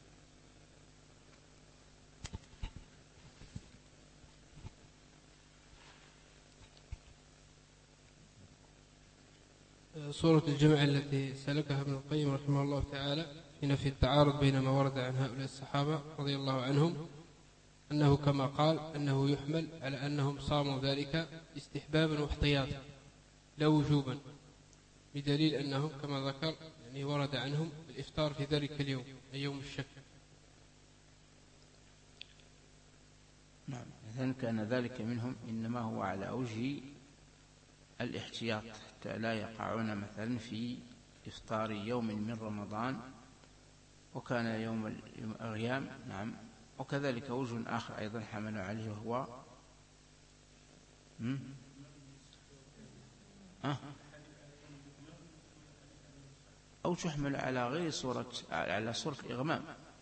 صورة الجمع التي سلكها ابن القيم رحمه الله تعالى في نفي التعارض بين ما ورد عن هؤلاء الصحابة رضي الله عنهم، أنه كما قال أنه يحمل على أنهم صاموا ذلك استحبابا واحتياطا لا وجوبا، بدليل أنهم كما ذكر يعني ورد عنهم الإفطار في ذلك اليوم أي يوم الشك. نعم، إذن كان ذلك منهم إنما هو على وجه الاحتياط حتى لا يقعون مثلا في إفطار يوم من رمضان وكان يوم الأغيام. نعم. وكذلك وجه آخر أيضا حملوا عليه وهو أه؟ أو تحمل على غير صورة على صورة الإغمام،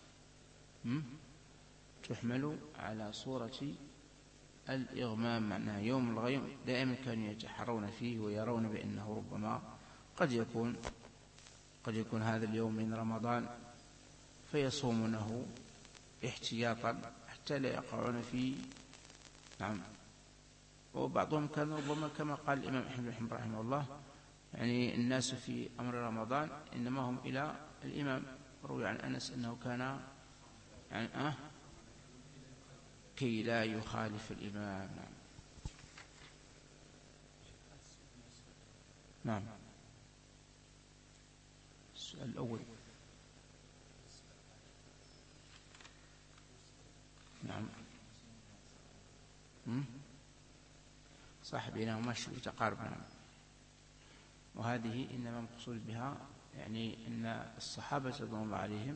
تحمل على صورة الإغمام، معناها يوم الغيم دائما كانوا يتحرون فيه ويرون بأنه ربما قد يكون قد يكون هذا اليوم من رمضان فيصومونه احتياطا حتى لا يقعون فيه. نعم. وبعضهم كان ربما كما قال الإمام أحمد رحمه الله، يعني الناس في أمر رمضان إنما هم إلى الإمام. روي عن أنس أنه كان يعني أه كي لا يخالف الإمام. نعم. نعم. السؤال الأول. نعم. صح، بينهما شبه تقارب. نعم. وهذه إنما مقصود بها يعني أن الصحابة رضوان الله عليهم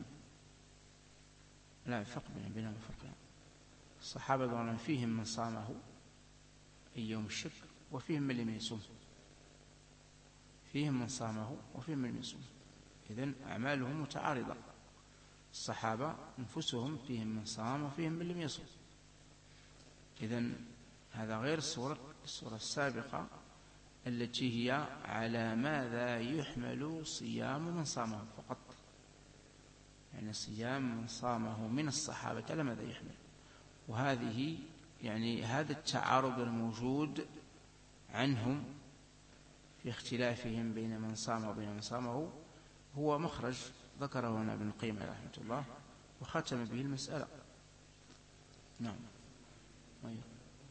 لا فرق بينهم فرق. الصحابة رضوان الله فيهم من صامه أي يوم الشك وفيهم من لم يصوم، فيهم من صامه وفيهم من لم يصوم. إذن أعمالهم متعارضة. الصحابة أنفسهم فيهم من صام وفيهم من لم يصوم. إذن هذا غير الصورة الصورة السابقة التي هي على ماذا يحمل صيام من صامه فقط، يعني صيام من صامه من الصحابة على ماذا يحمل. وهذه يعني هذا التعارض الموجود عنهم في اختلافهم بين من صام وبين من صامه هو مخرج ذكره هنا ابن القيم رحمه الله وختم به المسألة. نعم. أيوه.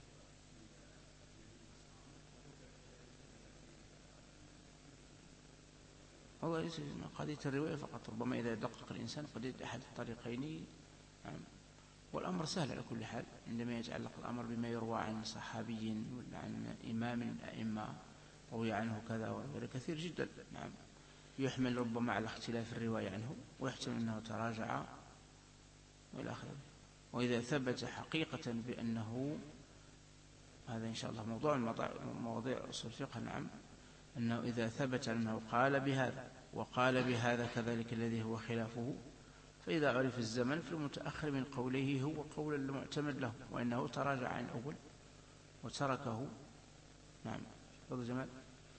والله ليس قضية الرواية فقط، ربما إذا دقق الإنسان قد يجد أحد الطريقين. نعم. والأمر سهل على كل حال عندما يتعلق الأمر بما يروى عن صحابي ولا عن إمام من الأئمة روي عنه كذا وغير كثير جدا. نعم. يحمل ربما على اختلاف الرواية عنه ويحتمل أنه تراجع وإلى آخره. وإذا ثبت حقيقة بأنه هذا إن شاء الله موضوع من مواضيع أصول الفقه. نعم. أنه إذا ثبت أنه قال بهذا وقال بهذا كذلك الذي هو خلافه، فإذا عرف الزمن في المتأخر من قوله هو قول المعتمد له وإنه تراجع عن الأول وتركه. نعم. تفضل جمال.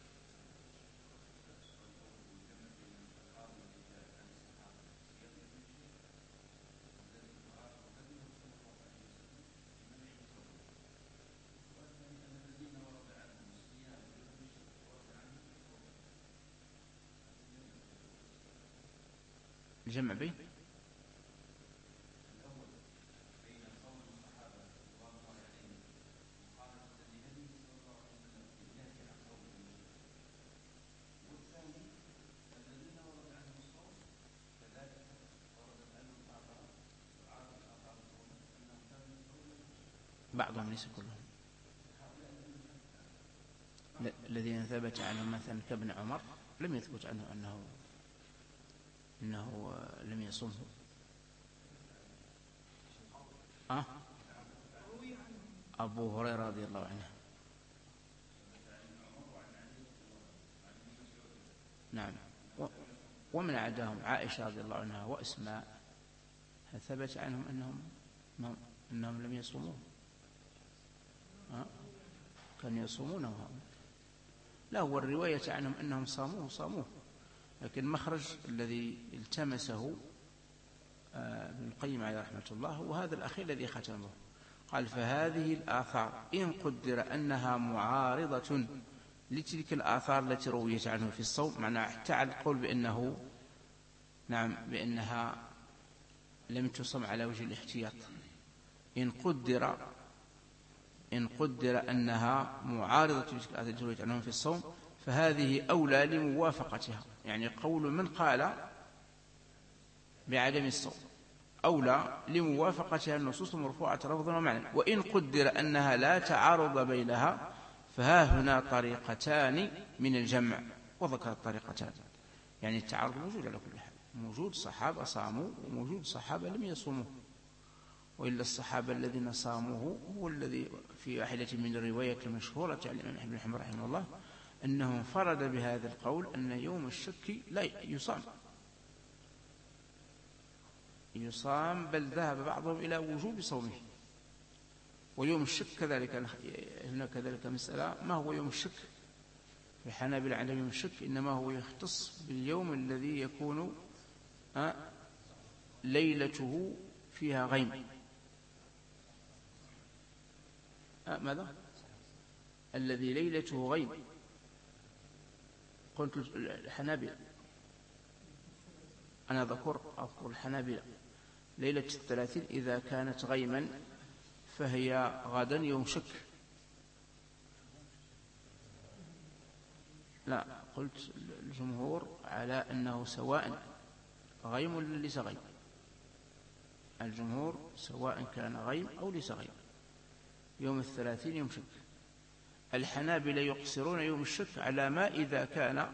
الجمع بين بعضهم ليس كلهم. الذين ثبت عنهم مثلا كابن عمر لم يثبت عنه أنه إنه لم يصمه. أه؟ أبو هريرة رضي الله عنه. نعم. ومن عداهم عائشة رضي الله عنها وأسماء ثبت عنهم أنهم أنهم لم يصوموه. أه؟ كانوا يصومونه. لا، هو الرواية عنهم أنهم صاموه صاموه لكن مخرج الذي التمسه ابن القيم عليه رحمة الله وهذا الأخير الذي ختمه. قال فهذه الآثار إن قدر أنها معارضة لتلك الآثار التي رويت عنه في الصوم، معناه حتى على القول بأنه نعم بأنها لم تصم على وجه الاحتياط، إن قدر إن قدر أنها معارضة لتلك الآثار التي رويت عنه في الصوم فهذه أولى لموافقتها. يعني قول من قال بعدم الصوم أولى لموافقتها النصوص المرفوعة لفظا ومعنى. وإن قدر أنها لا تعارض بينها فها هنا طريقتان من الجمع، وذكر الطريقتان، يعني التعارض موجود على كل حال، موجود صحابة صاموا وموجود صحابة لم يصوموا، وإلا الصحابة الذين صاموه هو الذي في واحدة من الروايات المشهورة عن الإمام أحمد بن حنبل رحمه الله أنه انفرد بهذا القول أن يوم الشك لا يصام يصام بل ذهب بعضهم إلى وجوب صومه. ويوم الشك كذلك، هناك كذلك مسألة، ما هو يوم الشك؟ في الحنابلة عندهم يوم الشك إنما هو يختص باليوم الذي يكون ليلته فيها غيم. أه ماذا؟ الذي ليلته غيم. قلت الحنابلة، أنا ذكر أذكر الحنابلة ليلة الثلاثين إذا كانت غيما فهي غدا يوم شك. لا، قلت الجمهور على أنه سواء غيم ولا ليس غيم، الجمهور سواء كان غيم أو ليس غيم يوم الثلاثين يوم شك. الحنابلة يقصرون يوم الشك على ما إذا كان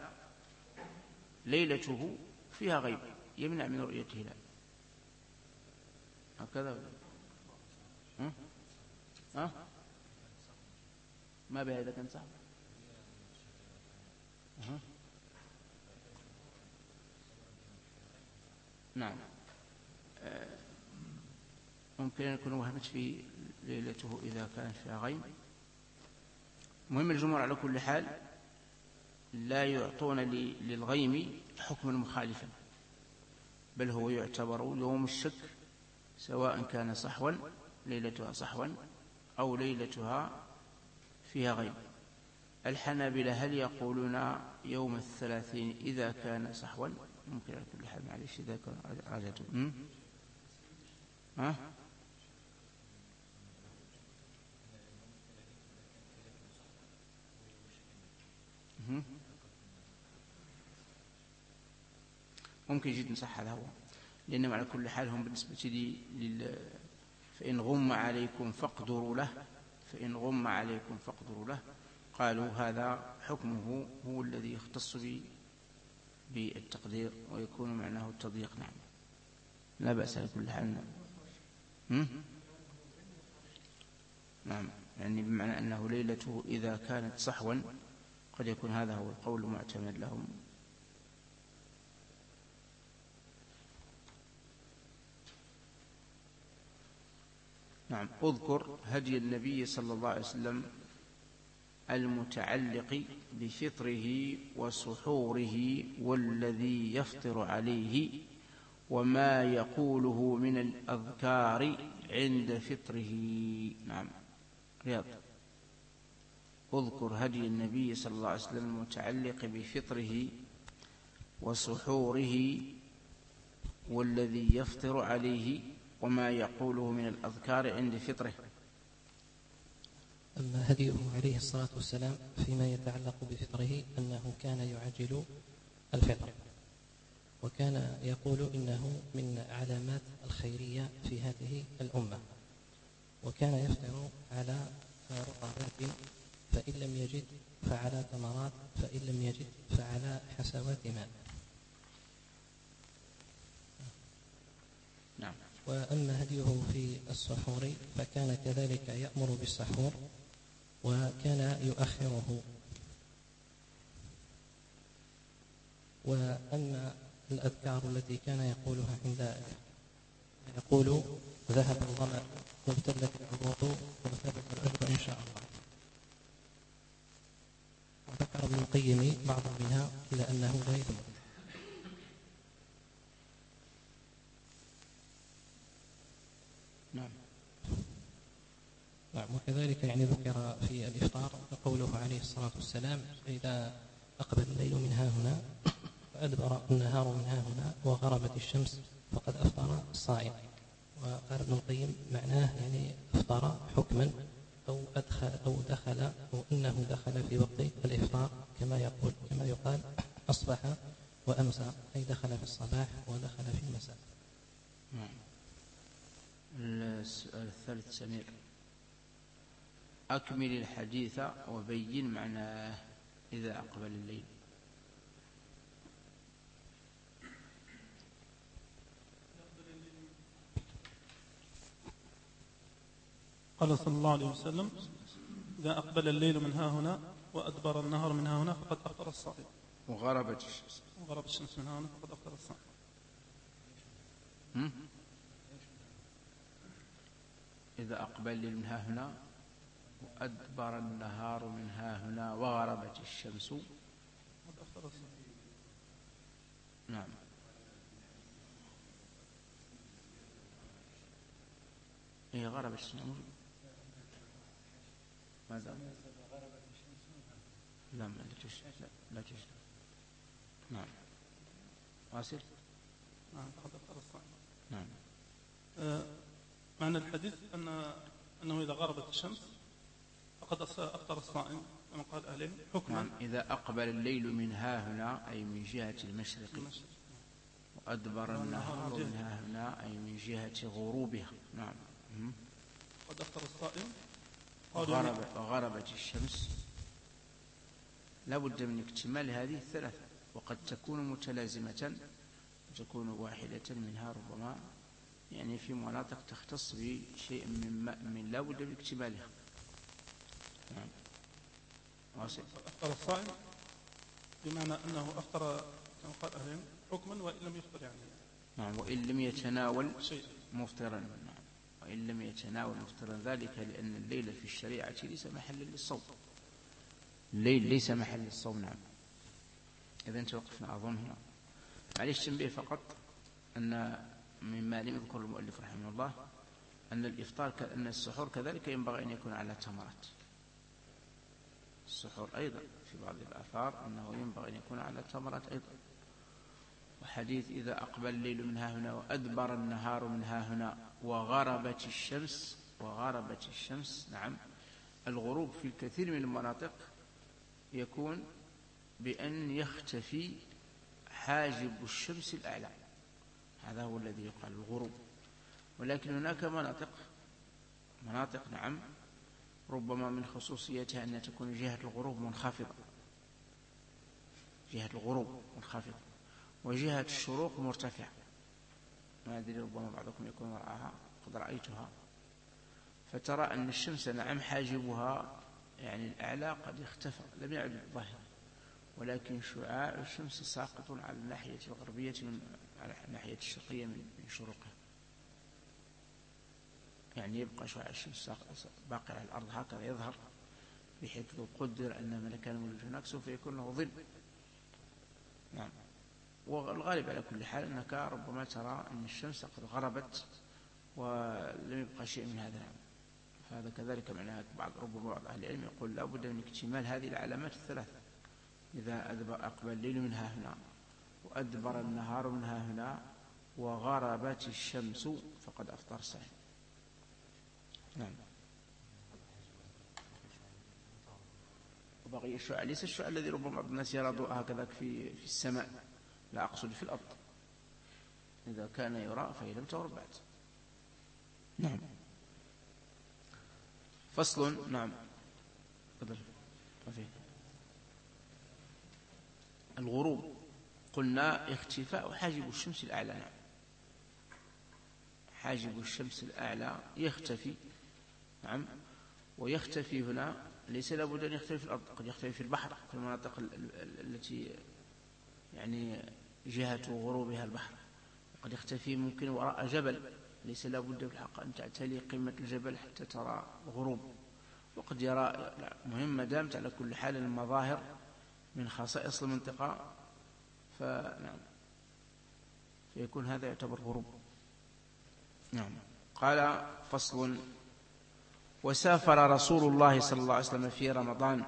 ليلته فيها غيب يمنع من رؤية الهلال. هكذا ها؟ ها؟ ما بهذا كان صح. أه. نعم، أه. ممكن أن يكون وهمت في ليلته إذا كان فيها غيم. مهم الجمهور على كل حال لا يعطون للغيم حكما مخالفا، بل هو يعتبر يوم الشك سواء كان صحوا ليلتها صحوا أو ليلتها فيها غيم. الحنابلة هل يقولون يوم الثلاثين إذا كان صحوا؟ ممكن على كل حال، معلش إذا كان راجعته ها؟ ممكن جدا نصح هذا هو، لأنهم على كل حال هم بالنسبة لي لل... فإن غم عليكم فاقدروا له، فإن غم عليكم فاقدروا له، قالوا هذا حكمه هو الذي يختص بالتقدير ويكون معناه التضييق. نعم، لا بأس على كل حال. نعم، يعني بمعنى أنه ليلته إذا كانت صحوا قد يكون هذا هو القول المعتمد لهم. نعم، اذكر هدي النبي صلى الله عليه وسلم المتعلق بفطره وسحوره والذي يفطر عليه وما يقوله من الأذكار عند فطره. نعم، رياض. اذكر هدي النبي صلى الله عليه وسلم المتعلق بفطره وسحوره والذي يفطر عليه وما يقوله من الأذكار عند فطره. أما هديه عليه الصلاة والسلام فيما يتعلق بفطره أنه كان يعجل الفطر، وكان يقول إنه من علامات الخيرية في هذه الأمة، وكان يفطر على رطبات فإن لم يجد فعلى تمرات فإن لم يجد فعلى حسوات ماء. نعم. وأما هديه في السحور فكان كذلك يأمر بالسحور وكان يؤخره. وأما الأذكار التي كان يقولها عند ذلك يقول ذهب الظمأ وابتلت الوضوء وثبت الأجر إن شاء الله. وذكر ابن القيم بعض منها إلى أنه لا يثبت. نعم. نعم. وكذلك يعني ذكر في الإفطار قوله عليه الصلاة والسلام إذا أقبل الليل من ها هنا وأدبر النهار من ها هنا وغربت الشمس فقد أفطر الصائم. وقال ابن القيم معناه يعني أفطر حكما أو أدخل أو دخل أو أنه دخل في وقت الإفطار كما يقول كما يقال أصبح وأمسى، أي دخل في الصباح ودخل في المساء. نعم. السؤال الثالث سمير. أكمل الحديث وبين معناه إذا أقبل الليل. قال صلى الله عليه وسلم: إذا أقبل الليل من ها هنا وأدبر النهر من ها هنا فقد أفطر الصائم. وغربت الشمس وغربت الشمس من ها هنا فقد أفطر الصائم. إذا أقبل الليل من ها هنا وأدبر النهار من ها هنا وغربت الشمس فقد أفطر الصائم. نعم. هي غربت الشمس. ماذا؟ لا ما تجوز. لا لا تجوز. نعم. واصل. نعم فقد أفطر الصائم. نعم. آه معنى الحديث أن أنه إذا غربت الشمس فقد أفطر الصائم كما قال أهل العلم حكما. نعم. إذا أقبل الليل من ها هنا أي من جهة المشرق وأدبر النهار من ها هنا أي من جهة غروبها. نعم. قد أفطر الصائم. وغرب وغربت الشمس لا بد من اكتمال هذه الثلاثة، وقد تكون متلازمة وتكون واحدة منها ربما يعني في مناطق تختص بشيء من من لا بد من اكتمالها. نعم. واصل. أفطر الصائم بمعنى أنه أفطر كما قال أهل العلم حكما وإن لم يفطر يعني. نعم. وإن لم يتناول شيء مفطرا. نعم. وإن لم يتناول مفطرا، ذلك لأن الليل في الشريعة ليس محلا للصوم. الليل ليس محل للصوم. نعم. إذا توقفنا أظن هنا. معليش تنبيه فقط أن مما لم يذكر المؤلف رحمه الله أن الإفطار أن السحور كذلك ينبغي أن يكون على تمرات. السحور أيضا في بعض الآثار أنه ينبغي أن يكون على تمرات أيضا. وحديث إذا أقبل الليل من ها هنا وأدبر النهار من ها هنا وغربت الشمس وغربت الشمس. نعم. الغروب في الكثير من المناطق يكون بأن يختفي حاجب الشمس الأعلى، هذا هو الذي يقال الغروب. ولكن هناك مناطق مناطق نعم ربما من خصوصيتها أن تكون جهة الغروب منخفضة، جهة الغروب منخفضة وجهة الشروق مرتفعة. ما أدري ربما بعضكم يكون رآها، قد رأيتها، فترى أن الشمس نعم حاجبها يعني الأعلى قد اختفى لم يعد ظاهرا، ولكن شعاع الشمس ساقط على الناحية الغربية من على الناحية الشرقية من شروقها، يعني يبقى شعاع الشمس باقي على الأرض هكذا يظهر، بحيث لو قدر أن من كان موجود هناك سوف يكون له ظل. نعم. والغالب على كل حال أنك ربما ترى أن الشمس قد غربت ولم يبقى شيء من هذا. نعم. فهذا كذلك معناه بعض ربما بعض أهل العلم يقول لا بد من اكتمال هذه العلامات الثلاثة. إذا أدبر أقبل الليل من ها هنا وأدبر النهار من ها هنا وغربت الشمس فقد أفطر الصائم. نعم. وبقي الشعاع ليس الشعاع الذي ربما بعض الناس يرى ضوء هكذا في في السماء، لا أقصد في الأرض، إذا كان يرى فهي لم تغرب بعد. نعم. فصل. نعم. تفضل. الغروب قلنا اختفاء حاجب الشمس الأعلى. نعم. حاجب الشمس الأعلى يختفي. نعم. ويختفي هنا ليس لابد أن يختفي في الأرض، قد يختفي في البحر في المناطق التي يعني جهة غروبها البحر، وقد يختفي ممكن وراء جبل، ليس لابد بالحق أن تعتلي قمة الجبل حتى ترى الغروب، وقد يرى. مهم ما دامت على كل حال المظاهر من خصائص المنطقة فنعم فيكون هذا يعتبر غروب. نعم. قال فصل. وسافر رسول الله صلى الله عليه وسلم في رمضان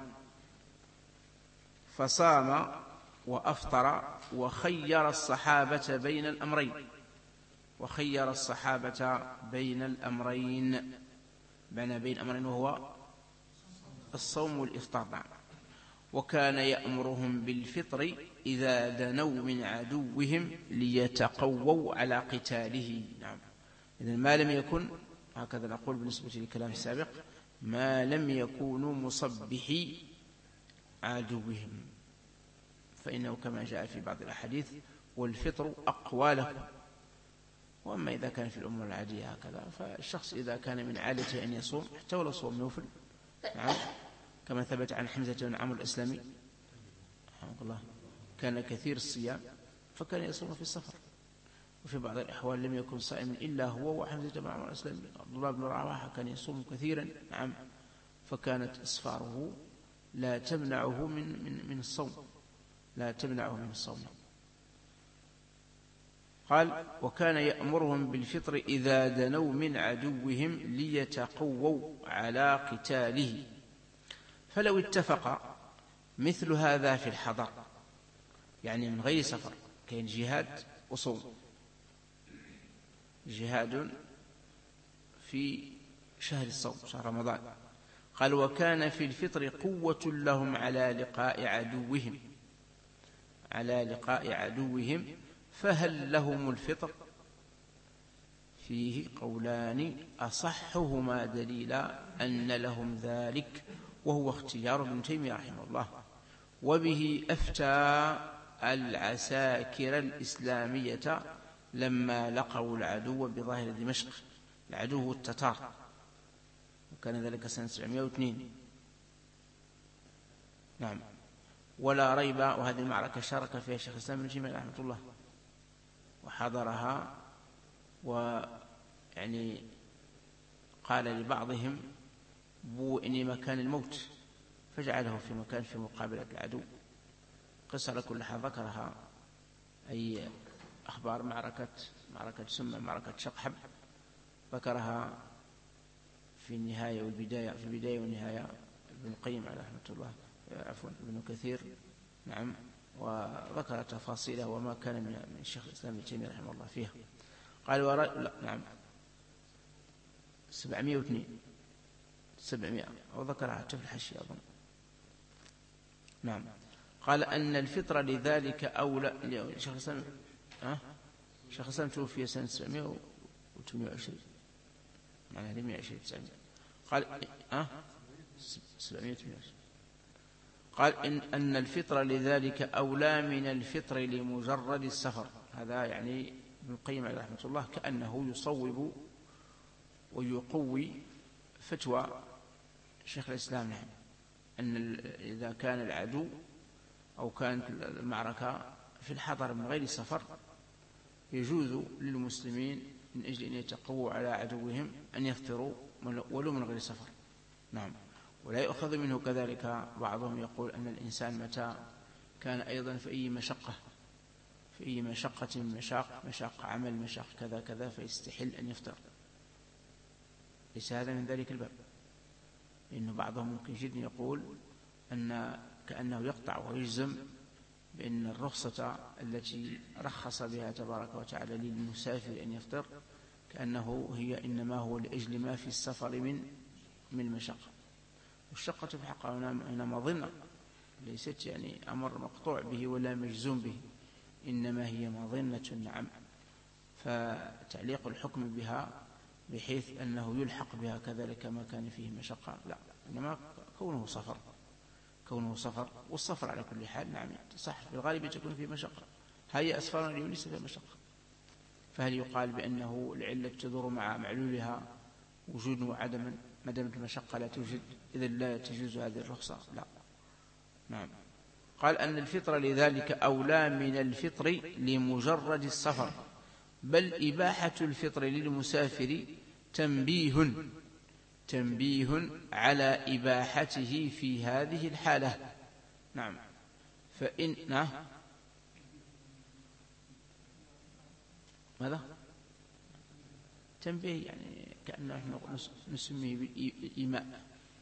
فصام وأفطر وخير الصحابة بين الأمرين وخير الصحابة بين الأمرين بين بين أمرين وهو الصوم والإفطار. نعم. وكان يأمرهم بالفطر إذا دنوا من عدوهم ليتقووا على قتاله. نعم. إذن ما لم يكن هكذا نقول بالنسبة للكلام السابق، ما لم يكونوا مصبحي عدوهم، فإنه كما جاء في بعض الأحاديث والفطر أقوى لكم. وأما إذا كان في الأمور العادية هكذا، فالشخص إذا كان من عادته أن يصوم حتى ولو صوم نوفل، نعم، كما ثبت عن حمزة بن عمرو الإسلامي رحمه الله كان كثير الصيام فكان يصوم في السفر، وفي بعض الأحوال لم يكن صائما إلا هو وحمزة بن عمرو الإسلامي. عبد الله بن رواحة كان يصوم كثيرا، نعم، فكانت إسفاره لا تمنعه من من من الصوم، لا تمنعه من الصوم. قال: وكان يأمرهم بالفطر إذا دنوا من عدوهم ليتقووا على قتاله. فلو اتفق مثل هذا في الحضر، يعني من غير سفر، كان جهاد وصوم، جهاد في شهر الصوم شهر رمضان. قال: وكان في الفطر قوة لهم على لقاء عدوهم، على لقاء عدوهم، فهل لهم الفطر؟ فيه قولان أصحهما دليلا أن لهم ذلك، وهو اختيار ابن تيمية رحمه الله، وبه أفتى العساكر الإسلامية لما لقوا العدو بظاهر دمشق، العدو التتار، وكان ذلك سنة سبعمائة واثنين. نعم. ولا ريب، وهذه المعركة شارك فيها الشيخ الإسلام ابن تيمية رحمه الله وحضرها، ويعني قال لبعضهم: بو إني مكان الموت، فجعله في مكان في مقابلة العدو. قصة لكل حال ذكرها، أي أخبار معركة معركة سمة، معركة شقحب، ذكرها في النهاية والبداية، في البداية والنهاية ابن القيم عليه رحمة الله، عفوا ابن كثير، نعم، وذكر تفاصيله وما كان من الشيخ الإسلام ابن تيمية رحمه الله فيها. قال: ورا... لا، نعم، سبعمائة واثنين، سبعمائة، وذكرها في الحاشية أظن. نعم. قال: أن الفطر لذلك أولى. الشيخ الإسلام أه؟ الشيخ الإسلام توفي سنة سبعمائة وثمانية وعشرين، يعني مئة وعشرين تسعمائة. قال: أه؟ سبعمائة وثمانية وعشرين. قال: إن أن الفطر لذلك أولى من الفطر لمجرد السفر. هذا يعني ابن القيم عليه رحمة الله كأنه يصوب ويقوي فتوى شيخ الإسلام، نعم، أن إذا كان العدو أو كانت المعركة في الحضر من غير سفر، يجوز للمسلمين من أجل أن يتقووا على عدوهم أن يفطروا ولو من غير سفر، نعم. ولا يؤخذ منه كذلك، بعضهم يقول أن الإنسان متى كان أيضا في أي مشقة، في أي مشقة من مشاق، مشاق عمل، مشاق كذا كذا، فيستحل أن يفطر. ليس هذا من ذلك الباب، لأنه بعضهم ممكن جدا يقول أن كأنه يقطع ويجزم بأن الرخصة التي رخص بها تبارك وتعالى للمسافر أن يفطر كأنه هي إنما هو لأجل ما في السفر من من المشقة. والشقة في الحق هنا مظنة، ليست يعني أمر مقطوع به ولا مجزوم به، إنما هي مظنة، نعم. فتعليق الحكم بها بحيث أنه يلحق بها كذلك ما كان فيه مشقة، لا، إنما كونه سفر، كونه سفر، والسفر على كل حال، نعم، صح، في الغالب تكون فيه مشقة. هي أسفار اليوم ليس فيها مشقة، فهل يقال بأنه العلة تدور مع معلولها وجود وعدما؟ ما دامت المشقة لا توجد إذا لا تجوز هذه الرخصة، لا، نعم. قال: أن الفطر لذلك أولى من الفطر لمجرد السفر، بل إباحة الفطر للمسافر تنبيه تنبيه على إباحته في هذه الحالة، نعم. فإن نعم. ماذا؟ تنبيه يعني كأنه نسميه بالإيماء.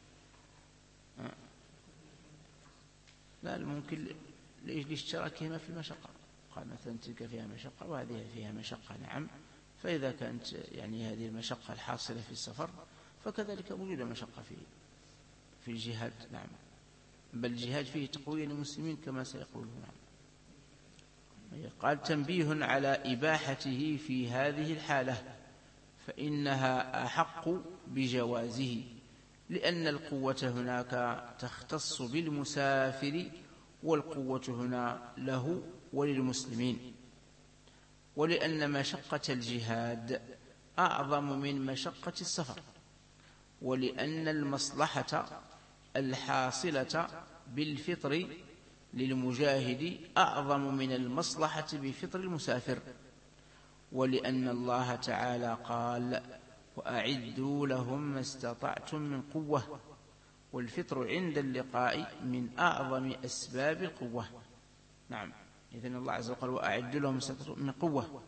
لا، ممكن لأجل اشتراكهما في المشقة، قال مثلا تلك فيها مشقة وهذه فيها مشقة، نعم. فإذا كانت يعني هذه المشقة الحاصلة في السفر، فكذلك وجود مشقة في في الجهاد، نعم، بل الجهاد فيه تقوية للمسلمين كما سيقولون، نعم. قال: تنبيه على إباحته في هذه الحالة، فإنها أحق بجوازه، لأن القوة هناك تختص بالمسافر، والقوة هنا له وللمسلمين، ولأن مشقة الجهاد أعظم من مشقة السفر، ولأن المصلحة الحاصلة بالفطر للمجاهد أعظم من المصلحة بفطر المسافر، ولأن الله تعالى قال: وأعدوا لهم ما استطعتم من قوة، والفطر عند اللقاء من أعظم أسباب القوة. نعم، إذن الله عز وجل وأعدوا لهم ما استطعتم من قوة.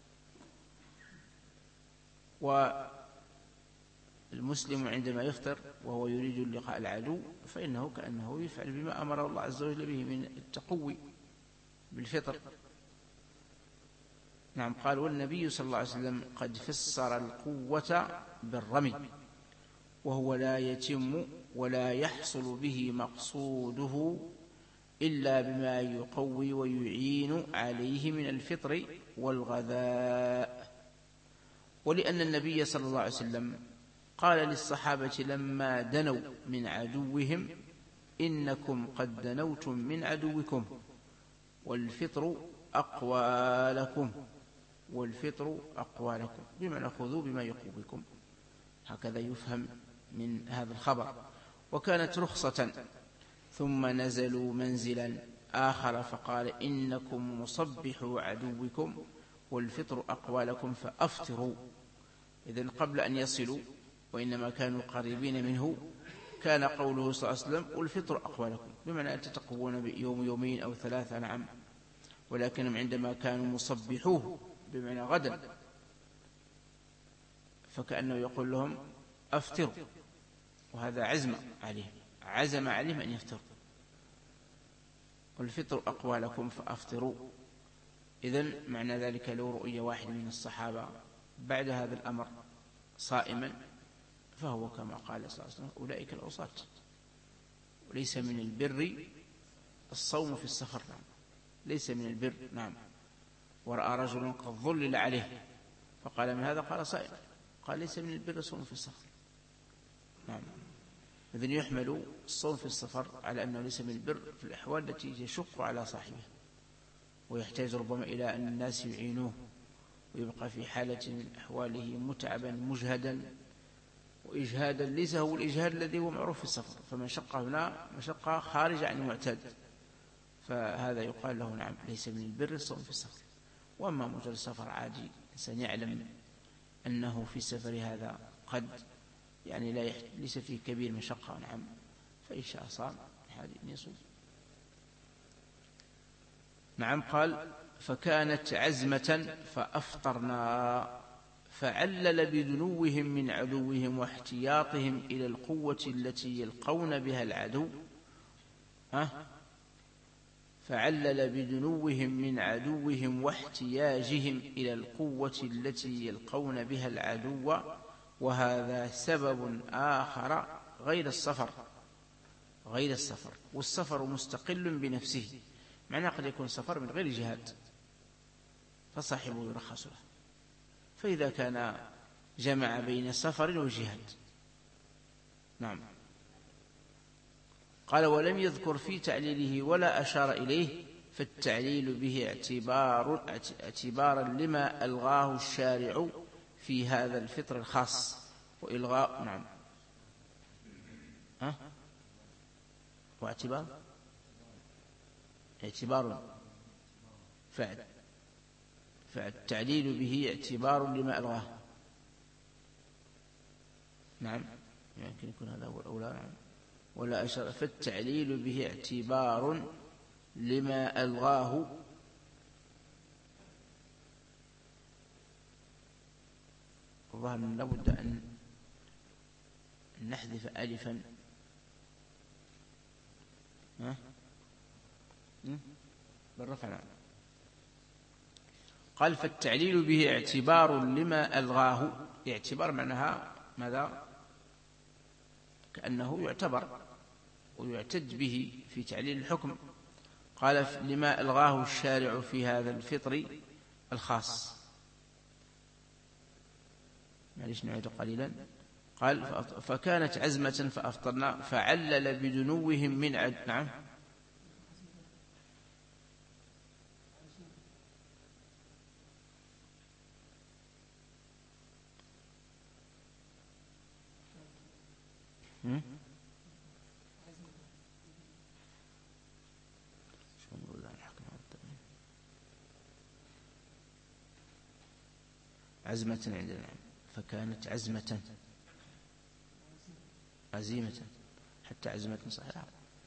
والمسلم عندما يفطر وهو يريد لقاء العدو فإنه كأنه يفعل بما أمر الله عز وجل به من التقوي بالفطر. نعم، قال: والنبي صلى الله عليه وسلم قد فسر القوة بالرمي، وهو لا يتم ولا يحصل به مقصوده إلا بما يقوي ويعين عليه من الفطر والغذاء. ولأن النبي صلى الله عليه وسلم قال للصحابة لما دنوا من عدوهم: إنكم قد دنوتم من عدوكم، والفطر أقوى لكم، والفطر أقوى لكم، بمعنى خذوا بما يقويكم. هكذا يفهم من هذا الخبر. وكانت رخصة، ثم نزلوا منزلا آخر فقال: إنكم مصبحوا عدوكم، والفطر أقوى لكم فأفطروا. إذن قبل أن يصلوا وإنما كانوا قريبين منه كان قوله صلى الله عليه وسلم: والفطر أقوى لكم، بمعنى أن تتقوون بيوم يومين أو ثلاثة. نعم، ولكنهم عندما كانوا مصبحوه بمعنى غدا فكأنه يقول لهم: أفطروا، وهذا عزم عليهم، عزم عليهم أن يفطروا. والفطر أقوى لكم فأفطروا. إذن معنى ذلك لو رؤية واحد من الصحابة بعد هذا الأمر صائما فهو كما قال صلى الله عليه وسلم: أولئك العصاة. وليس من البر الصوم في السفر، نعم، ليس من البر. نعم، ورأى رجل قد ظلل عليه فقال: من هذا؟ قال: صائم. قال: ليس من البر الصوم في السفر. نعم، إذن يحمل الصوم في السفر على أنه ليس من البر في الأحوال التي يشق على صاحبه ويحتاج ربما إلى أن الناس يعينوه، ويبقى في حالة من أحواله متعبا مجهدا وإجهادا ليس هو الإجهاد الذي هو معروف في السفر، فمشقة هنا مشقة خارج عن المعتاد، فهذا يقال له: نعم، ليس من البر الصوم في السفر. وأما مجرد السفر عادي، إنسان يعلم أنه في السفر هذا قد يعني لا يحت... ليس فيه كبير مشقة، نعم، فإن شاء صام، هذه يصوم. نعم، قال: فكانت عزمة فأفطرنا، فعلل بدنوهم من عدوهم واحتياطهم إلى القوة التي يلقون بها العدو. ها؟ فعلل بدنوهم من عدوهم واحتياجهم إلى القوة التي يلقون بها العدو، وهذا سبب آخر غير السفر غير السفر والسفر مستقل بنفسه، معناه قد يكون سفر من غير جهاد فصاحبه يرخص له، فإذا كان جمع بين سفر وجهاد. نعم، قال: ولم يذكر في تعليله ولا أشار إليه، فالتعليل به اعتبار اعتبارا لما ألغاه الشارع في هذا الفطر الخاص وإلغاء. نعم، ها؟ واعتبار اعتبار فعل فالتعليل به اعتبار لما ألغاه. نعم، يمكن يكون هذا هو الأولى. نعم، ولا أشر، فالتعليل به اعتبار لما ألغاه الظاهر لابد أن نحذف ألفا. ها؟ بالرفع. نعم، قال: فالتعليل به اعتبار لما ألغاه. اعتبار معناها ماذا؟ كأنه يعتبر ويعتد به في تعليل الحكم. قال: لما ألغاه الشارع في هذا الفطر الخاص. معليش نعيد قليلا. قال فكانت عزمة فأفطرنا فعلل بدنوهم من عد. نعم عزمة عندنا، فكانت عزمة عزيمة، حتى عزمة صحيحة،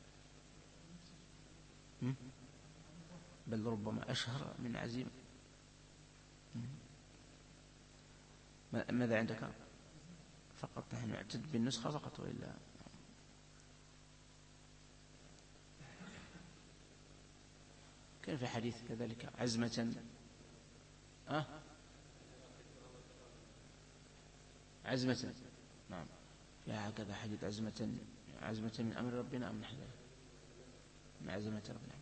بل ربما أشهر من عزيمة. ماذا عندك؟ فقط نحن نعتد بالنسخة فقط، وإلا كان في حديث كذلك عزمة أه؟ عزمة. نعم يا هكذا حديث عزمة، عزمة من أمر ربنا أم نحن من عزمة ربنا.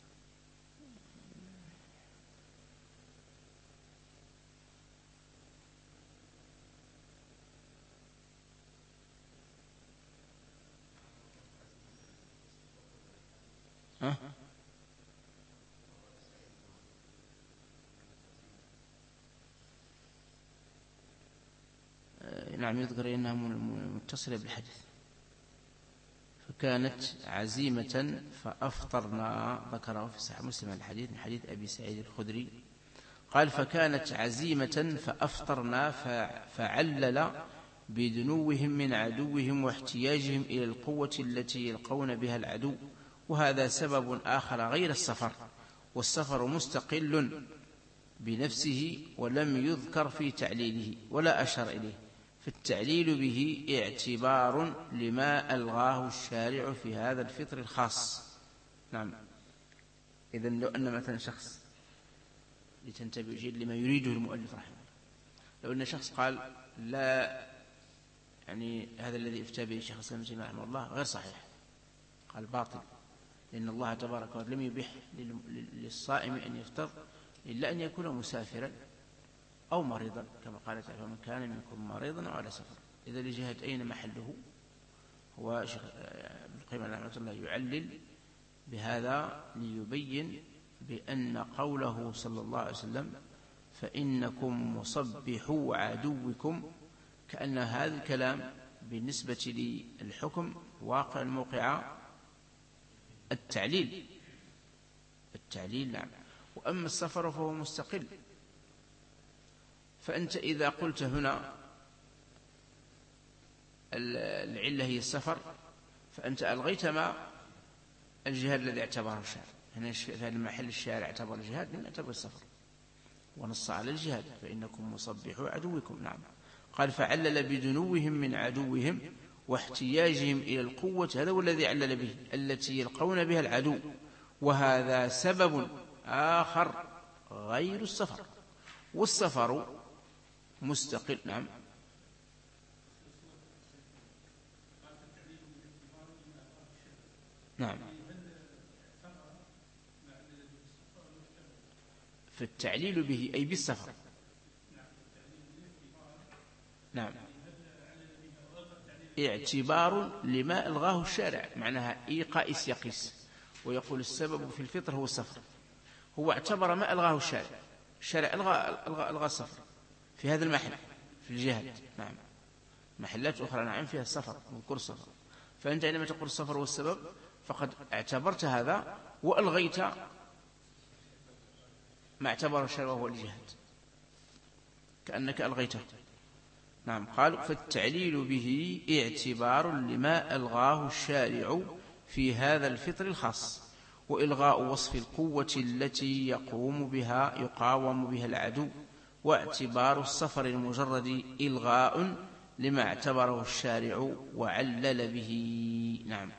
ها نعم يذكر إنها متصلة بالحديث. فكانت عزيمة فأفطرنا، ذكره في صحيح مسلم الحديث من حديث أبي سعيد الخدري قال فكانت عزيمة فأفطرنا فعلل بدنوهم من عدوهم واحتياجهم إلى القوة التي يلقون بها العدو، وهذا سبب آخر غير السفر، والسفر مستقل بنفسه ولم يذكر في تعليله ولا أشر إليه، فالتعليل به اعتبار لما ألغاه الشارع في هذا الفطر الخاص. نعم إذن لو أن مثلا شخص، لتنتبه جيد لما يريده المؤلف رحمه الله، لو أن شخص قال لا، يعني هذا الذي افتى به شيخ الإسلام ابن تيمية رحمه الله غير صحيح، قال باطل، لأن الله تبارك وتعالى لم يبيح للصائم أن يفطر إلا أن يكون مسافرا أو مريضا، كما قال تعالى فمن كان منكم مريضا أو على سفر. إذا لجهة أين محله؟ هو ابن القيم رحمه الله يعلل بهذا ليبين بأن قوله صلى الله عليه وسلم فإنكم مصبحوا عدوكم، كأن هذا الكلام بالنسبة للحكم واقع الموقع التعليل التعليل نعم. وأما السفر فهو مستقل، فأنت إذا قلت هنا العلة هي السفر، فأنت ألغيت ما الجهاد الذي اعتبره الشارع. هنا في هذا المحل الشارع اعتبر الجهاد لم يعتبر السفر، ونص على الجهاد فإنكم مصبحوا عدوكم. نعم قال فعلل بدنوهم من عدوهم واحتياجهم إلى القوة، هذا هو الذي علل به التي يلقون بها العدو، وهذا سبب آخر غير السفر، والسفر مستقل. نعم نعم فالتعليل به أي بالسفر. نعم اعتبار لما ألغاه الشارع، معناها إيقاء يقيس، ويقول السبب في الفطر هو السفر. هو اعتبر ما ألغاه الشارع، الشارع ألغى, ألغى, ألغى السفر في هذا المحل في الجهاد. نعم محلات أخرى نعم فيها السفر مذكور السفر، فأنت عندما تقول السفر هو السبب فقد اعتبرت هذا وألغيت ما اعتبر الشارع وهو الجهاد، كأنك ألغيته. نعم قال فالتعليل به اعتبار لما ألغاه الشارع في هذا الفطر الخاص، وإلغاء وصف القوة التي يقوم بها يقاوم بها العدو، واعتبار السفر المجرد إلغاء لما اعتبره الشارع وعلل به. نعم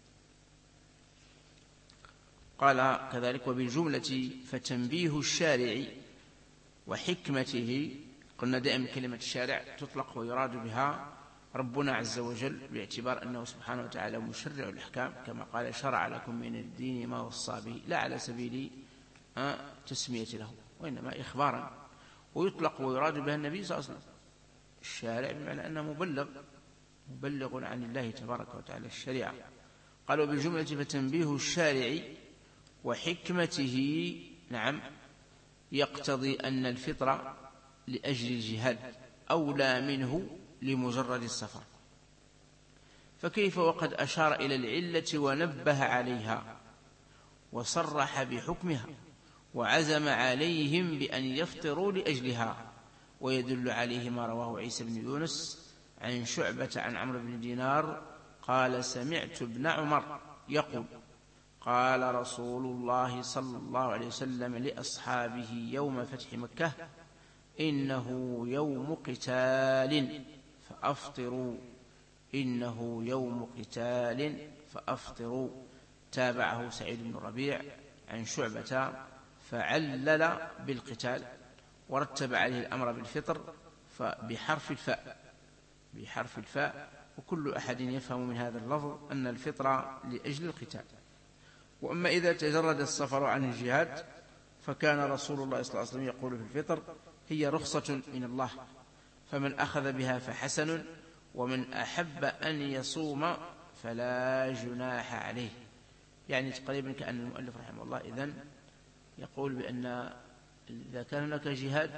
قال كذلك وبالجملة فتنبيه الشارع وحكمته، قلنا دائما كلمة الشارع تطلق ويراد بها ربنا عز وجل، باعتبار أنه سبحانه وتعالى مشرع الأحكام، كما قال شرع لكم من الدين ما وصى به، لا على سبيل تسمية له وإنما إخبارا. ويطلق ويراد بها النبي صلى الله عليه وسلم الشارع، بمعنى أنه مبلغ مبلغ عن الله تبارك وتعالى الشريعة. قالوا بالجملة فتنبيه الشارع وحكمته نعم يقتضي أن الفطر لأجل الجهاد أولى منه لمجرد السفر، فكيف وقد أشار إلى العلة ونبه عليها وصرح بحكمها وعزم عليهم بأن يفطروا لأجلها. ويدل عليه ما رواه عيسى بن يونس عن شعبة عن عمرو بن دينار قال سمعت ابن عمر يقول قال رسول الله صلى الله عليه وسلم لأصحابه يوم فتح مكة إنه يوم قتال فأفطروا إنه يوم قتال فأفطروا. تابعه سعيد بن ربيع عن شعبة فعلل بالقتال ورتب عليه الأمر بالفطر فبحرف الفاء بحرف الفاء وكل أحد يفهم من هذا اللفظ أن الفطر لأجل القتال. وأما إذا تجرد السفر عن الجهاد فكان رسول الله صلى الله عليه وسلم يقول في الفطر هي رخصة من الله فمن أخذ بها فحسن ومن أحب أن يصوم فلا جناح عليه. يعني تقريبا كأن المؤلف رحمه الله إذن يقول بأن إذا كان هناك جهاد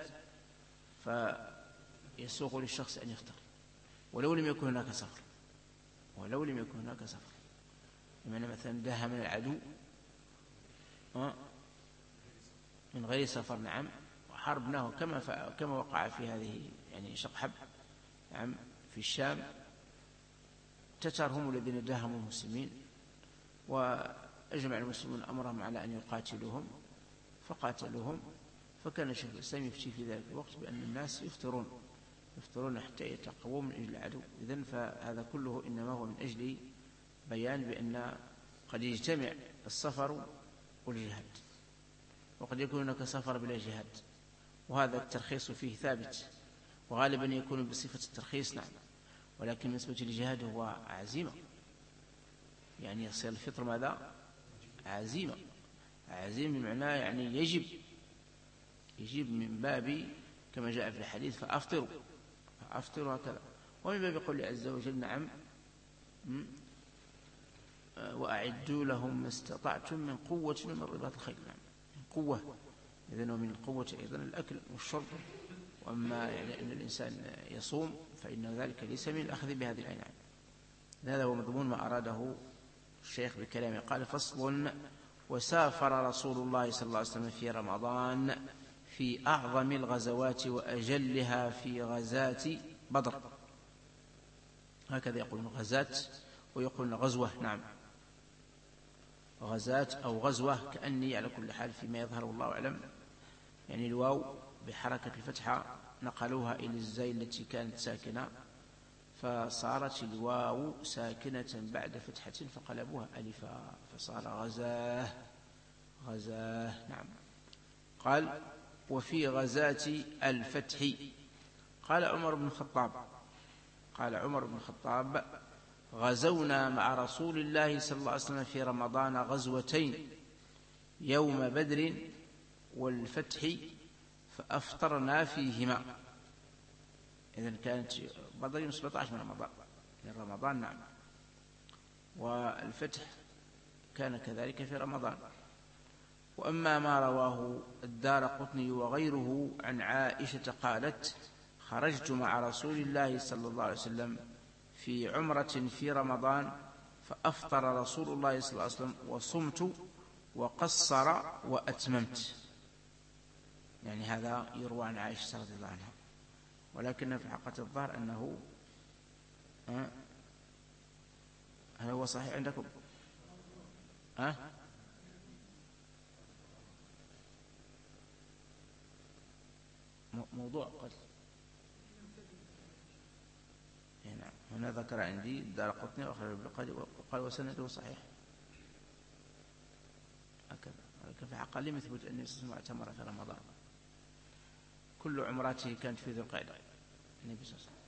فيسوق للشخص أن يختار ولو لم يكن هناك سفر ولو لم يكن هناك سفر بمعنى مثلا داها من العدو من غير سفر نعم وحاربناه كما كما وقع في هذه يعني شقحب نعم في الشام تترهم الذين داهموا المسلمين وأجمع المسلمون أمرهم على أن يقاتلوهم فقاتلوهم. فكان شيخ الإسلام يفتي في ذلك الوقت بأن الناس يفطرون يفطرون حتى يتقووا من أجل العدو. إذن فهذا كله إنما هو من أجل بيان بأن قد يجتمع السفر والجهاد وقد يكون هناك سفر بلا جهاد وهذا الترخيص فيه ثابت وغالبا يكون بصفة الترخيص نعم ولكن بالنسبة للجهاد هو عزيمة يعني يصير الفطر ماذا عزيمة عزيمة بمعنى يعني يجب يجب من باب كما جاء في الحديث فأفطروا فأفطروا هكذا ومن باب قول عز وجل نعم وأعدوا لهم ما استطعتم من قوة من رباط الخيل نعم من قوة إذن ومن القوة أيضا الأكل والشرب. وأما يعني أن الإنسان يصوم فإن ذلك ليس من الأخذ بهذه الآية نعم. هذا هو مضمون ما أراده الشيخ بكلامه. قال فصل وسافر رسول الله صلى الله عليه وسلم في رمضان في أعظم الغزوات وأجلها في غزاة بدر. هكذا يقولون غزاة ويقولون غزوة نعم غزاة أو غزوة كأني على كل حال فيما يظهر الله أعلم يعني الواو بحركة الفتحة نقلوها إلى الزاي التي كانت ساكنة فصارت الواو ساكنة بعد فتحة فقلبوها ألفا فصار غزاه غزاه نعم. قال وفي غزاة الفتح قال عمر بن الخطاب قال عمر بن الخطاب غزونا مع رسول الله صلى الله عليه وسلم في رمضان غزوتين يوم بدر والفتح فأفطرنا فيهما. إذن كانت بدر يوم سبعة عشر من رمضان من رمضان نعم والفتح كان كذلك في رمضان. وأما ما رواه الدارقطني وغيره عن عائشة قالت خرجت مع رسول الله صلى الله عليه وسلم في عمرة في رمضان فأفطر رسول الله صلى الله عليه وسلم وصمت وقصر وأتممت. يعني هذا يروى عن عائشة رضي الله عنها ولكن في حقيقة الظاهر أنه هل هو صحيح عندكم ها موضوع قتل هنا هنا ذكر عندي الدارقطني وأخرج البخاري وقال وسنده صحيح هكذا. ولكن في حقيقة لم يثبت أن النبي صلى الله عليه وسلم اعتمر في رمضان كل عمراته كانت في ذي القعدة النبي صلى الله عليه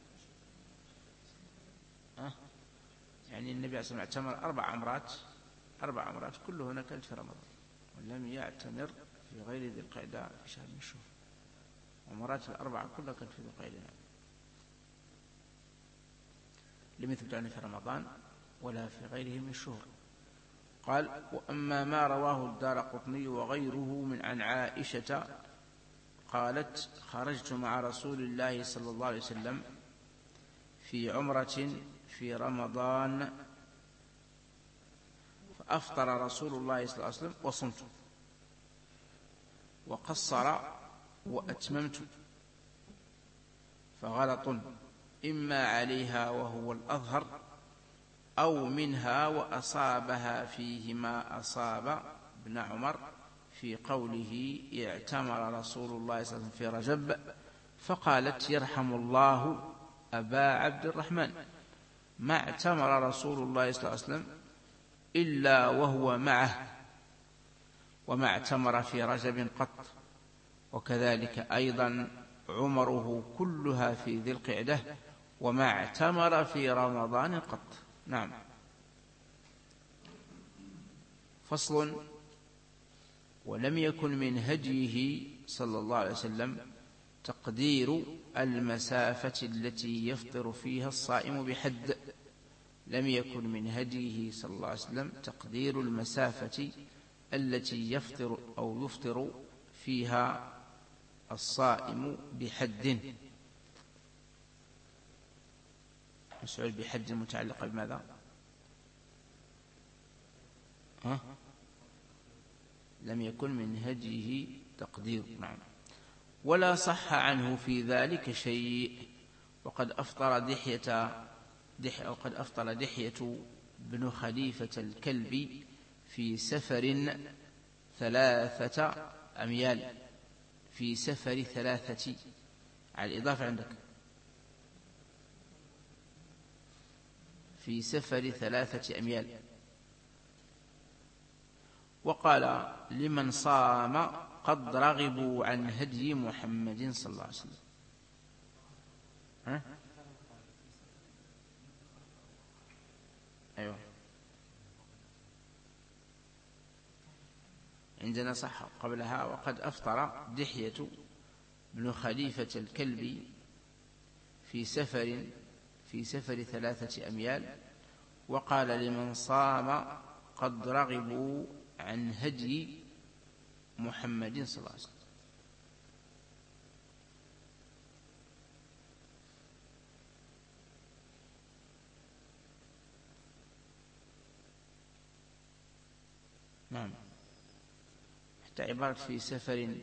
وسلم أه؟ يعني النبي صلى الله عليه وسلم اعتمر أربع عمرات أربع عمرات كلهن كانت في رمضان ولم يعتمر في غير ذي القعدة في شهر من الشهور. عمرات الأربعة كلها كانت في ذي القعدة. لم يثبت عنه في رمضان ولا في غيره من الشهور. قال: وأما ما رواه الدارقطني وغيره من عن عائشة قالت: خرجت مع رسول الله صلى الله عليه وسلم في عمرة في رمضان فأفطر رسول الله صلى الله عليه وسلم وصمت، وقصر وأتممت، فغلط إما عليها وهو الأظهر أو منها وأصابها فيه ما أصاب ابن عمر في قوله: اعتمر رسول الله صلى الله عليه وسلم في رجب، فقالت: يرحم الله أبا عبد الرحمن، ما اعتمر رسول الله صلى الله عليه وسلم إلا وهو معه، وما اعتمر في رجب قط، وكذلك أيضا عمره كلها في ذي القعدة، وما اعتمر في رمضان قط. نعم. فصل: ولم يكن من هديه صلى الله عليه وسلم تقدير المسافة التي يفطر فيها الصائم بحد. لم يكن من هديه صلى الله عليه وسلم تقدير المسافة التي يفطر أو يفطر فيها الصائم بحد. مسؤول بحد متعلقة بماذا؟ ها؟ لم يكن من هديه تقدير. نعم. ولا صح عنه في ذلك شيء. وقد أفطر دحية دحية أو قد أفطر دحية بن خليفة الكلبي في سفر ثلاثة أميال، في سفر ثلاثة، على الإضافة عندك، في سفر ثلاثة أميال. وقال: لمن صام قد رغبوا عن هدي محمد صلى الله عليه وسلم. ها؟ أيوة، عندنا صح قبلها: وقد أفطر دحية بن خليفة الكلبي في سفر في سفر ثلاثة أميال. وقال: لمن صام قد رغبوا عن هدي محمد صلى الله عليه وسلم. نعم. حتى عبارة في سفر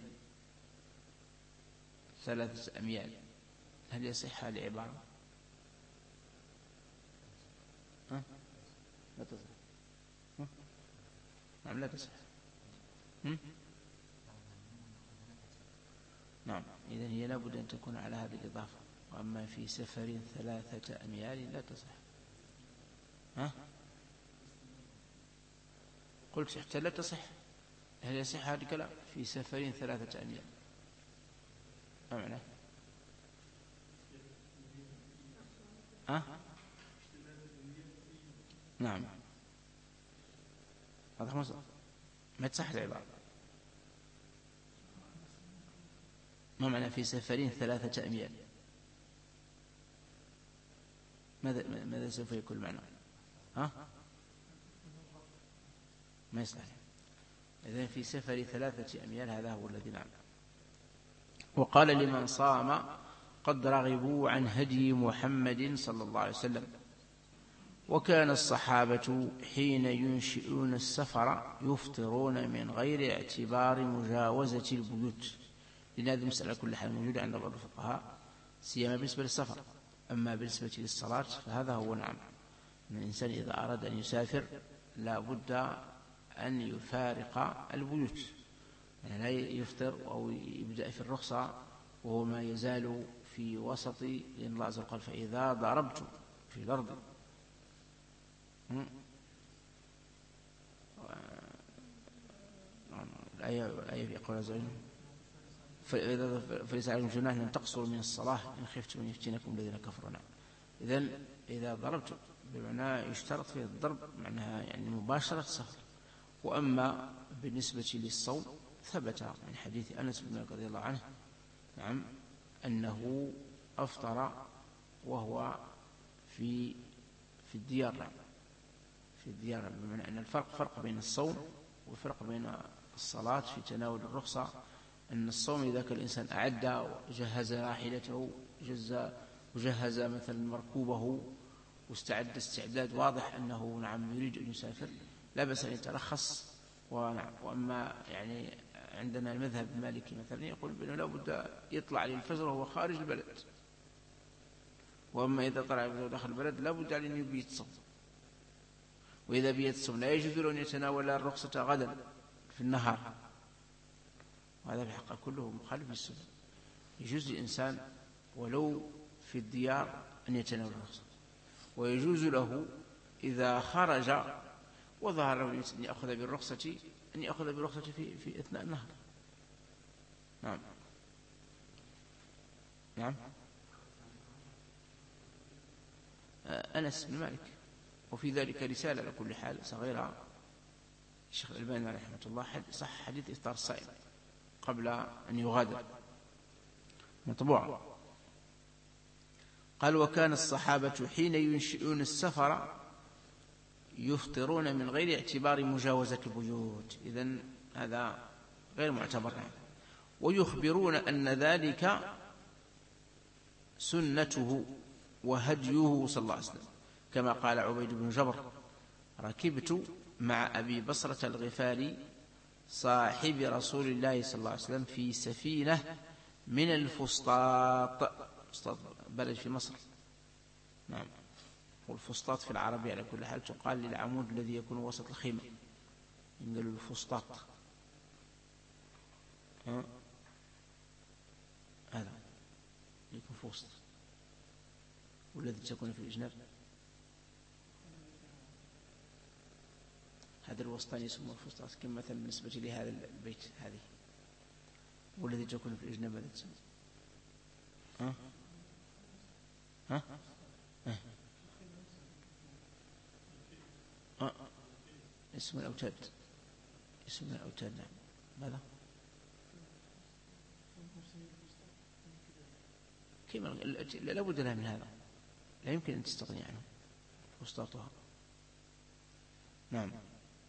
ثلاثة أميال، هل يصح هذه العبارة؟ ها؟ لا تصح. ها؟ نعم لا تصح. نعم. إذن هي لابد أن تكون على هذه الإضافة. وأما في سفر ثلاثة أميال لا تصح. ها؟ قلت حتى لا تصح. هل يصح هذا الكلام؟ في سفر ثلاثة أميال، ما معناه؟ ها؟ نعم. هذا خمسة ما تصح العبارة. ما معنى في سفر ثلاثة أميال؟ ماذا ماذا سوف يكون المعنى؟ ها؟ ما يصح. إذن في سفر ثلاثة أميال هذا هو الذي نعم. وقال: لمن صام قد رغبوا عن هدي محمد صلى الله عليه وسلم. وكان الصحابة حين ينشئون السفر يفطرون من غير اعتبار مجاوزة البيوت، لأن هذه المسألة كل حال موجودة عند بعض الفقهاء سيما بالنسبة للسفر. أما بالنسبة للصلاة فهذا هو نعم، أن الإنسان إذا أراد أن يسافر لا بد أن يفارق البيوت، يعني لا يفطر أو يبدأ في الرخصة وهو ما يزال في وسط، لأن الله عز وجل قال: فإذا ضربت في الأرض. الآية في قول عز وجل: فليس عليكم جناح أن تقصروا من الصلاة إن خفتم أن يفتنكم الذين كفروا. نعم. إذن إذا ضربت بمعنى يشترط في الضرب معناها يعني مباشرة السفر. وأما بالنسبة للصوم ثبت من حديث أنس بن مالك رضي الله عنه نعم أنه أفطر وهو في في الديار. نعم في الديار، بمعنى أن الفرق فرق بين الصوم والفرق بين الصلاة في تناول الرخصة. أن الصوم إذا كان الإنسان أعد وجهز راحلته وجهز مثلا مركوبه واستعد استعداد واضح أنه نعم يريد أن يسافر، لا بأس أن يترخص. وأما يعني عندنا المذهب المالكي مثلا يقول بأنه لا بد يطلع عليه الفجر وهو خارج البلد، وأما إذا طلع داخل البلد لا بد عليه أن يبيت صوم، وإذا بيت صوم لا يجوز له أن يتناول الرخصة غدا في النهار، وهذا في حقه كله مخالف للسنة. يجوز للإنسان ولو في الديار أن يتناول الرخصة، ويجوز له إذا خرج وظهر له أن يأخذ بالرخصة أن يأخذ بالرخصة في, في أثناء النهار. نعم نعم أنس بن مالك، وفي ذلك رسالة على كل حال صغيرة الشيخ الألباني رحمه الله صح حديث إفطار الصائم قبل أن يغادر مطبوع. قال وكان الصحابة حين ينشئون السفر يفطرون من غير اعتبار مجاوزة البيوت، إذن هذا غير معتبر، ويخبرون أن ذلك سنته وهديه صلى الله عليه وسلم، كما قال عبيد بن جبر ركبت مع أبي بصرة الغفاري صاحب رسول الله صلى الله عليه وسلم في سفينة من الفسطاط، فسطاط بلد في مصر. نعم، والفسطاط في العربية على كل حال تقال للعمود الذي يكون وسط الخيمة، ينقل الفسطاط. ها؟ هذا يكون في وسط، والذي تكون في الإجناب هذا الوسطاني يسمى الفسطاط، كما مثلا بالنسبة لهذا البيت هذه، والذي تكون في الإجناب هذا تسمى ها؟ ها؟ ها؟ ها؟ اسم الأوتاد، اسم الأوتاد. نعم. ماذا؟ كيف لا بد لها من هذا، لا يمكن أن تستغني عنه فسطاطها. نعم.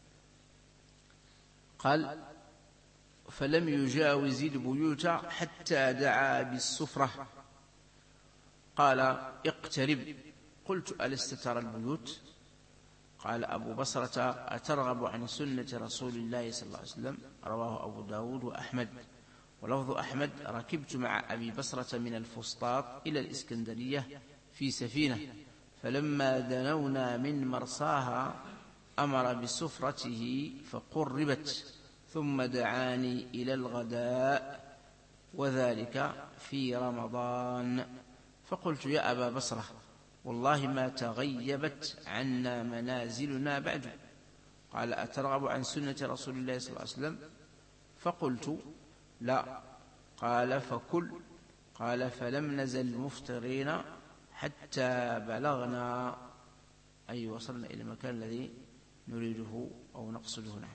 قال فلم يجاوز البيوت حتى دعا بالسفرة قال اقترب، قلت ألست ترى البيوت؟ قال أبو بصرة أترغب عن سنة رسول الله صلى الله عليه وسلم؟ رواه أبو داود وأحمد. ولفظ أحمد ركبت مع أبي بصرة من الفسطاط إلى الإسكندرية في سفينة، فلما دنونا من مرساها أمر بسفرته فقربت، ثم دعاني إلى الغداء وذلك في رمضان، فقلت يا أبا بصرة والله ما تغيبت عنا منازلنا بعد. قال أترغب عن سنة رسول الله صلى الله عليه وسلم؟ فقلت لا. قال فكل. قال فلم نزل مفطرين حتى بلغنا أي وصلنا إلى المكان الذي نريده أو نقصده. نحن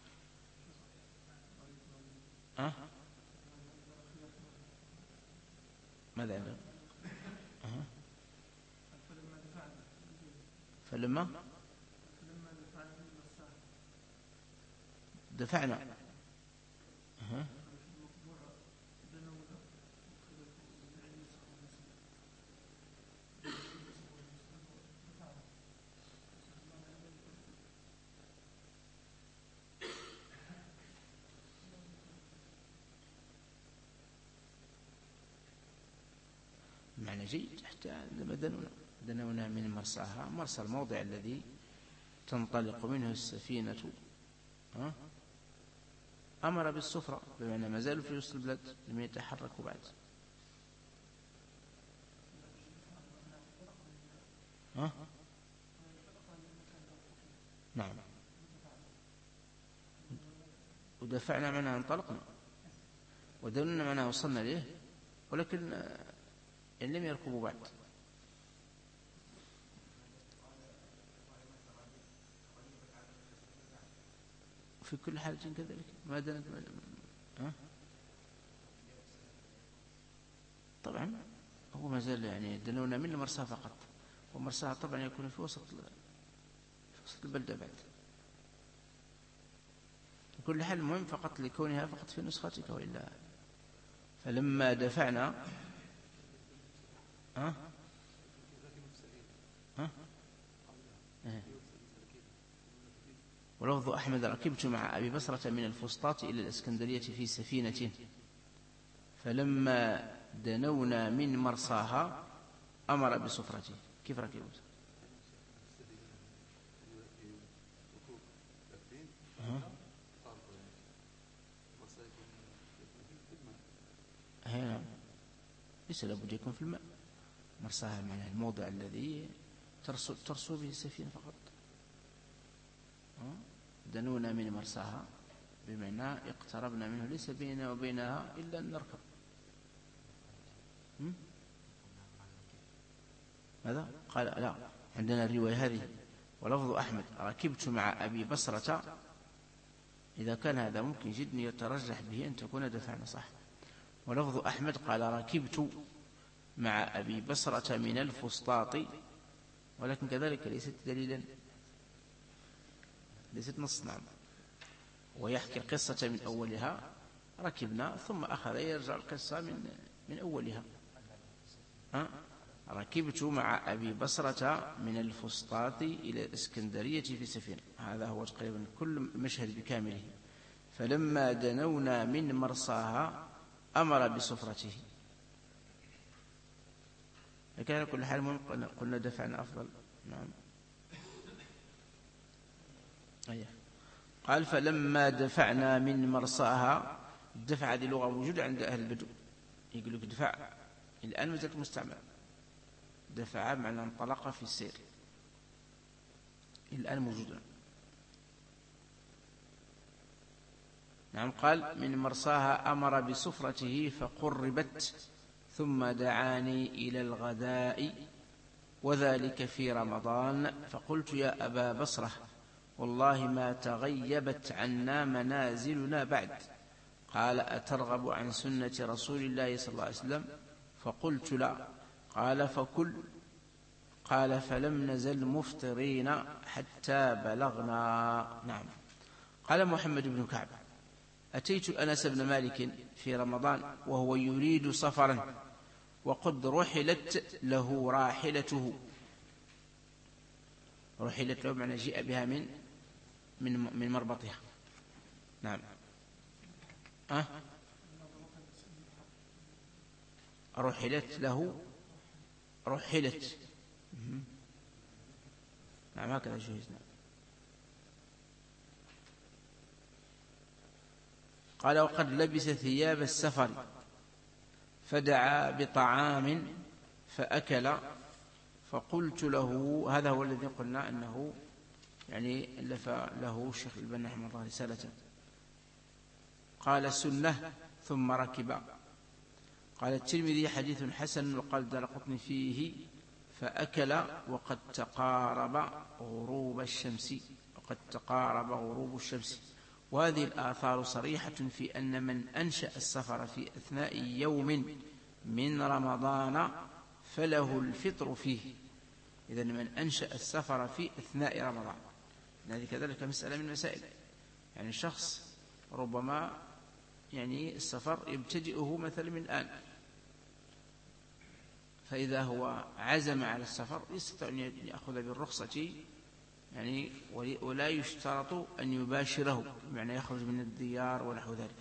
أه؟ ماذا يعني؟ أه؟ فلما دفعنا أه؟ معنى جيد. حتى لما دنونا دنونا من مرساها، مرسى الموضع الذي تنطلق منه السفينة، ها؟ أمر بالسفرة، بمعنى ما زالوا في وسط البلاد لم يتحركوا بعد. ها؟ نعم. ودفعنا منها انطلقنا، ودنونا منها وصلنا إليه، ولكن إن لم يركبوا بعد. في كل حال كذلك ما دنت ها؟ طبعا هو ما زال يعني دنونا من المرسى فقط، ومرساها طبعا يكون في وسط في وسط البلدة بعد. بكل حال المهم فقط لكونها فقط في نسختك وإلا. فلما دفعنا ها ها إيه. ولفظ أحمد ركبت مع أبي بصرة من الفسطاط إلى الإسكندرية في سفينة فلما دنونا من مرساها أمر بصفرته. كيف ركبت؟ هنا ليس لابد يكون في الماء. مرساها معناه الموضع الذي ترسو, ترسو به السفينة فقط. دنونا من مرساها بمعنى اقتربنا منه، ليس بيننا وبينها إلا أن نركب. ماذا؟ قال لا، عندنا الرواية هذه ولفظ أحمد ركبت مع أبي بصرة. إذا كان هذا ممكن جدا يترجح به أن تكون دفعنا صح. ولفظ أحمد قال ركبت مع أبي بصرة من الفسطاط، ولكن كذلك ليست دليلا، ليست نص. نعم. ويحكي القصة من أولها ركبنا ثم أخذ يرجع القصة من من أولها. ها؟ ركبت مع أبي بصرة من الفسطاط إلى الإسكندرية في سفينة. هذا هو تقريبا كل مشهد بكامله. فلما دنونا من مرساها أمر بصفرته. لكن على كل حال قلنا دفعنا أفضل. نعم. أيه. قال فلما دفعنا من مرساها. الدفع هذه لغة موجودة عند أهل البدو، يقول لك دفع الآن ما زالت مستعمل. دفع معنى انطلق في السير، الآن موجودة. نعم. قال من مرساها أمر بسفرته فقربت ثم دعاني إلى الغداء وذلك في رمضان فقلت يا أبا بصرة والله ما تغيبت عنا منازلنا بعد. قال أترغب عن سنة رسول الله صلى الله عليه وسلم؟ فقلت لا. قال فكل. قال فلم نزل مفطرين حتى بلغنا. نعم. قال محمد بن كعب أتيت أنس بن مالك في رمضان وهو يريد سفرا وقد رحلت له راحلته. رحلت له معنى جاء بها من من من مربطها. نعم. أه؟ رحلت له رحلت. نعم هكذا جهزنا. قال وقد لبس ثياب السفر فدعا بطعام فأكل فقلت له. هذا هو الذي قلنا أنه يعني ألف له الشيخ البنا رحمه الله رسالة. قال سنة ثم ركب. قال الترمذي حديث حسن وقال الدارقطني فيه فأكل وقد تقارب غروب الشمس. وقد تقارب غروب الشمس. وهذه الآثار صريحة في أن من أنشأ السفر في أثناء يوم من رمضان فله الفطر فيه. إذن من أنشأ السفر في أثناء رمضان، هذه كذلك مسألة من المسائل. يعني الشخص ربما يعني السفر يبتدئه مثلا من الآن، فإذا هو عزم على السفر يستطيع أن يأخذ بالرخصة يعني، ولا يشترط أن يباشره بمعنى يخرج من الديار ونحو ذلك.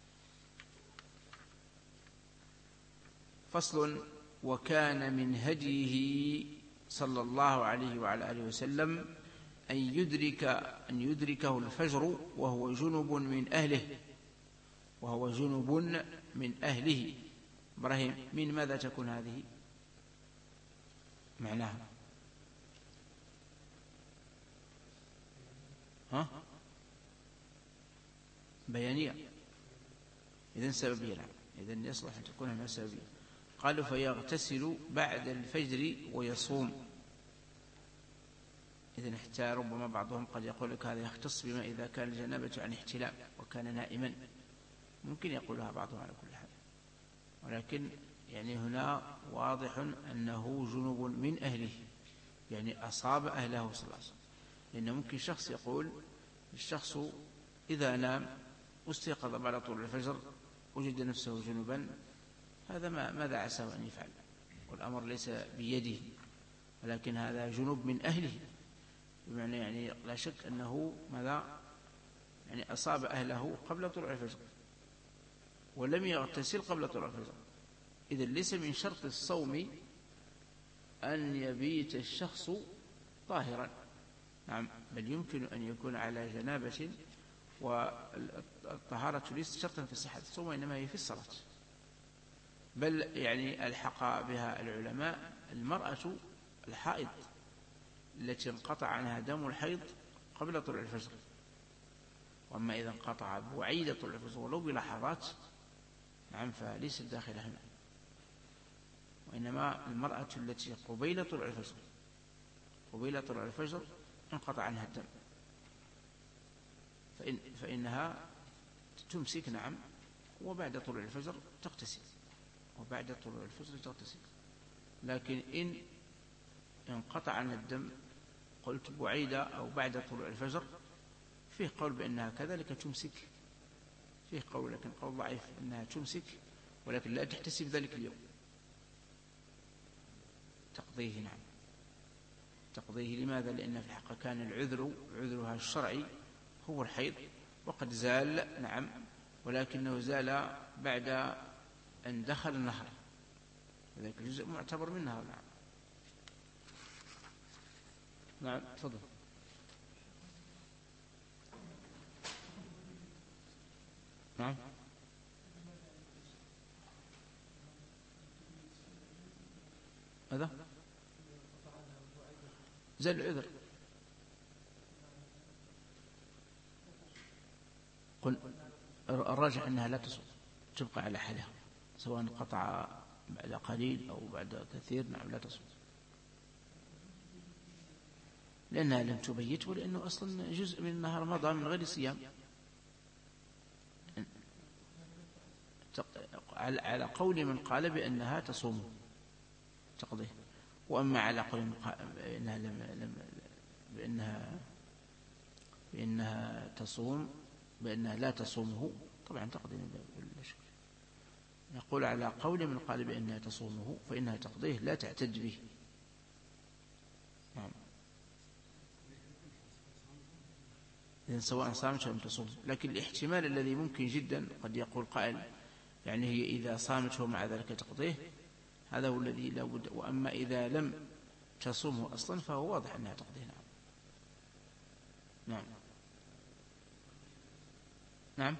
فصل. وكان من هديه صلى الله عليه وعلى آله وسلم أن يدرك أن يدركه الفجر وهو جنب من أهله وهو جنب من أهله. إبراهيم من ماذا تكون هذه معناها؟ ها؟ بيانية. إذن سببية. نعم. إذن يصلح أن تكون هنا سببية. قالوا فيغتسل بعد الفجر ويصوم. إذن حتى ربما بعضهم قد يقول لك هذا يختص بما إذا كان الجنابة عن احتلام وكان نائما، ممكن يقولها بعضهم على كل حال، ولكن يعني هنا واضح أنه جنوب من أهله يعني أصاب أهله صلى الله عليه وسلم. لأن ممكن شخص يقول الشخص إذا نام واستيقظ بعد طلوع الفجر وجد نفسه جنبا، هذا ما ماذا عسى أن يفعل؟ والأمر ليس بيده، ولكن هذا جنوب من أهله، بمعنى يعني لا شك أنه ماذا يعني أصاب أهله قبل طلوع الفجر ولم يغتسل قبل طلوع الفجر. إذا ليس من شرط الصوم أن يبيت الشخص طاهرا، نعم، بل يمكن أن يكون على جنابة، والطهارة ليست شرطا في صحة الصوم وإنما هي في الصلاة. بل يعني ألحق بها العلماء المرأة الحائض التي انقطع عنها دم الحيض قبل طلوع الفجر، وأما إذا انقطع بعيد طلوع الفجر ولو بلحظات، نعم، فليست داخلة هنا، وإنما المرأة التي قبيل طلوع الفجر قبيل طلوع الفجر انقطع عنها الدم، فإن فإنها تمسك، نعم، وبعد طلوع الفجر تغتسل وبعد طلوع الفجر تغتسل. لكن إن انقطع عن الدم قلت بعيدة أو بعد طلوع الفجر، فيه قول بأنها كذلك تمسك، فيه قول لكن قول ضعيف أنها تمسك، ولكن لا تحتسب ذلك اليوم، تقضيه، نعم، تقضيه. لماذا؟ لأن في الحقيقة كان العذر عذرها الشرعي هو الحيض، وقد زال، نعم، ولكنه زال بعد أن دخل النهر، ذلك الجزء معتبر منها، نعم. نعم، تفضل. نعم، هذا زال العذر. قل الراجح أنها لا تصوم، تبقى على حالها سواء قطع بعد قليل أو بعد كثير، نعم، لا تصوم، لأنها لم تبيت، ولأنه أصلا جزء من النهار مضى من غير صيام. على قول من قال بأنها تصوم تقضيه، وأما على قول من قال بأنها, لم لم بأنها, بأنها تصوم بأنها لا تصومه، طبعا تقضيه بلا شك. نقول على قول من قال بأنها تصومه فإنها تقضيه لا تعتد به، نعم، إذن سواء صامت أو لم تصوم. لكن الاحتمال الذي ممكن جدا قد يقول قائل يعني هي إذا صامت ومع ذلك تقضيه، هذا هو الذي لا بد. وأما إذا لم تصومه أصلا فهو واضح أنها تقضيه، نعم. نعم، نعم.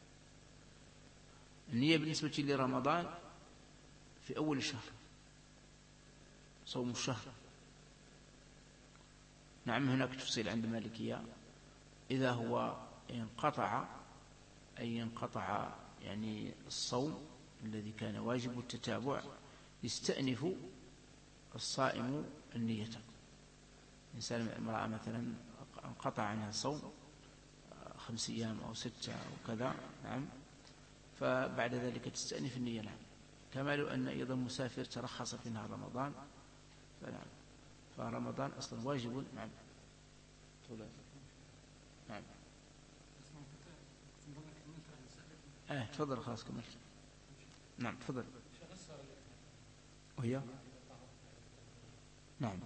النية بالنسبة لرمضان في أول الشهر، صوم الشهر، نعم. هناك تفصيل عند المالكية، إذا هو انقطع أي انقطع يعني الصوم الذي كان واجب التتابع، يستأنف الصائم النية. إنسان امرأة مثلا انقطع عنها الصوم خمس أيام أو ستة أو كذا، نعم، فبعد ذلك تستأنف النية، نعم. كما لو أن أيضا مسافر ترخص في نهار رمضان، فنعم، فرمضان أصلا واجب، نعم. نعم، اه تفضل، خلاص كملت. نعم، تفضل. وهي نعم،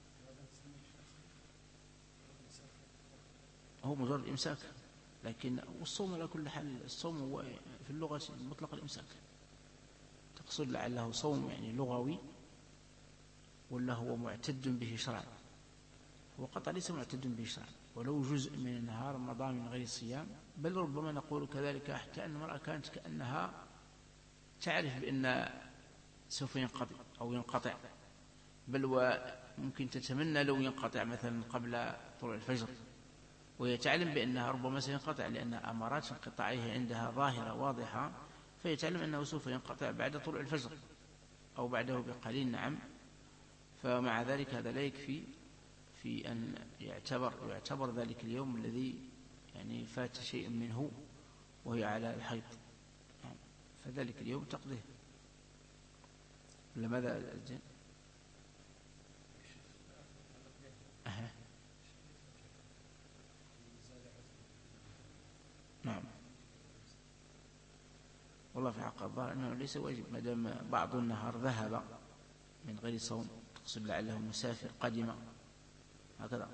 هو مجرد إمساك، لكن والصوم على كل حال، الصوم هو في اللغة مطلق الإمساك. تقصد لعله صوم يعني لغوي ولا هو معتد به شرعا؟ هو قطع ليس معتد به شرعا، ولو جزء من النهار مضى من غير صيام. بل ربما نقول كذلك حتى أن المرأة كانت كأنها تعرف بأن سوف ينقطع أو ينقطع، بل وممكن تتمنى لو ينقطع مثلا قبل طلوع الفجر، وهي تعلم بأنها ربما سينقطع، لأن أمارات انقطاعه عندها ظاهرة واضحة، فهي تعلم أنه سوف ينقطع بعد طلوع الفجر أو بعده بقليل، نعم. فمع ذلك هذا لا يكفي في أن يعتبر, يعتبر ذلك اليوم الذي يعني فات شيء منه وهي على الحيض، يعني فذلك اليوم تقضيه. لماذا الجن؟ أه. نعم والله في حق الظاهر أنه ليس واجب ما دام بعض النهار ذهب من غير صوم، تقصد لعله مسافر قدم هكذا.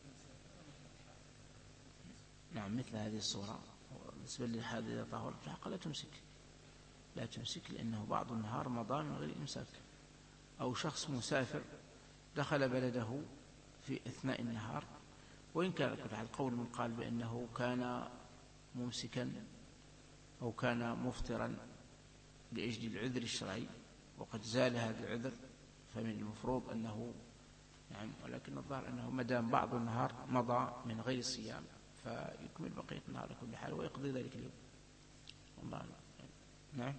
نعم مثل هذه الصورة بالنسبة للحاضر إذا طهر في حق لا تمسك، لا تمسك لأنه بعض النهار مضى من غير إمساك. أو شخص مسافر دخل بلده في أثناء النهار، وإن كان على القول من قال بأنه كان ممسكا أو كان مفطرا لأجل العذر الشرعي وقد زال هذا العذر فمن المفروض أنه نعم، ولكن الظاهر أنه مدام بعض النهار مضى من غير صيام فيكمل بقية النهار على كل حال ويقضي ذلك اليوم. والله نعم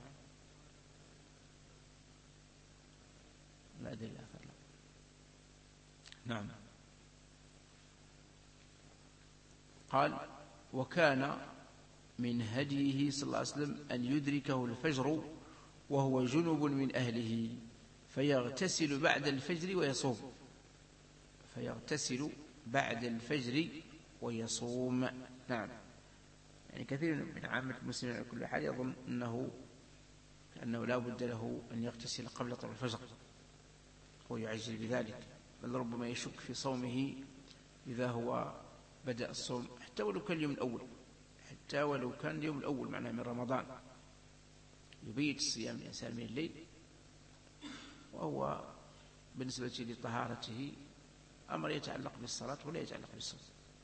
لا أدري لا أفعل. نعم. قال وكان من هديه صلى الله عليه وسلم أن يدركه الفجر وهو جنب من أهله فيغتسل بعد الفجر ويصوم، فيغتسل بعد الفجر ويصوم. نعم. يعني كثير من عامة المسلمين على كل حال يظن أنه أنه لا بد له أن يغتسل قبل طلوع الفجر ويعجل بذلك، بل ربما يشك في صومه إذا هو بدأ الصوم حتى ولو كان اليوم الأول، حتى ولو كان اليوم الأول معناه من رمضان يبيت الصيام الإنسان من الليل وهو بالنسبة لطهارته أمر يتعلق بالصلاة ولا يتعلق بالصوم.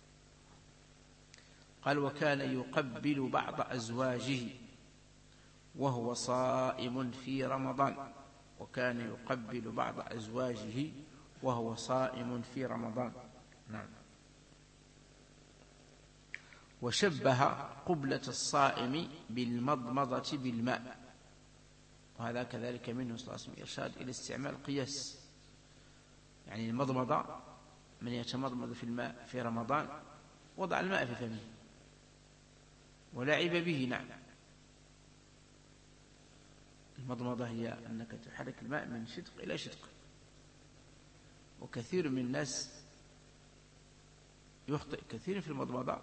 قال وكان يقبل بعض أزواجه وهو صائم في رمضان، وكان يقبل بعض أزواجه وهو صائم في رمضان. نعم. وشبه قبلة الصائم بالمضمضة بالماء، وهذا كذلك منه صلى الله عليه وسلم إرشاد إلى استعمال القياس. يعني المضمضة من يتمضمض في الماء في رمضان وضع الماء في فمه ولعب به. نعم. المضمضة هي أنك تحرك الماء من شدق إلى شدق، وكثير من الناس يخطئ كثير في المضمضة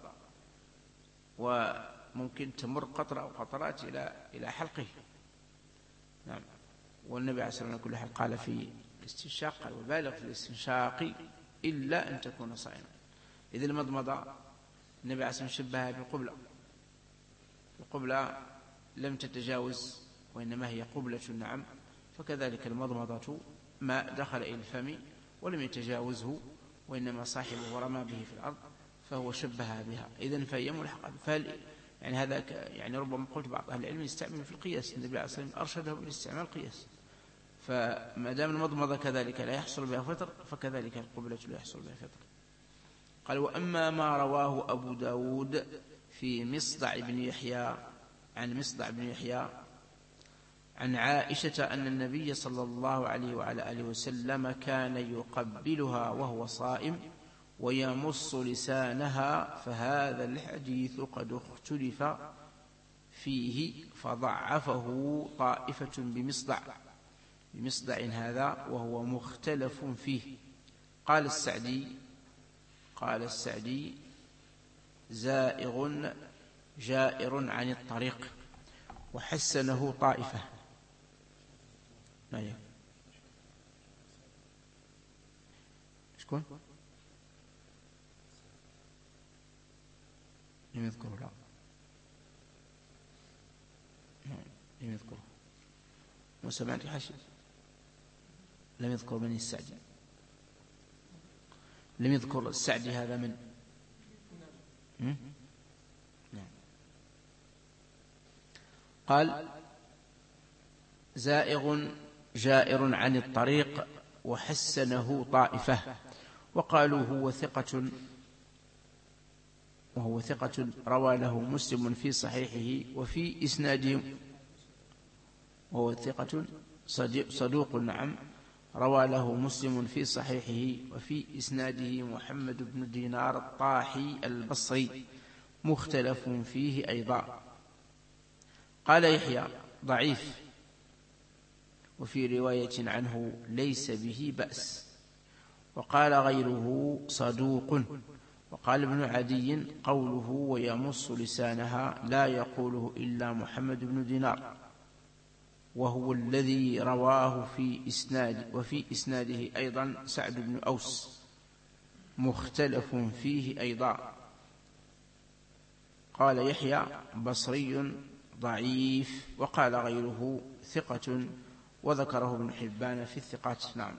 وممكن تمر قطرة أو قطرات إلى إلى حلقه. نعم. والنبي عليه الصلاة والسلام كل حال قال في الاستنشاق قال وبالغ في الاستنشاق إلا أن تكون صائما. إذا المضمضة النبي عليه الصلاة والسلام شبهها بالقبلة، القبلة لم تتجاوز وإنما هي قبلة. نعم. فكذلك المضمضة ما دخل إلى الفم ولم يتجاوزه وإنما صاحبه رمى به في الأرض فهو شبهها بها. إذن فهي ملحقة. فهل يعني هذا يعني ربما قلت بعض أهل العلم يستعمل في القياس، النبي عليه الصلاة والسلام أرشده بالاستعمال القياس، فما دام المضمضة كذلك لا يحصل بها فطر فكذلك القبلة لا يحصل بها فطر. قال وأما ما رواه أبو داود في مصدع بن يحيى عن مصدع بن يحيى عن عائشة أن النبي صلى الله عليه وعلى آله وسلم كان يقبلها وهو صائم ويمص لسانها، فهذا الحديث قد اختلف فيه فضعفه طائفة بمصدع بمصدع هذا وهو مختلف فيه. قال السعدي قال السعدي زائغ جائر عن الطريق وحسنه طائفة. لا شكون لم يذكره؟ لا لم يذكره. وسمعت حشي لم يذكر من السعدي، لم يذكر السعدي هذا من نعم. قال زائغ جائر عن الطريق وحسنه طائفة وقالوا هو ثقة وهو ثقة روى له مسلم في صحيحه وفي إسناده وهو ثقة صدوق. نعم. روى له مسلم في صحيحه وفي إسناده محمد بن دينار الطاحي البصري مختلف فيه أيضا. قال يحيى ضعيف، وفي رواية عنه ليس به بأس. وقال غيره صدوق. وقال ابن عدي قوله ويمص لسانها لا يقوله إلا محمد بن دينار، وهو الذي رواه في إسناد وفي إسناده أيضا سعد بن أوس مختلف فيه أيضا. قال يحيى بصري ضعيف، وقال غيره ثقة، وذكره ابن حبان في الثقات. نعم.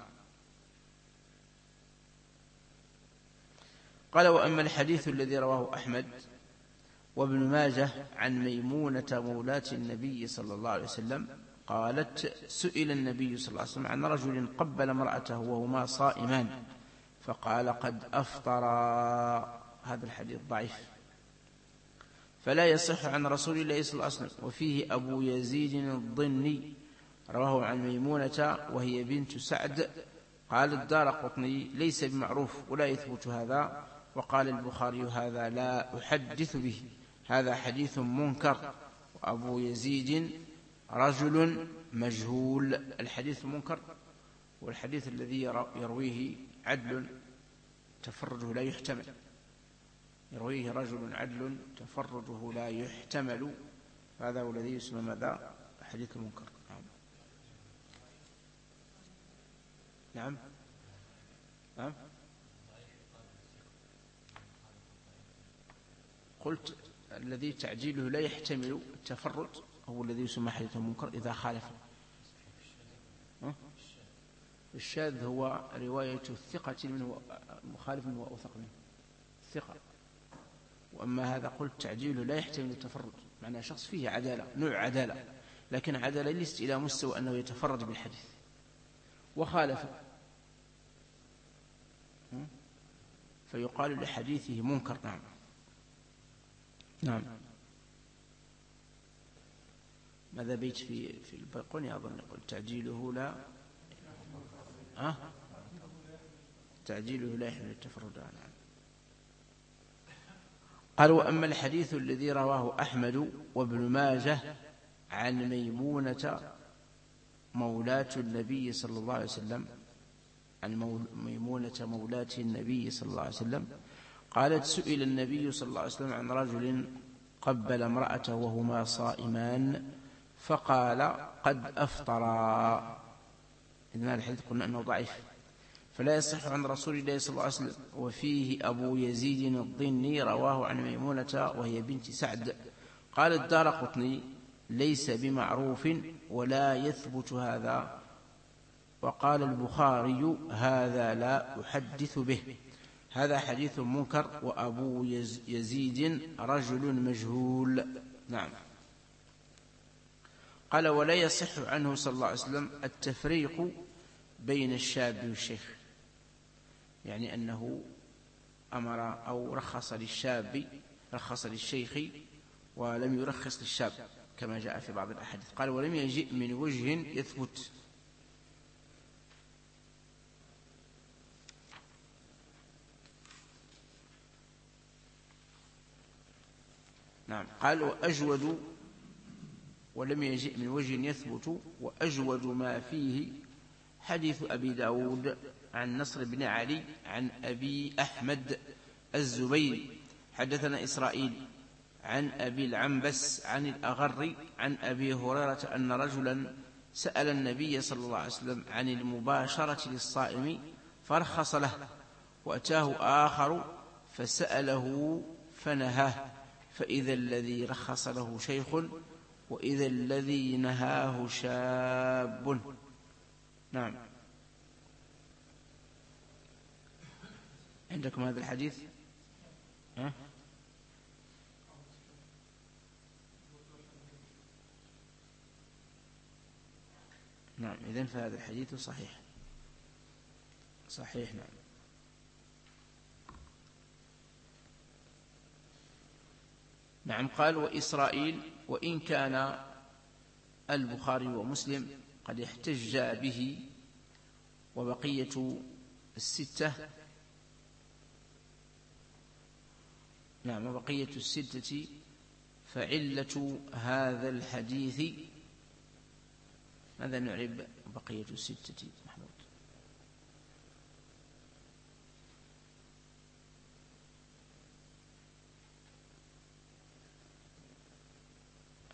قال وأما الحديث الذي رواه أحمد وابن ماجه عن ميمونة مولاة النبي صلى الله عليه وسلم قالت سئل النبي صلى الله عليه وسلم عن رجل قبل امرأته وهما صائمان فقال قد أفطر. هذا الحديث ضعيف فلا يصح عن رسول الله صلى الله عليه وسلم. وفيه أبو يزيد الضني رواه عن ميمونة وهي بنت سعد. قال الدارقطني ليس بمعروف ولا يثبت هذا. وقال البخاري هذا لا أحدث به، هذا حديث منكر. وأبو يزيد رجل مجهول. الحديث المنكر والحديث الذي يرويه عدل تفرده لا يحتمل، يرويه رجل عدل تفرده لا يحتمل، هذا هو الذي يسمى ماذا؟ حديث المنكر. نعم. نعم نعم قلت الذي تعجيله لا يحتمل التفرد هو الذي يسمى حديث المنكر إذا خالف. الشاذ هو رواية الثقة منه مخالف منه وأوثق منه الثقة. وأما هذا قلت تعجيله لا يحتمل التفرد، معنى شخص فيه عدالة، نوع عدالة، لكن عدالة ليست إلى مستوى أنه يتفرد بالحديث وخالف، فيقال لحديثه منكر. نعم نعم. ماذا بيت في في البيقوني أظن يقول تعجيله لا أه؟ تعجيله لا يحمل التفرد. نعم. قال وأما الحديث الذي رواه أحمد وابن ماجه عن ميمونة مولاة النبي صلى الله عليه وسلم عن ميمونة مولاة النبي صلى الله عليه وسلم قالت سئل النبي صلى الله عليه وسلم عن رجل قبل امرأته وهما صائمان فقال قد أفطرا. إذن الحديث قلنا أنه ضعيف فلا يصح عن رسول الله صلى الله عليه وسلم. وفيه أبو يزيد الضني رواه عن ميمونة وهي بنت سعد. قال الدارقطني ليس بمعروف ولا يثبت هذا. وقال البخاري هذا لا أحدث به، هذا حديث منكر. وأبو يزيد رجل مجهول. نعم. قال ولا يصح عنه صلى الله عليه وسلم التفريق بين الشاب والشيخ، يعني أنه أمر أو رخص للشاب رخص للشيخ ولم يرخص للشاب كما جاء في بعض الأحاديث. قال ولم يجئ من وجه يثبت. نعم. قال وأجود ولم يجئ من وجه يثبت وأجود ما فيه حديث أبي داود عن نصر بن علي عن أبي أحمد الزبيري حدثنا إسرائيل عن أبي العنبس عن الأغر عن أبي هريرة أن رجلا سأل النبي صلى الله عليه وسلم عن المباشرة للصائم فرخص له، وأتاه آخر فسأله فنهاه، فإذا الذي رخص له شيخ وإذا الذي نهاه شاب. نعم. عندكم هذا الحديث؟ ها؟ نعم. إذن فهذا الحديث صحيح صحيح. نعم. نعم. قال وإسرائيل وإن كان البخاري ومسلم قد احتج به وبقية الستة نعم وبقية الستة فعلة هذا الحديث. ماذا نعرب بقية الستة محمود؟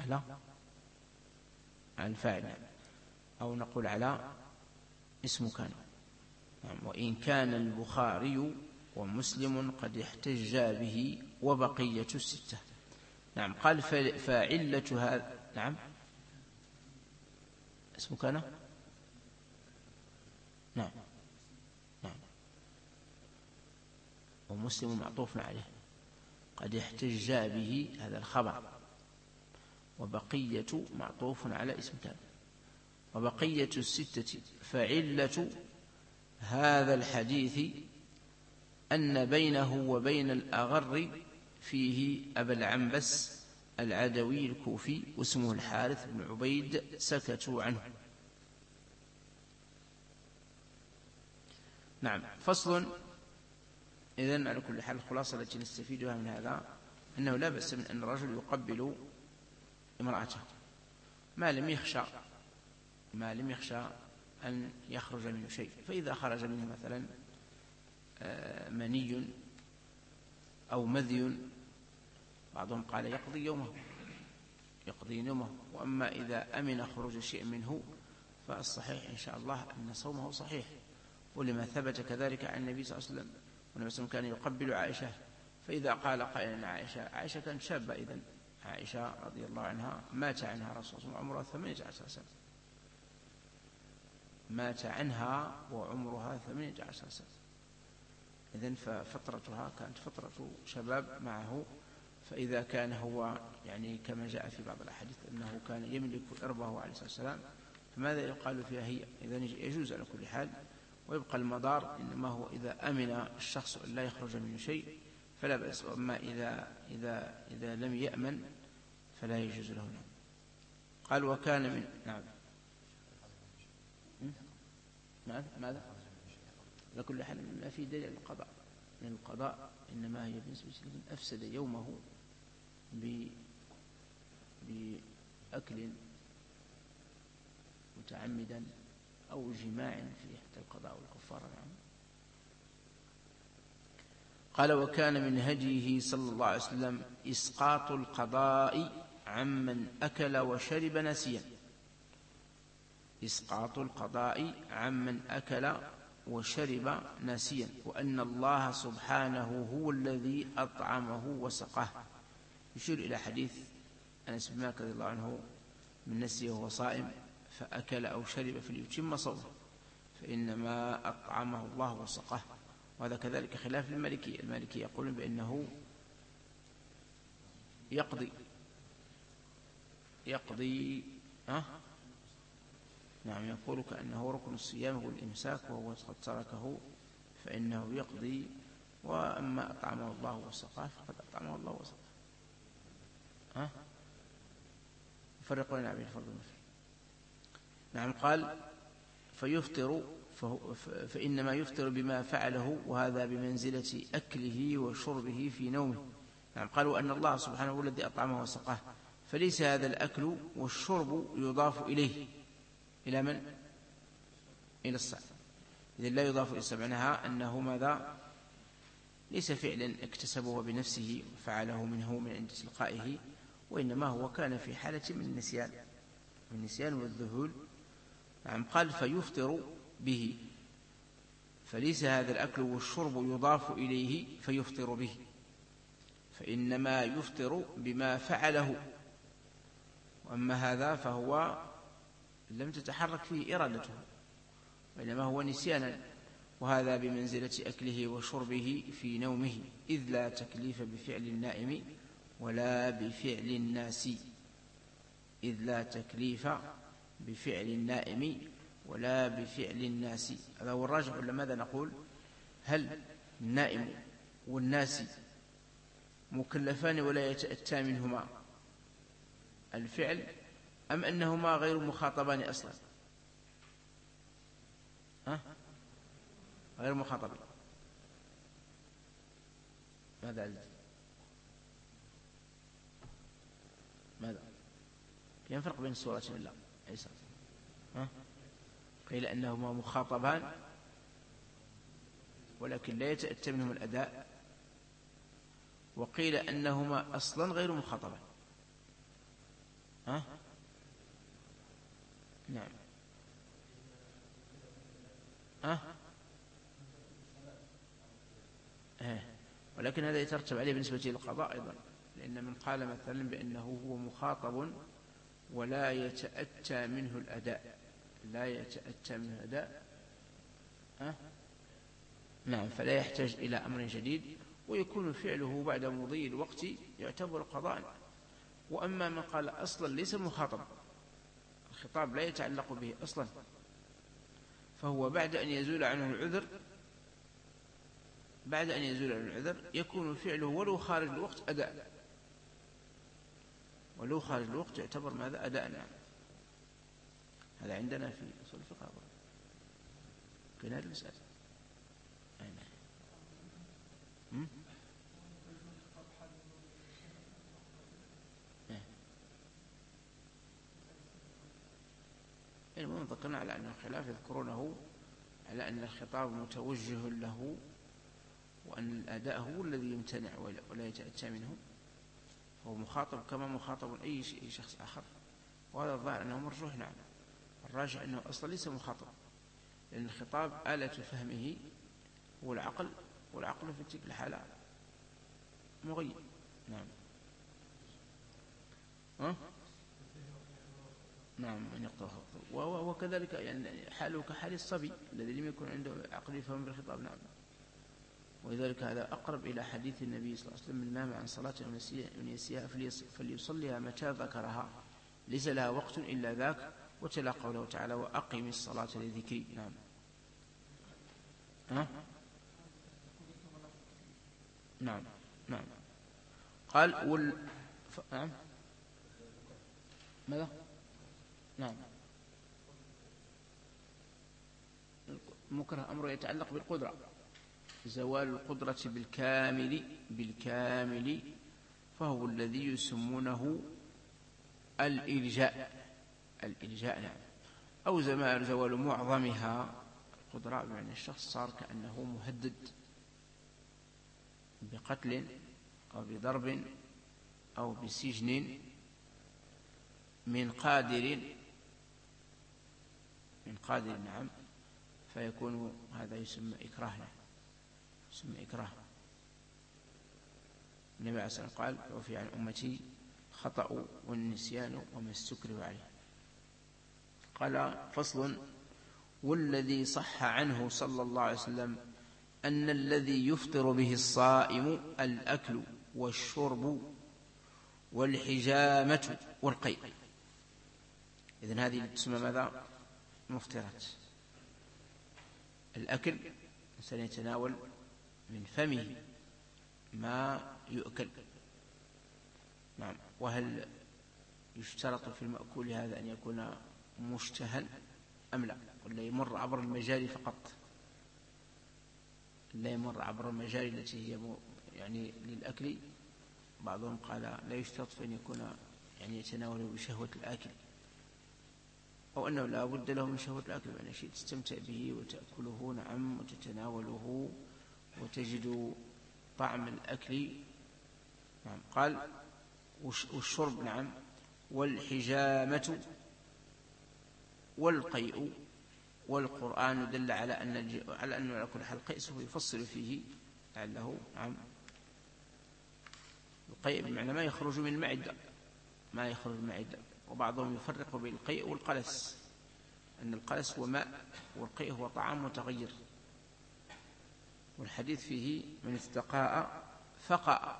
على على الفاعل، نعم. أو نقول على اسم كان، نعم. وإن كان البخاري ومسلم قد احتجا به وبقية الستة. نعم. قال فعلة هذا، نعم، اسم كان، نعم نعم، ومسلم معطوف عليه، قد احتجا به هذا الخبر، وبقية معطوف على اسم كان، وبقية الستة. فعلة هذا الحديث أن بينه وبين الأغر فيه أبا العنبس العدوي الكوفي واسمه الحارث بن عبيد سكتوا عنه. نعم. فصل. إذن على كل حال الخلاصة التي نستفيدها من هذا أنه لا بأس من أن الرجل يقبل امرأته ما لم يخشى ما لم يخشى أن يخرج منه شيء. فإذا خرج منه مثلا مني أو مذي، بعضهم قال يقضي يومه يقضي يومه وأما إذا أمن خروج شيء منه فالصحيح إن شاء الله أن صومه صحيح، ولما ثبت كذلك عن النبي صلى الله عليه وسلم، والنبي صلى الله عليه وسلم كان يقبل عائشة. فإذا قال قائل عائشة عائشة كانت شابة إذن، عائشة رضي الله عنها مات عنها رسول الله عمرها ثمانية عشر سنة، مات عنها وعمرها ثمانية عشر سنة، إذن ففترتها كانت فترة شباب معه. فإذا كان هو يعني كما جاء في بعض الأحاديث أنه كان يملك إربه عليه الصلاة والسلام، فماذا يقال فيها هي؟ إذن يجوز على كل حال. ويبقى المدار إنما هو إذا أمن الشخص أن لا يخرج منه شيء فلا بأس، وأما إذا, إذا, إذا لم يأمن فلا يجوز له. قال وكان من، نعم ماذا ماذا على كل حال ما في دليل القضاء، لأن القضاء إنما هي بالنسبة لمن أفسد يومه بأكل متعمدا أو جماع في حتى القضاء والكفارة. نعم. قال وكان من هديه صلى الله عليه وسلم إسقاط القضاء عمن أكل وشرب نسيا، إسقاط القضاء عمن أكل وشرب نسيا، وأن الله سبحانه هو الذي أطعمه وسقاه. يشير إلى حديث أنس بن مالك رضي الله عنه من نسي وهو صائم فأكل أو شرب فليتم صومه فإنما أطعمه الله وسقاه. وهذا كذلك خلاف المالكية، المالكية يقولون بأنه يقضي يقضي أه؟ نعم، يقول كأنه ركن الصيام هو الإمساك وهو قد تركه فإنه يقضي، وأما أطعمه الله وسقاه فقد أطعمه الله وسقاه. ها؟ فرقوا لنا بين الفرض والنفل. نعم. قال فيفطر فإنما يفطر بما فعله، وهذا بمنزلة أكله وشربه في نومه. نعم. قالوا أن الله سبحانه هو الذي أطعمه وسقاه، فليس هذا الأكل والشرب يضاف إليه إلى من؟ إلى الصائم. إذن لا يضاف إلى الصائم، معناها أنه ماذا؟ ليس فعلا اكتسبه بنفسه فعله منه من عند تلقائه، وإنما هو كان في حالة من النسيان من النسيان والذهول. نعم. قال فيفطر به، فليس هذا الأكل والشرب يضاف إليه فيفطر به، فإنما يفطر بما فعله، وأما هذا فهو لم تتحرك فيه إرادته وإنما هو نسيانا، وهذا بمنزلة أكله وشربه في نومه، إذ لا تكليف بفعل النائم ولا بفعل الناس إذ لا تكليف بفعل النائم ولا بفعل الناس. هذا هو الراجح. ولا ماذا نقول؟ هل النائم والناس مكلفان ولا يتأتى منهما الفعل، أم أنهما غير مخاطبان أصلا؟ ها؟ غير مخاطبين. ماذا عزيز؟ ماذا؟ كيف فرق بين السورتين؟ لا عيسى. ها؟ قيل أنهما مخاطبان ولكن لا يتأتى منهم الأداء، وقيل أنهما أصلا غير مخاطبان. ها؟ نعم. ها؟ ها؟ ولكن هذا يترتب عليه بالنسبة للقضاء أيضا، لأن من قال مثلا بأنه هو مخاطب ولا يتأتى منه الأداء، لا يتأتى منه الأداء، ها؟ نعم، فلا يحتاج إلى أمر جديد، ويكون فعله بعد مضي الوقت يعتبر قضاء. وأما من قال أصلا ليس مخاطب، الخطاب لا يتعلق به أصلا، فهو بعد أن يزول عنه العذر بعد أن يزول عنه العذر يكون فعله ولو خارج الوقت أداء، ولو خارج الوقت يعتبر ماذا؟ أداء. نعم. هذا عندنا في أصول الفقه كان هذه المسألة. المهم ذكرنا على أن الخلاف يذكرونه على أن الخطاب متوجه له، وأن الأداء هو الذي يمتنع ولا يتأتى منه، هو مخاطب كما مخاطب أي شخص آخر. وهذا الظاهر أنه مرجوح. نعم، الراجح أنه أصلا ليس مخاطب، لأن الخطاب آلة فهمه هو العقل، والعقل في تلك الحالة مغيب. نعم. ها؟ نعم، من يقطع خطه. وكذلك يعني حاله كحال الصبي الذي لم يكن عنده عقل يفهم بالخطاب. نعم. ولذلك هذا أقرب إلى حديث النبي صلى الله عليه وسلم: من نام عن صلاة من ينسيها فليصليها متى ذكرها، ليس لها وقت إلا ذاك. وتلا قوله تعالى: وأقم الصلاة لذكري. نعم. ها؟ نعم. نعم. قال وال ف... نعم. ماذا؟ نعم. المكره أمره يتعلق بالقدرة، زوال القدرة بالكامل بالكامل فهو الذي يسمونه الإلجاء الإلجاء. نعم. أو زوال معظمها القدرة، بمعنى الشخص صار كأنه مهدد بقتل أو بضرب أو بسجن من قادر من قادر نعم، فيكون هذا يسمى إكراه. يسمى إكراه. النبي عليه الصلاة والسلام قال: وفي عن أمتي خطأ والنسيان وما استكرهوا عليه. قال: فصل: والذي صح عنه صلى الله عليه وسلم أن الذي يفطر به الصائم الأكل والشرب والحجامة والقيء. إذن هذه تسمى ماذا؟ مفطرات. الأكل، الإنسان يتناول من فمه ما يؤكل. نعم. وهل يشترط في المأكول هذا أن يكون مشتهى أم لا؟ ولا يمر عبر المجاري فقط؟ لا يمر عبر المجاري التي هي يعني للأكل. بعضهم قال لا يشترط في أن يكون يعني يتناول بشهوة الآكل، أو أنه لا بد له من شهوة الأكل، بأن شيء تستمتع به وتأكله. نعم. وتتناوله وتجد طعم الأكل. نعم. قال: والشرب. نعم. والحجامة والقيء. والقرآن دل على أن على أنه على كل حال القيء سوف يفصل فيه لعله. نعم. القيء بمعنى ما يخرج من المعدة، ما يخرج من المعدة. وبعضهم يفرق بين القيء والقلس، أن القلس هو ماء والقيء هو طعام متغير. والحديث فيه: من استقاء فقأ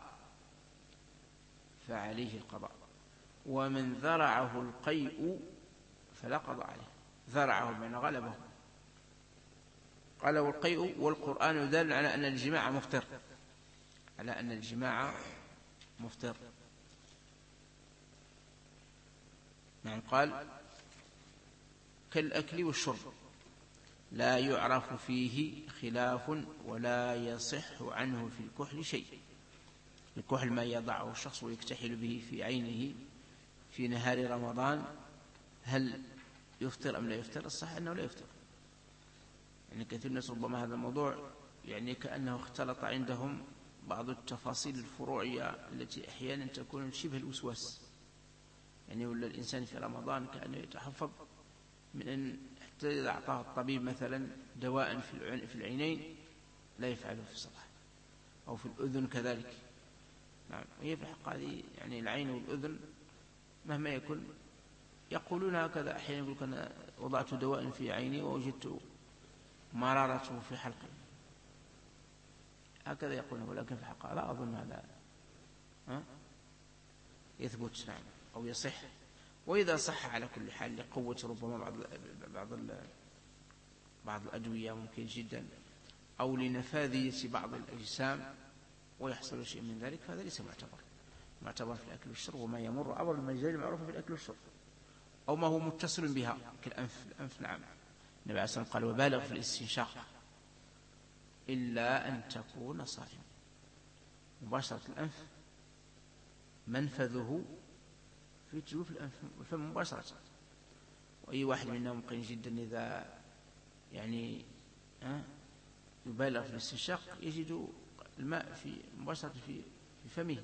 فعليه القضاء، ومن ذرعه القيء فلا قضاء عليه. ذرعه بمعنى غلبه. قال: والقيء والقرآن يدل على أن الجماع مفطر، على أن الجماع مفطر. نعم. قال: كالأكل والشرب لا يعرف فيه خلاف ولا يصح عنه في الكحل شيء. الكحل ما يضعه الشخص ويكتحل به في عينه في نهار رمضان، هل يفطر أم لا يفطر؟ الصح أنه لا يفطر. يعني كثير الناس ربما هذا الموضوع يعني كأنه اختلط عندهم بعض التفاصيل الفروعية التي أحيانا تكون شبه الوسواس. يعني ولا الإنسان في رمضان كأنه يتحفظ من أن حتى إذا أعطاه الطبيب مثلا دواء في العينين لا يفعله في الصباح، أو في الأذن كذلك. نعم، وهي في الحق هذه يعني العين والأذن مهما يكون يقولون هكذا أحيانا، يقول أنا وضعت دواء في عيني ووجدت مرارته في حلقي، هكذا يقولون، ولكن في الحق لا أظن هذا يثبت. نعم، أو يصح. وإذا صح على كل حال لقوة ربما بعض بعض بعض الأدوية ممكن جدا، أو لنفاذية بعض الأجسام ويحصل شيء من ذلك، فهذا ليس معتبر معتبر في الأكل والشرب، وما يمر عبر المجال المعروف في الأكل والشرب، أو ما هو متصل بها كالأنف. الأنف نعم، النبي عليه الصلاة والسلام قال وبالغ في الاستنشاق إلا أن تكون صائما. مباشرة الأنف منفذه في جوف الأنف والفم مباشرة، وأي واحد منا ممكن جدا إذا يعني يبالغ في الاستنشاق يجد الماء في مباشرة في فمه.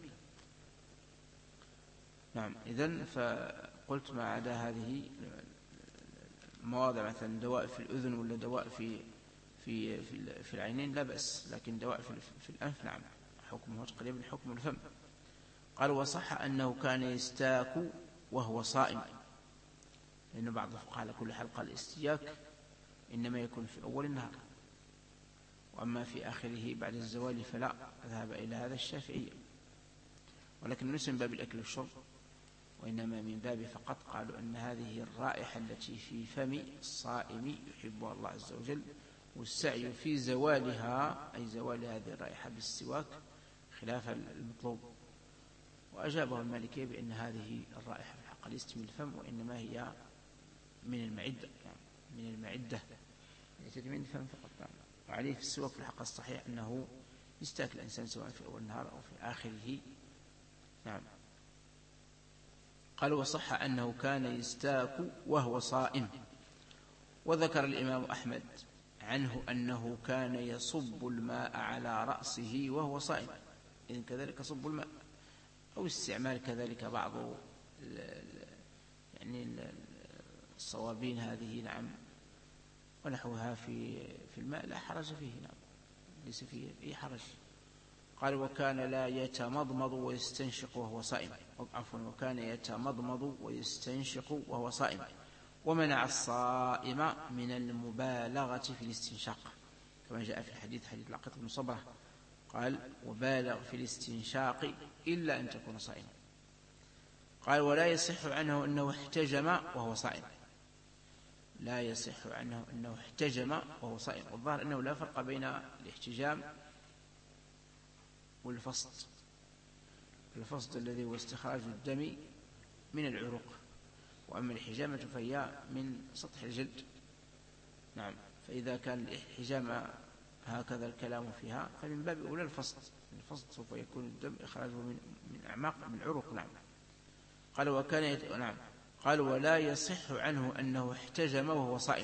نعم، إذن فقلت ما عدا هذه المواضع مثلا دواء في الأذن ولا دواء في في في العينين لا بأس، لكن دواء في الأنف نعم حكمه قريب من حكم الفم. قال وصح أنه كان يستاك وهو صائم، لأن بعض الفقهاء على كل حال قال الاستياك إنما يكون في أول النهار، وأما في آخره بعد الزوال فلا. ذهب إلى هذا الشافعية، ولكن ليس من باب الأكل والشرب، وإنما من باب فقط قالوا أن هذه الرائحة التي في فم الصائم يحبها الله عز وجل، والسعي في زوالها أي زوال هذه الرائحة بالسواك خلاف المطلوب. وأجابه المالكية بأن هذه الرائحة في الحق ليست من الفم، وإنما هي من المعدة، يعني من المعدة ليست من الفم فقط. يعني وعليه في السواك في الحق الصحيح أنه يستاك الإنسان سواء في أول النهار أو في آخره. نعم. قال وصح أنه كان يستاك وهو صائم. وذكر الإمام أحمد عنه أنه كان يصب الماء على رأسه وهو صائم، إذن كذلك صب الماء، أو استعمال كذلك بعض يعني الصوابين هذه نعم ونحوها في في الماء لا حرج فيه، نعم ليس فيه أي حرج. قال وكان لا يتمضمض ويستنشق وهو صائم، عفوا وكان يتمضمض ويستنشق وهو صائم، ومنع الصائم من المبالغة في الاستنشاق كما جاء في الحديث حديث العقيق بن صبرة قال وبالغ في الاستنشاق إلا أن تكون صائما. قال ولا يصح عنه أنه احتجم وهو صائم، لا يصح عنه أنه احتجم وهو صائم. والظاهر أنه لا فرق بين الاحتجام والفصد. الفصد الذي هو استخراج الدم من العروق، وأما الحجامة فهي من سطح الجلد. نعم، فإذا كان الحجامة هكذا الكلام فيها فمن باب أولى الفصد. الفصد سوف يكون الدم إخراجه من من أعماق من العروق. نعم. قال وكان يت... نعم قال ولا يصح عنه أنه احتجم وهو صائم.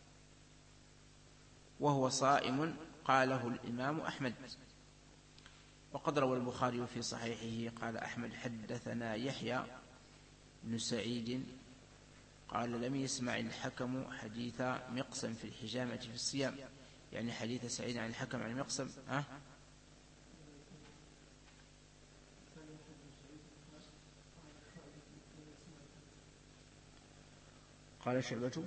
وهو صائم قاله الإمام أحمد. وقد روى البخاري في صحيحه قال أحمد حدثنا يحيى بن سعيد قال لم يسمع الحكم حديث مقسم في الحجامة في الصيام، يعني حديث سعيد عن الحكم عن مقسم. ها؟ قال شعبة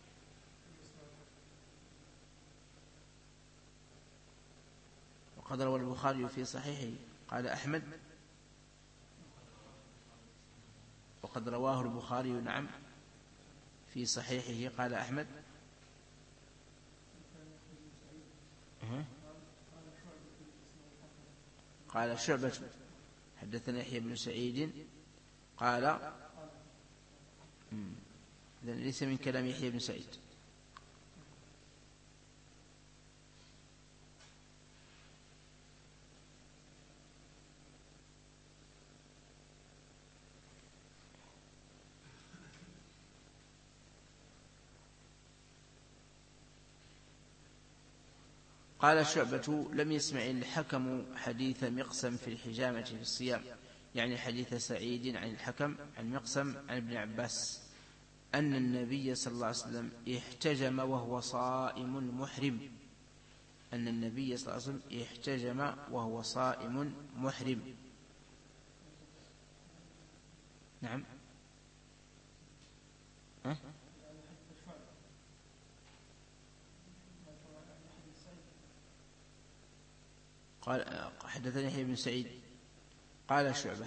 وقد روى البخاري في صحيحه قال أحمد وقد رواه البخاري نعم في صحيحه قال أحمد قال شعبة حدثنا يحيى بن سعيد قال إذن ليس من كلام يحيى بن سعيد. قال شعبة لم يسمع الحكم حديث مقسم في الحجامة في الصيام، يعني حديث سعيد عن الحكم عن مقسم عن ابن عباس أن النبي صلى الله عليه وسلم احتجم وهو صائم محرم أن النبي صلى الله عليه وسلم احتجم وهو صائم محرم. نعم. ها؟ قال حدثني يحيى بن سعيد قال شعبة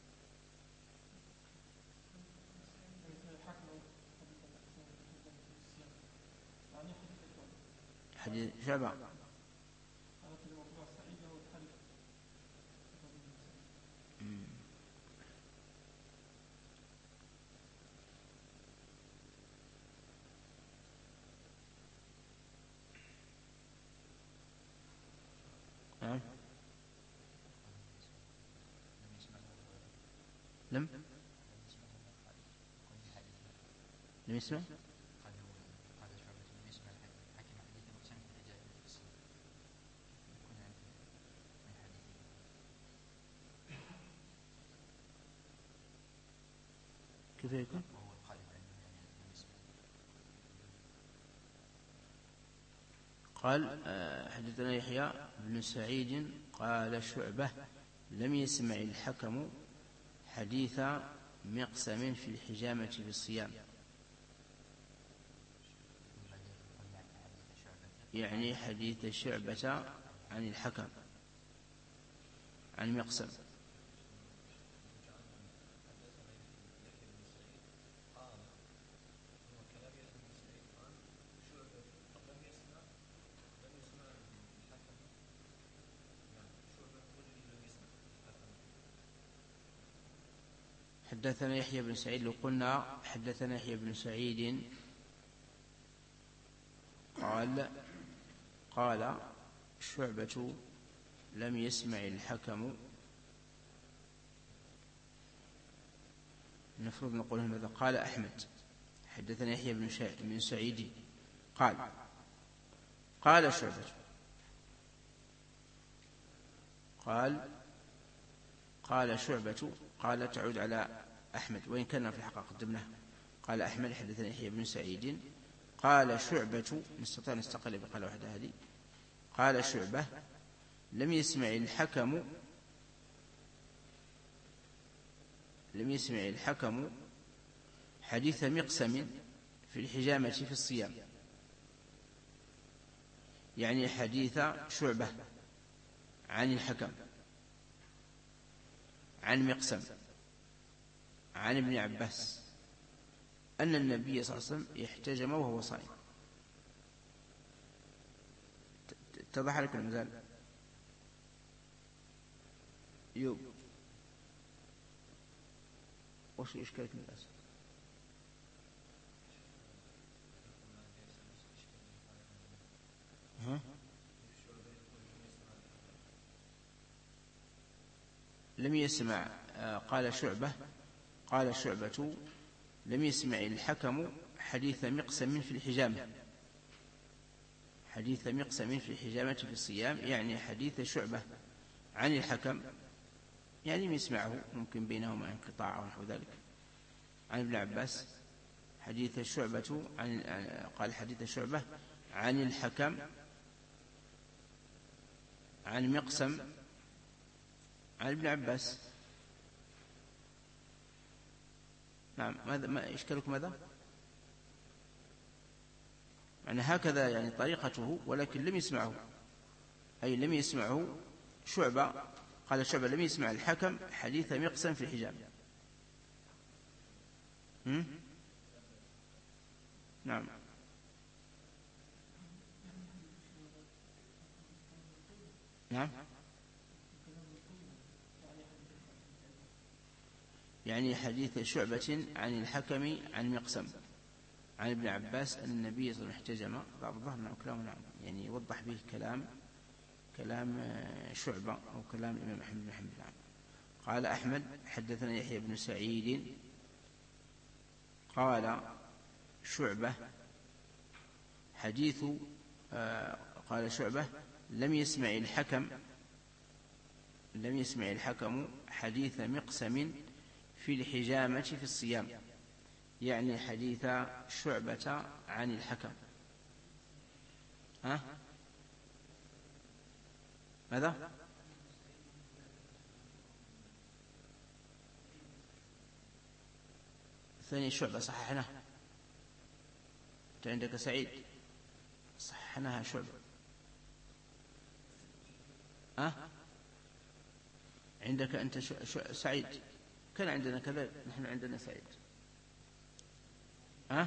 حديث شعبة نعم. لم لم يسمع كيف يكون؟ قال حدثنا يحيى بن سعيد قال شعبة لم يسمع الحكم حديث مقسم في الحجامة في الصيام، يعني حديث شعبة عن الحكم عن مقسم. حدثنا يحيى بن سعيد لو قلنا حدثنا يحيى بن سعيد قال قال شعبة لم يسمع الحكم، المفروض نقول ماذا؟ قال أحمد حدثنا يحيى بن سعيد قال قال شعبة قال قال شعبة قال تعود على أحمد وإن كان في الحقيقة قدمناه. قال أحمد حدثنا يحيى بن سعيد قال شعبة نستطيع نستقل بقال واحدة هذه. قال شعبة لم يسمع الحكم لم يسمع الحكم حديث مقسم في الحجامة في الصيام، يعني حديث شعبة عن الحكم عن مقسم عن ابن عباس أن النبي صلى الله عليه وسلم احتجم وهو صائم. اتضح لكم المثال؟ يوب وش إشكالك من الأسف؟ ها؟ لم يسمع. قال شعبة قال شعبة لم يسمع الحكم حديث مقسم في الحجامة حديث مقسم في الحجامة في الصيام، يعني حديث شعبة عن الحكم، يعني لم يسمعه، ممكن بينهما انقطاع أو نحو ذلك، عن ابن عباس. حديث شعبة عن قال حديث شعبة عن الحكم عن مقسم عن ابن عباس. نعم. ماذا ما إشكالكم ماذا؟ يعني هكذا يعني طريقته، ولكن لم يسمعه، أي لم يسمعه شعبة. قال شعبة لم يسمع الحكم حديث مقسم في الحجاب. نعم. نعم. يعني حديث شعبة عن الحكم عن مقسم عن ابن عباس أن النبي صلى الله عليه وسلم احتجم. بعض الظهر نعم كلام نعم يعني يوضح به كلام كلام شعبة أو كلام الإمام أحمد بن حنبل. نعم. قال أحمد حدثنا يحيى بن سعيد قال شعبة حديث آه قال شعبة لم يسمع الحكم لم يسمع الحكم حديث مقسم في الحجامة في الصيام، يعني حديث شعبة عن الحكم. ها ماذا؟ ثاني شعبة صححناه، أنت عندك سعيد صححناها شعبة. ها عندك أنت سعيد، كان عندنا كذا، نحن عندنا سعيد. ها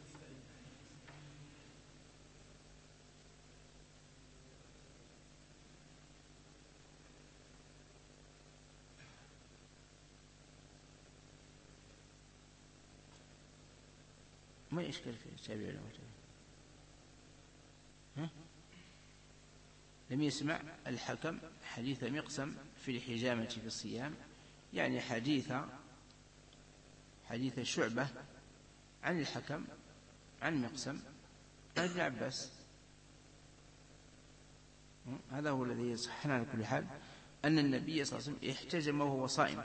ما يشكل فيه تابع ولا متابع. ها لم يسمع الحكم حديث مقسم في الحجامة في الصيام، يعني حديث حديث شعبة عن الحكم عن مقسم عن ابن عباس. هذا هو الذي صحنا على كل حال، أن النبي صلى الله عليه وسلم احتجم وهو صائم،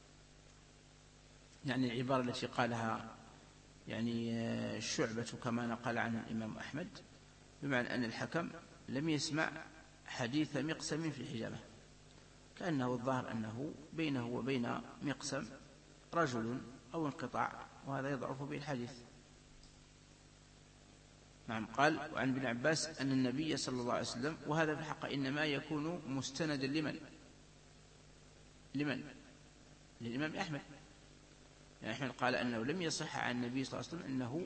يعني العبارة التي قالها يعني الشعبة كما نقل عنه الإمام أحمد، بمعنى أن الحكم لم يسمع حديث مقسم في الحجامة، كأنه الظاهر أنه بينه وبين مقسم رجل أو انقطاع، وهذا يضعف به الحديث. نعم. قال وعن ابن عباس أن النبي صلى الله عليه وسلم، وهذا في الحق إنما يكون مستندا لمن لمن للإمام أحمد، يعني أحمد قال أنه لم يصح عن النبي صلى الله عليه وسلم أنه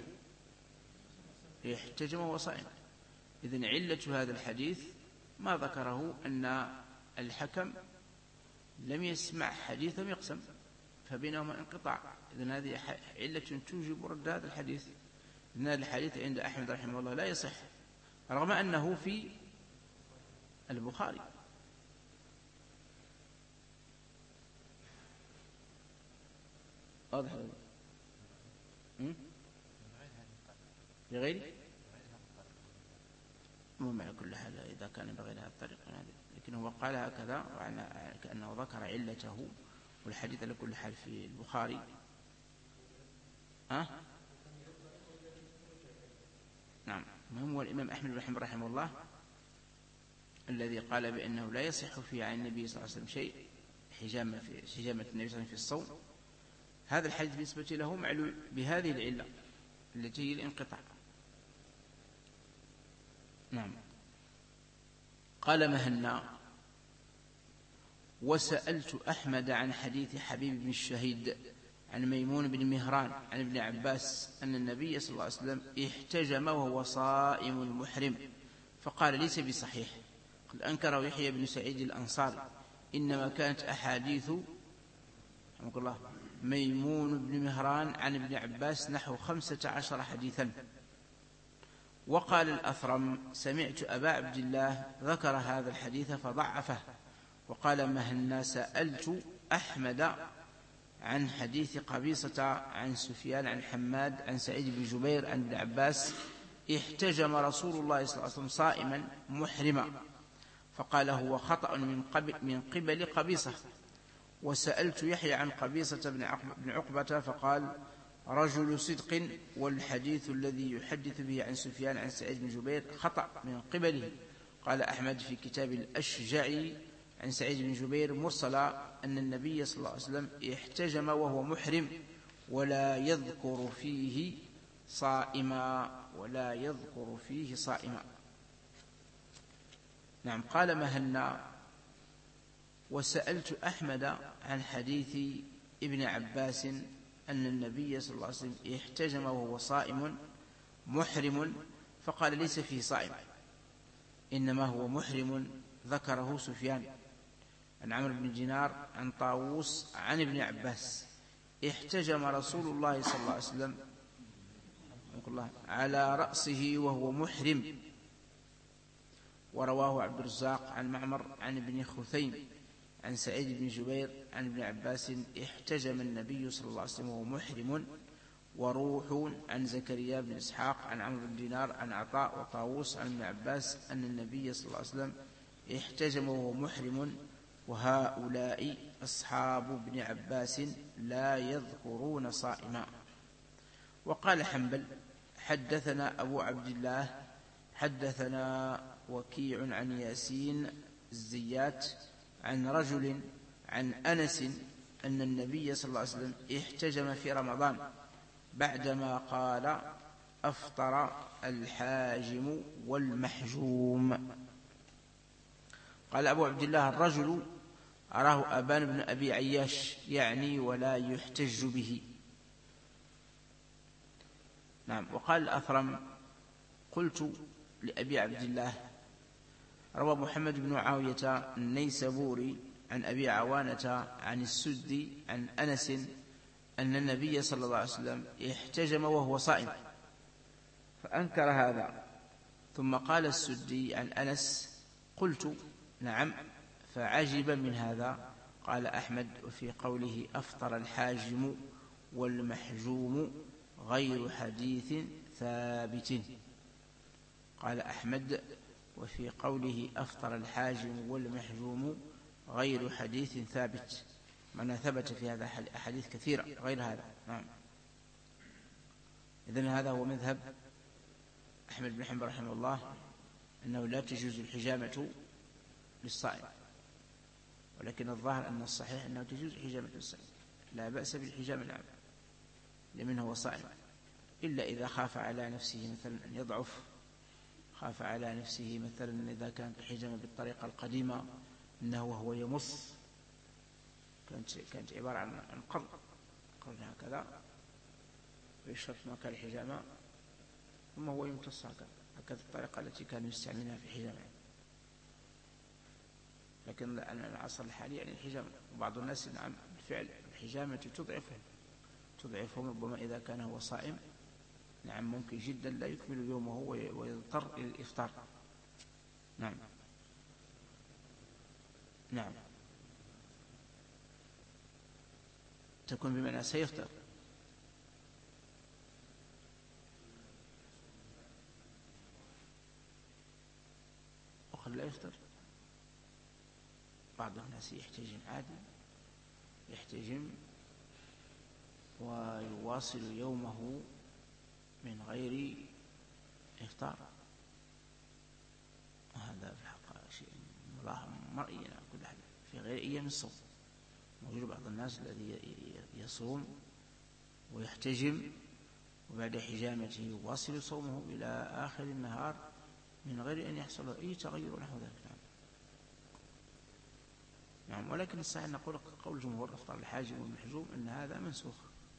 يحتجم وهو صائم. إذن علة هذا الحديث ما ذكره أن الحكم لم يسمع حديث مقسم فبينهما انقطاع، إذن هذه علة توجب رد هذا الحديث. إن هذا الحديث عند أحمد رحمه الله لا يصح، رغم أنه في البخاري. واضح بغير مو على كل حال إذا كان بغير هذه الطريقة، لكن هو قال هكذا كأنه ذكر علته، والحديث على كل حال في البخاري. أه؟ نعم. ما هو الإمام أحمد رحمه, رحمه الله الذي قال بأنه لا يصح فيه عن النبي صلى الله عليه وسلم شيء، حجامة في حجامة النبي صلى الله عليه وسلم في الصوم، هذا الحديث بالنسبة له معلول بهذه العلة التي هي الانقطاع. نعم. قال مهنا وسألت أحمد عن حديث حبيب بن الشهيد عن ميمون بن مهران عن ابن عباس أن النبي صلى الله عليه وسلم احتجم وهو صائم محرم، فقال ليس بصحيح، قد أنكره يحيى بن سعيد الأنصاري، إنما كانت أحاديث رحمه الله ميمون بن مهران عن ابن عباس نحو خمسة عشر حديثا. وقال الأثرم سمعت أبا عبد الله ذكر هذا الحديث فضعفه. وقال مهنا سألت أحمد عن حديث قبيصة عن سفيان عن حماد عن سعيد بن جبير عن ابن عباس احتجم رسول الله صلى الله عليه وسلم صائما محرما، فقال هو خطأ من قبل, من قبل قبيصة. وسألت يحيى عن قبيصة بن عقبة فقال رجل صدق، والحديث الذي يحدث به عن سفيان عن سعيد بن جبير خطأ من قبله. قال أحمد في كتاب الأشجع عن سعيد بن جبير مرسلا أن النبي صلى الله عليه وسلم احتجم وهو محرم ولا يذكر فيه صائما ولا يذكر فيه صائما. نعم. قال مهنا وسألت أحمد عن حديث ابن عباس أن النبي صلى الله عليه وسلم احتجم وهو صائم محرم، فقال ليس فيه صائم، إنما هو محرم، ذكره سفيان عن عمرو بن دينار عن طاووس عن ابن عباس احتجم رسول الله صلى الله عليه وسلم على رأسه وهو محرم. ورواه عبد الرزاق عن معمر عن ابن خثيم عن سعيد بن جبير عن ابن عباس احتجم النبي صلى الله عليه وسلم وهو محرم. وروح عن زكريا بن إسحاق عن عمرو بن دينار عن عطاء وطاووس عن ابن عباس أن النبي صلى الله عليه وسلم احتجم وهو محرم وهؤلاء أصحاب ابن عباس لا يذكرون صائما. وقال حنبل حدثنا أبو عبد الله حدثنا وكيع عن ياسين الزيات عن رجل عن أنس أن النبي صلى الله عليه وسلم احتجم في رمضان بعدما قال أفطر الحاجم والمحجوم. قال أبو عبد الله الرجل أراه أبان بن أبي عياش يعني ولا يحتج به. نعم. وقال الأثرم قلت لأبي عبد الله روى محمد بن معاوية النيسابوري عن أبي عوانة عن السدي عن أنس أن النبي صلى الله عليه وسلم احتجم وهو صائم فأنكر هذا. ثم قال السدي عن أنس قلت نعم فعجب من هذا. قال أحمد وفي قوله أفطر الحاجم والمحجوم غير حديث ثابت. قال أحمد وفي قوله أفطر الحاجم والمحجوم غير حديث ثابت، معنى ثبت في هذا أحاديث كثيرة غير هذا. نعم. إذن هذا هو مذهب أحمد بن حنبل رحمه الله أنه لا تجوز الحجامة للصائم، ولكن الظاهر أن الصحيح أنه تجوز الحجامة للصائم، لا بأس بالحجامة نعم لمن هو صائم، إلا إذا خاف على نفسه مثلا أن يضعف، خاف على نفسه مثلا إذا كانت الحجامة بالطريقة القديمة أنه وهو يمص كانت كانت عبارة عن قرن قرن هكذا ويشرب مكان الحجامة ثم هو يمتص هكذا هكذا الطريقة التي كانوا يستعملونها في الحجامة. لكن العصر الحالي يعني الحجامة، وبعض الناس نعم بالفعل الحجامة تضعفهم تضعفهم ربما إذا كان هو صائم نعم ممكن جدا لا يكمل يومه ويضطر إلى الإفطار. نعم. نعم تكون بمعنى سيفطر. وقد لا يفطر. بعض الناس يحتجم عادي يحتجم ويواصل يومه من غير إفطار، وهذا في الحقيقة شيء مرئي على كل حال في غير أيام الصوم. موجود بعض الناس الذي يصوم ويحتجم وبعد حجامته يواصل صومه إلى آخر النهار من غير أن يحصل له أي تغير نحو ذلك. نعم. نعم. ولكن الصحيح نقول قول الجمهور أفطر الحاجم والمحجوم أن هذا منسوخ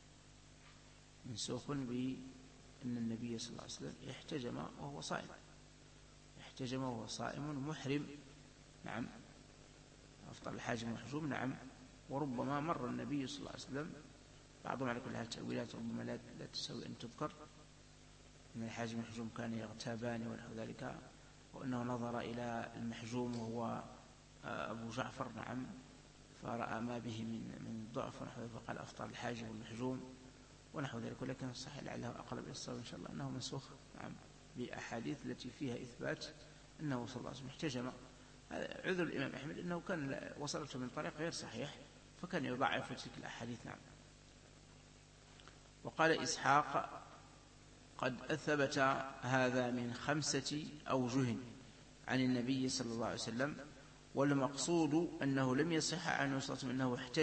منسوخ بأن النبي صلى الله عليه وسلم احتجم وهو صائم احتجم وهو صائم محرم. نعم. أفطر الحاجم والمحجوم. نعم. وربما مر النبي صلى الله عليه وسلم بعضهم على كل حال تأويلات ربما لا تسوي أن تذكر أن الحاجم والمحجوم كان يغتابان ونحو ذلك، وأنه نظر إلى المحجوم وهو أبو جعفر نعم فرأى ما به من من ضعف ونحو ذلك فقال أفطر الحاجم والمحجوم ونحو ذلك. ولكن الصحيح لعله أقرب إلى الصواب إن شاء الله أنه منسوخ نعم بأحاديث التي فيها إثبات أنه صلى الله عليه وسلم احتجم. عذر الإمام أحمد أنه كان وصلته من طريق غير صحيح فكان يضعف تلك الأحاديث. نعم. وقال إسحاق قد أثبت هذا من خمسة أوجه عن النبي صلى الله عليه وسلم، والمقصود أنه لم يصح عنه صلى الله عليه وسلم أنه احتجم